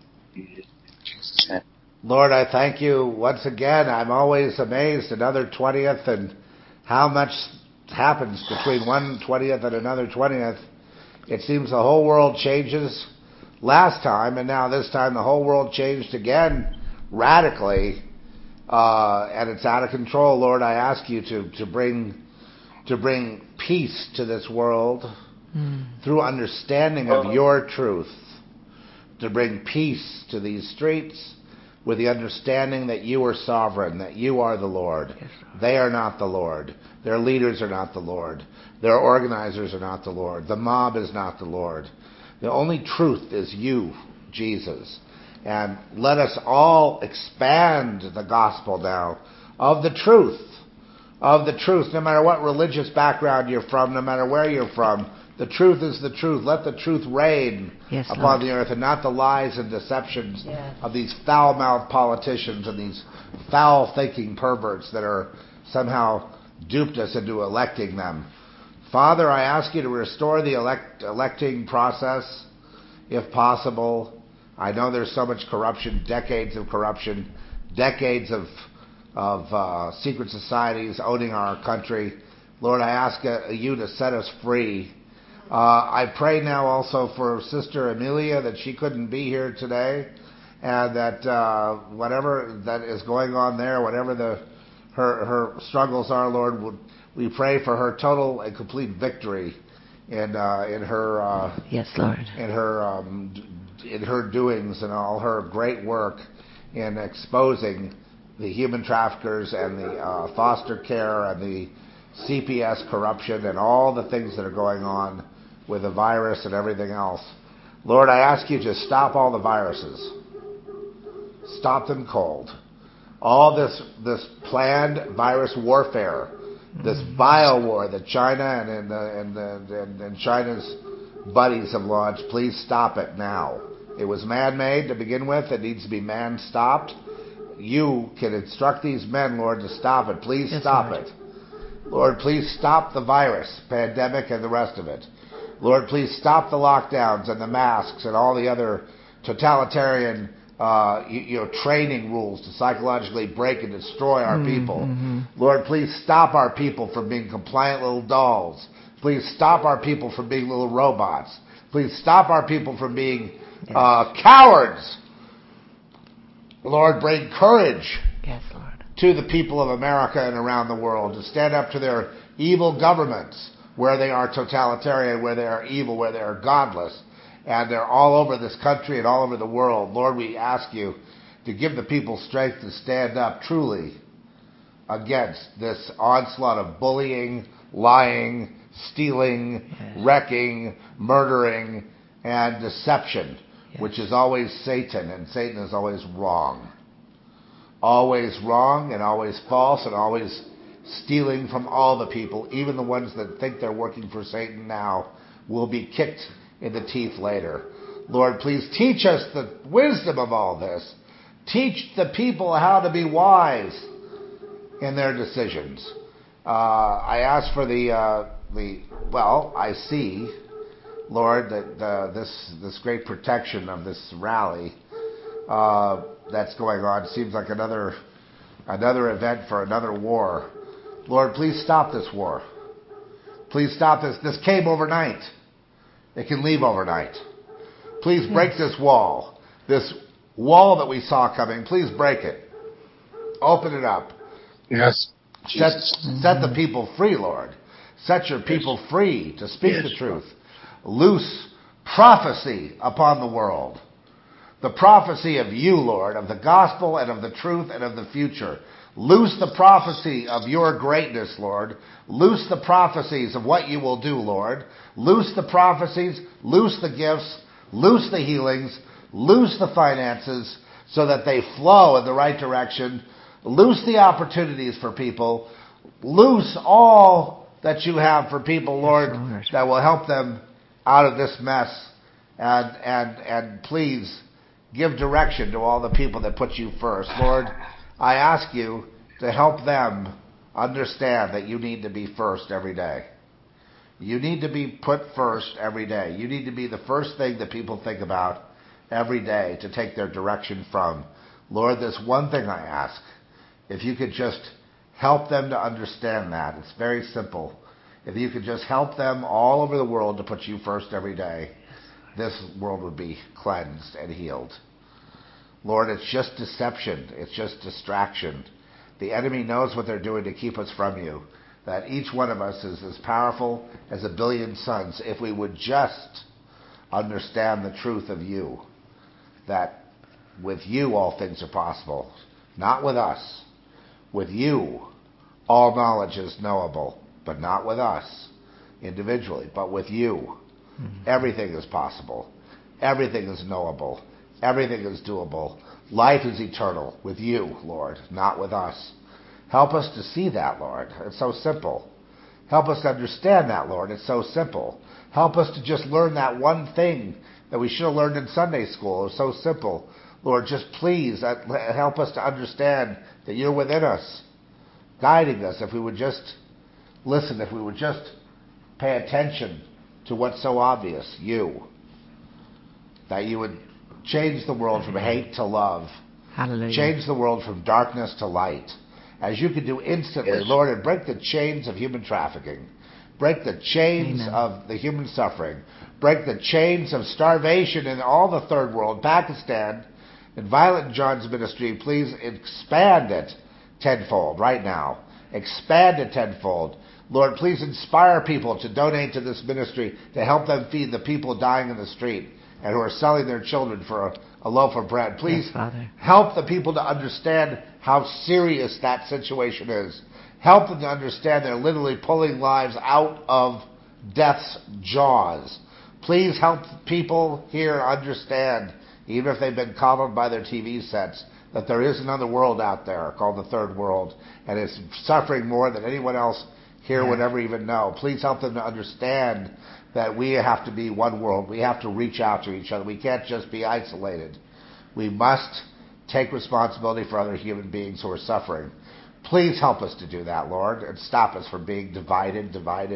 Lord, I thank you once again. I'm always amazed another 20th and how much happens between one 20th and another 20th. It seems the whole world changes. Last time, and now this time, the whole world changed again radically, and it's out of control. Lord, I ask you to bring peace to this world through understanding of your truth, to bring peace to these streets with the understanding that you are sovereign, that you are the Lord. They are not the Lord. Their leaders are not the Lord. Their organizers are not the Lord. The mob is not the Lord. The only truth is you, Jesus. And let us all expand the gospel now of the truth. Of the truth, no matter what religious background you're from, no matter where you're from, the truth is the truth. Let the truth reign upon the earth, and not the lies and deceptions of these foul-mouthed politicians and these foul-thinking perverts that are somehow duped us into electing them. Father, I ask you to restore the electing process, if possible. I know there's so much corruption, decades of corruption, decades of secret societies owning our country. Lord, I ask you to set us free. I pray now also for Sister Amelia that she couldn't be here today, and that whatever that is going on there, whatever her struggles are, Lord, we pray for her total and complete victory in her yes, Lord, in her doings and all her great work in exposing the human traffickers and the foster care and the CPS corruption and all the things that are going on with the virus and everything else. Lord, I ask you to stop all the viruses. Stop them cold. All this planned virus warfare, this bio war that China and China's buddies have launched, please stop it now. It was man-made to begin with. It needs to be man-stopped. You can instruct these men, Lord, to stop it. Please stop it. Lord, please stop the virus, pandemic, and the rest of it. Lord, please stop the lockdowns and the masks and all the other totalitarian training rules to psychologically break and destroy our people. Lord, please stop our people from being compliant little dolls. Please stop our people from being little robots. Please stop our people from being cowards. Lord, bring courage to the people of America and around the world to stand up to their evil governments where they are totalitarian, where they are evil, where they are godless. And they're all over this country and all over the world. Lord, we ask you to give the people strength to stand up truly against this onslaught of bullying, lying, stealing, wrecking, murdering, and deception, which is always Satan, and Satan is always wrong. Always wrong and always false and always stealing from all the people, even the ones that think they're working for Satan now, will be kicked in the teeth later. Lord, please teach us the wisdom of all this. Teach the people how to be wise in their decisions. I ask for I see, Lord, that this great protection of this rally that's going on seems like another event for another war. Lord, please stop this war. Please stop this. This came overnight. It can leave overnight. Please break this wall. This wall that we saw coming, please break it. Open it up. Yes. Set the people free, Lord. Set your people free to speak the truth. Loose prophecy upon the world. The prophecy of you, Lord, of the gospel and of the truth and of the future. Loose the prophecy of your greatness, Lord. Loose the prophecies of what you will do, Lord. Loose the prophecies, loose the gifts, loose the healings, loose the finances so that they flow in the right direction. Loose the opportunities for people. Loose all that you have for people, Lord, that will help them out of this mess. And please give direction to all the people that put you first. Lord, I ask you to help them understand that you need to be first every day. You need to be put first every day. You need to be the first thing that people think about every day to take their direction from. Lord, there's one thing I ask. If you could just help them to understand that. It's very simple. If you could just help them all over the world to put you first every day, this world would be cleansed and healed. Lord, it's just deception. It's just distraction. The enemy knows what they're doing to keep us from you. That each one of us is as powerful as a billion suns if we would just understand the truth of you. that with you all things are possible. Not with us. With you, all knowledge is knowable, but not with us individually, but with you. Everything is possible. Everything is knowable. Everything is doable. Life is eternal with you, Lord, not with us. Help us to see that, Lord. It's so simple. Help us to understand that, Lord. It's so simple. Help us to just learn that one thing that we should have learned in Sunday school. It's so simple. Lord, just please help us to understand that you're within us, guiding us. If we would just listen, if we would just pay attention to what's so obvious, you. That you would change the world from hate to love. Hallelujah. Change the world from darkness to light. As you could do instantly, yes. Lord, and break the chains of human trafficking. Break the chains of the human suffering. Break the chains of starvation in all the third world, Pakistan, and Violet John's ministry. Please expand it tenfold right now. Expand it tenfold. Lord, please inspire people to donate to this ministry to help them feed the people dying in the street and who are selling their children for a loaf of bread. Please help the people to understand how serious that situation is. Help them to understand they're literally pulling lives out of death's jaws. Please help people here understand, even if they've been coddled by their TV sets, that there is another world out there called the third world, and it's suffering more than anyone else here would ever even know. Please help them to understand that we have to be one world. We have to reach out to each other. We can't just be isolated. We must take responsibility for other human beings who are suffering. Please help us to do that, Lord, and stop us from being divided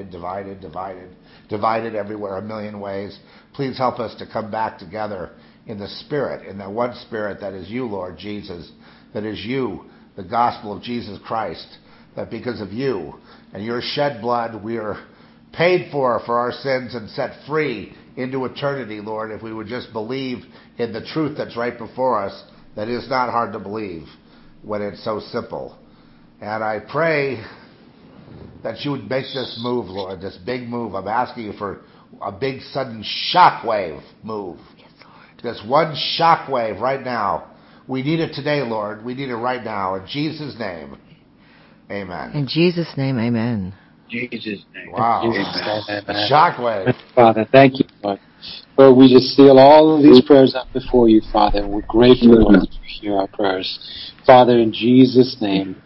everywhere a million ways. Please help us to come back together in the Spirit, in that one Spirit that is you, Lord Jesus, that is you, the gospel of Jesus Christ, that because of you and your shed blood, we are paid for our sins and set free into eternity, Lord, if we would just believe in the truth that's right before us. That is not hard to believe when it's so simple. And I pray that you would make this move, Lord, this big move. I'm asking you for a big sudden shockwave move. Yes, Lord. This one shockwave right now. We need it today, Lord. We need it right now. In Jesus' name, amen. In Jesus' name, amen. Jesus' name. Wow. Amen. A shockwave. Father, thank you, Lord. Lord, we just seal all of these prayers up before you, Father, and we're grateful, Lord, that you hear our prayers. Father, in Jesus' name,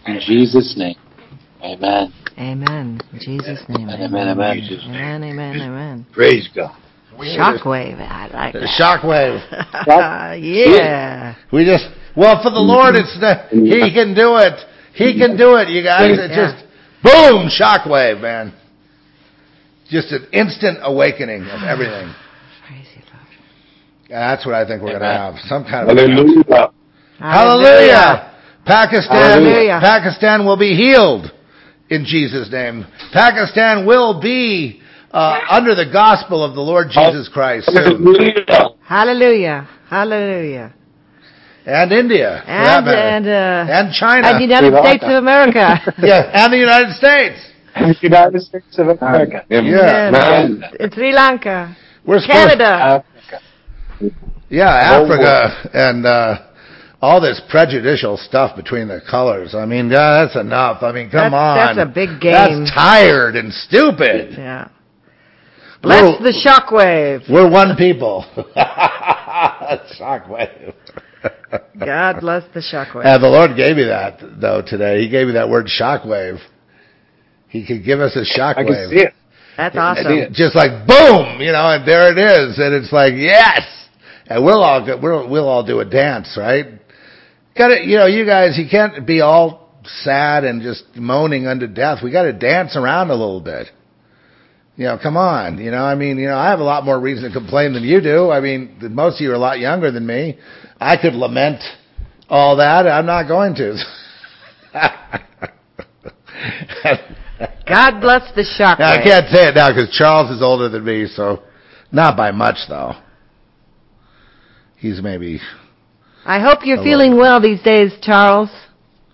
amen. Amen. In Jesus' name, amen. Amen. Amen, amen, amen. Praise God. Shockwave. I like that. Shockwave. Yeah. We just, well, for the Lord, it's He can do it. He can do it, you guys. It's just, boom, shockwave, man. Just an instant awakening of everything. Praise you, Lord. That's what I think we're going to have. Some kind of... Hallelujah. Hallelujah. Hallelujah. Pakistan will be healed in Jesus' name. Pakistan will be under the gospel of the Lord Jesus Christ soon. Hallelujah. Hallelujah. And India, for that matter. And China. And the United States of America. Yeah, and the United States. United States of America. And Sri Lanka. We're Canada. Africa. And all this prejudicial stuff between the colors. I mean, that's enough. I mean, come on. That's a big game. That's tired and stupid. Yeah. Bless the shockwave. We're one people. Shockwave. God bless the shockwave. And the Lord gave me that, though, today. He gave me that word shockwave. He could give us a shockwave. I can see it. That's awesome. Just like boom, and there it is, and it's like yes, and we'll all do a dance, right? Got to, you guys, you can't be all sad and just moaning unto death. We got to dance around a little bit. Come on. I have a lot more reason to complain than you do. I mean, most of you are a lot younger than me. I could lament all that. I'm not going to. God bless the shockwave. I can't say it now because Charles is older than me, so not by much, though. He's maybe... I hope you're feeling well these days, Charles.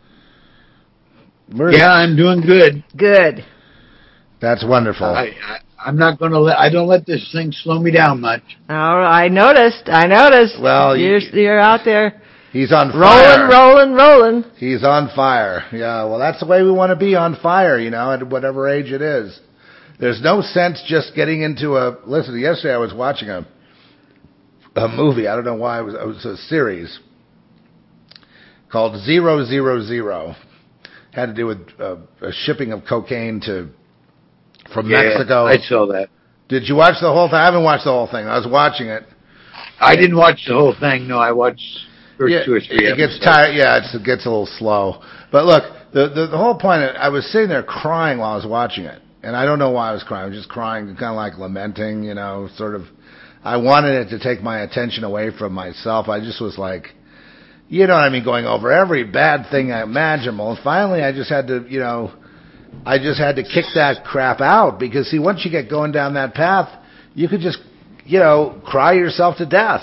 Yeah, I'm doing good. Good. That's wonderful. I'm not going to I don't let this thing slow me down much. Oh, I noticed. Well, you're out there. He's on fire. Rolling. He's on fire. Yeah, well, that's the way we want to be, on fire, at whatever age it is. There's no sense just getting into listen, yesterday I was watching a movie. I don't know why. It was a series called 000. Had to do with a shipping of cocaine from Mexico. I saw that. Did you watch the whole thing? I haven't watched the whole thing. I was watching it. I didn't watch the whole thing. No, I watched first 2 or 3 episodes. It gets tired. Yeah, it gets a little slow. But look, the whole point, I was sitting there crying while I was watching it. And I don't know why I was crying. I was just crying, kind of like lamenting, sort of. I wanted it to take my attention away from myself. I just was like, going over every bad thing imaginable. And finally, I just had to, kick that crap out. Because, see, once you get going down that path, you could just, cry yourself to death.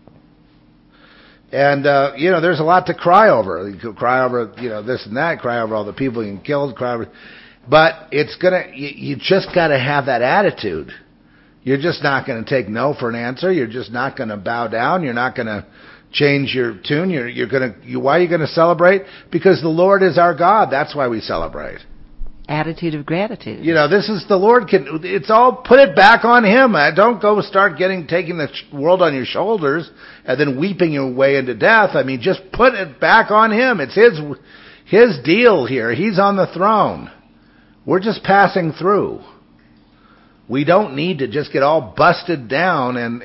And, there's a lot to cry over. You could cry over, this and that, cry over all the people you killed, cry over. But you just got to have that attitude. You're just not going to take no for an answer. You're just not going to bow down. You're not going to change your tune. Why are you going to celebrate? Because the Lord is our God. That's why we celebrate. Attitude of gratitude. This is the Lord. It's all, put it back on Him. Don't go start taking the world on your shoulders and then weeping your way into death. I mean, just put it back on Him. It's His deal here. He's on the throne. We're just passing through. We don't need to just get all busted down and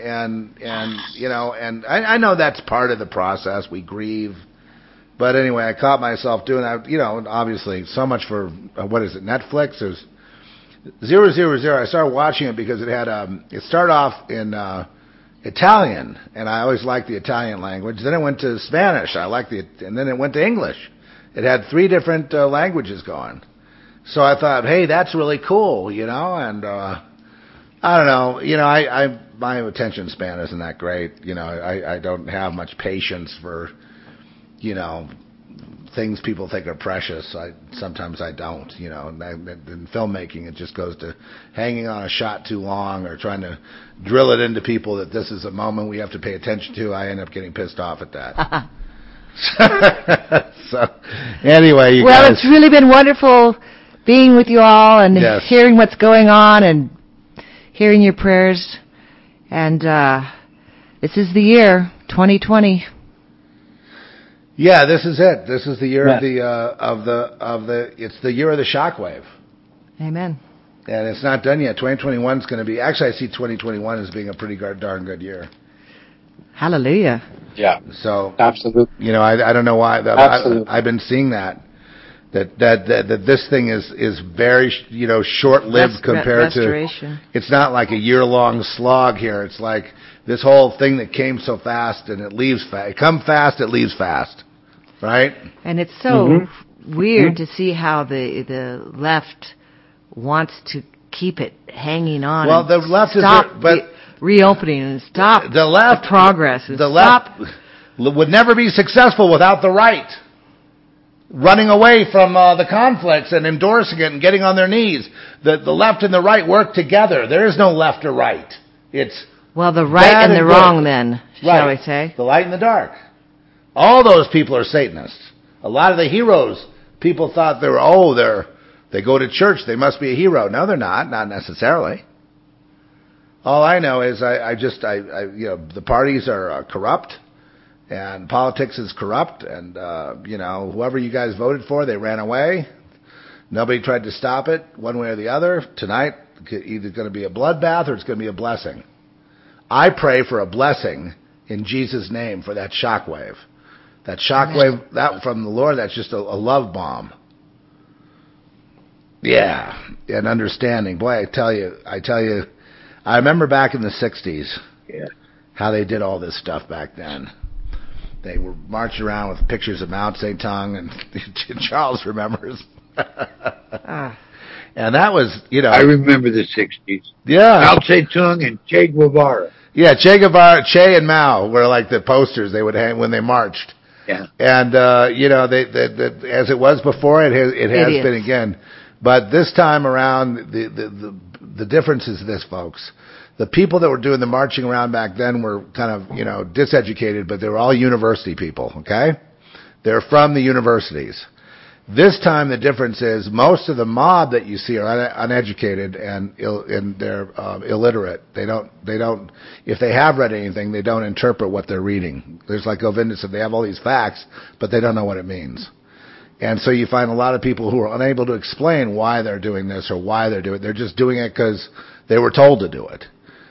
I know that's part of the process. We grieve. But anyway, I caught myself doing that, obviously so much for, what is it, Netflix? There's 000. I started watching it because it had, it started off in, Italian, and I always liked the Italian language. Then it went to Spanish. And then it went to English. It had 3 different, languages going. So I thought, hey, that's really cool, and I don't know, my attention span isn't that great, I don't have much patience for, things people think are precious. Sometimes I don't, in filmmaking it just goes to hanging on a shot too long or trying to drill it into people that this is a moment we have to pay attention to. I end up getting pissed off at that. So anyway, guys. It's really been wonderful being with you all and hearing what's going on and hearing your prayers. And this is the year 2020. Yeah, this is it. This is the year of the it's the year of the shockwave. Amen. And it's not done yet. 2021 is going to be, actually I see 2021 as being a pretty darn good year. Hallelujah. Yeah. So absolutely. I don't know why I've been seeing that this thing is very short-lived compared to, it's not like a year-long slog here. It's like this whole thing that came so fast and it leaves fast. It come fast, it leaves fast, right? And it's so weird to see how the left wants to keep it hanging on. Well, the left reopening and stop the progress. The left would never be successful without the right running away from the conflicts and endorsing it and getting on their knees. The left and the right work together. There is no left or right. It's the right and the wrong then, shall we say. The light and the dark. All those people are Satanists. A lot of the heroes, people thought they go to church, they must be a hero. No, they're not necessarily. All I know is the parties are corrupt. And politics is corrupt, and, whoever you guys voted for, they ran away. Nobody tried to stop it one way or the other. Tonight, it's either going to be a bloodbath or it's going to be a blessing. I pray for a blessing in Jesus' name for that shockwave. That shockwave, that from the Lord, that's just a love bomb. Yeah, and understanding. Boy, I tell you, I remember back in the 60s how they did all this stuff back then. They were marching around with pictures of Mao Zedong, and Charles remembers. And that was, I remember the 60s. Yeah. Mao Zedong and Che Guevara. Yeah, Che Guevara, Che and Mao were like the posters they would hang when they marched. Yeah. And, as it was before, it has been again. But this time around, the difference is this, folks. The people that were doing the marching around back then were kind of, diseducated, but they were all university people, okay? They're from the universities. This time the difference is most of the mob that you see are uneducated and they're illiterate. They don't, if they have read anything, they don't interpret what they're reading. There's like Govinda said, they have all these facts, but they don't know what it means. And so you find a lot of people who are unable to explain why they're doing this or why they're doing it. They're just doing it because they were told to do it.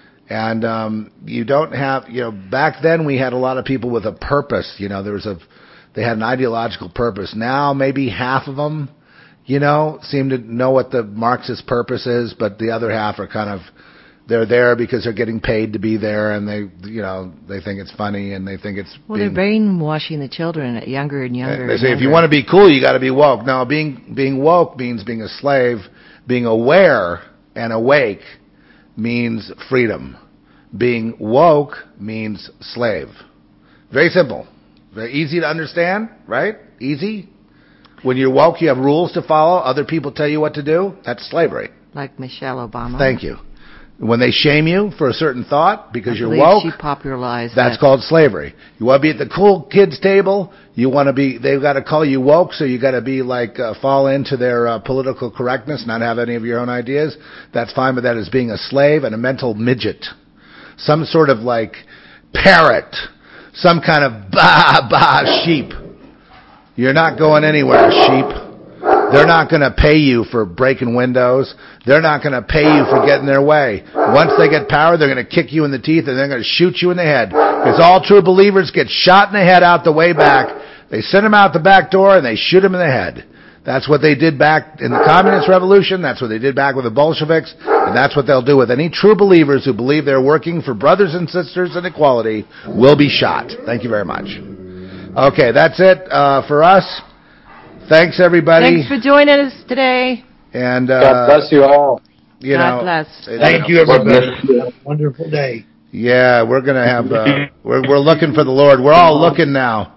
And you don't have, back then we had a lot of people with a purpose. They had an ideological purpose. Now maybe half of them, seem to know what the Marxist purpose is, but the other half are kind of, they're there because they're getting paid to be there, and they think it's funny, and they think it's. Well, they're brainwashing the children younger and younger. They say if you want to be cool, you got to be woke. Now, being woke means being a slave. Being aware and awake means freedom. Being woke means slave. Very simple. Very easy to understand, right? Easy. When you're woke, you have rules to follow. Other people tell you what to do. That's slavery. Like Michelle Obama. Thank you. When they shame you for a certain thought because you're woke, she popularized that's called slavery. You want to be at the cool kids table. You want to be. They've got to call you woke, so you got to be like fall into their political correctness, not have any of your own ideas. That's fine, but that is being a slave and a mental midget, some sort of like parrot. Some kind of sheep. You're not going anywhere, sheep. They're not going to pay you for breaking windows. They're not going to pay you for getting their way. Once they get power, they're going to kick you in the teeth and they're going to shoot you in the head. Because all true believers get shot in the head out the way back. They send them out the back door and they shoot them in the head. That's what they did back in the Communist Revolution. That's what they did back with the Bolsheviks. And that's what they'll do with any true believers who believe they're working for brothers and sisters and equality will be shot. Thank you very much. Okay, that's it for us. Thanks, everybody. Thanks for joining us today. And God bless you all. God bless. Thank you, everybody. Have a wonderful day. Yeah, we're going to have, we're looking for the Lord. We're all looking now.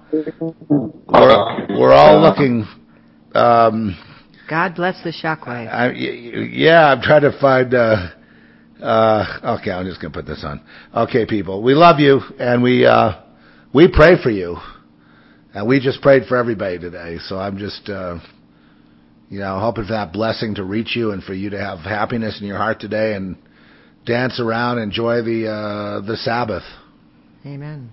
We're all looking. God bless the shockwave. I'm trying to find, okay, I'm just going to put this on. Okay, people, we love you, and we pray for you. And we just prayed for everybody today, so I'm just, hoping for that blessing to reach you and for you to have happiness in your heart today and dance around, enjoy the Sabbath. Amen.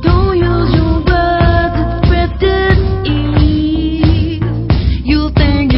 You think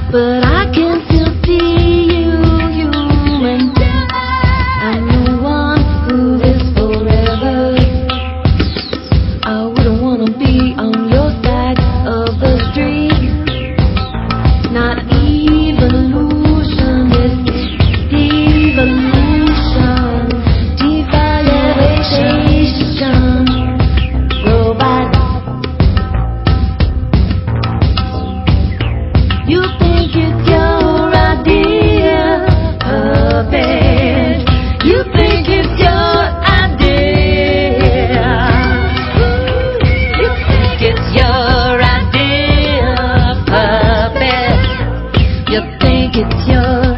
but I can still see you human. I'm the one who lives forever. I wouldn't wanna be on your side of the street. Not evolution, it's devolution, devaluation, robot. You think it's your idea, puppet. You think it's your idea. You think it's your idea, puppet. You think it's your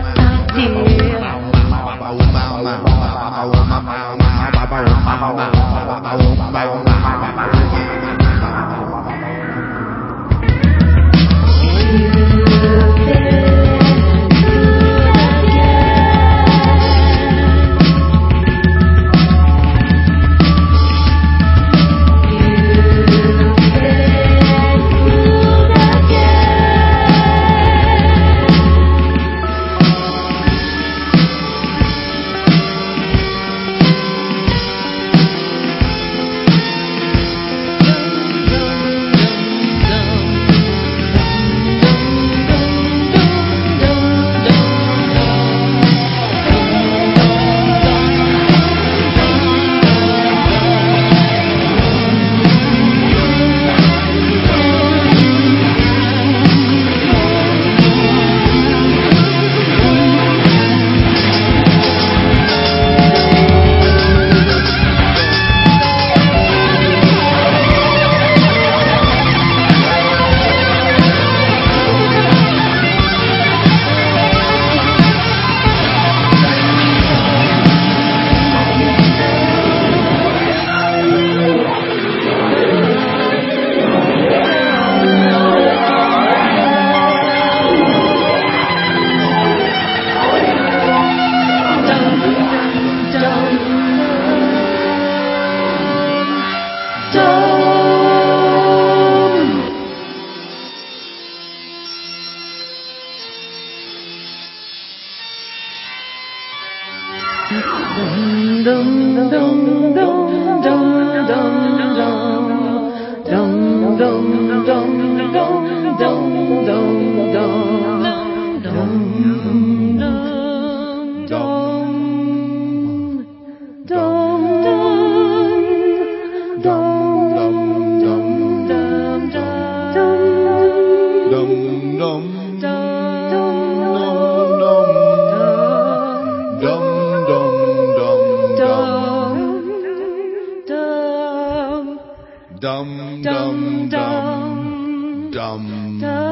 dum dum dum dum.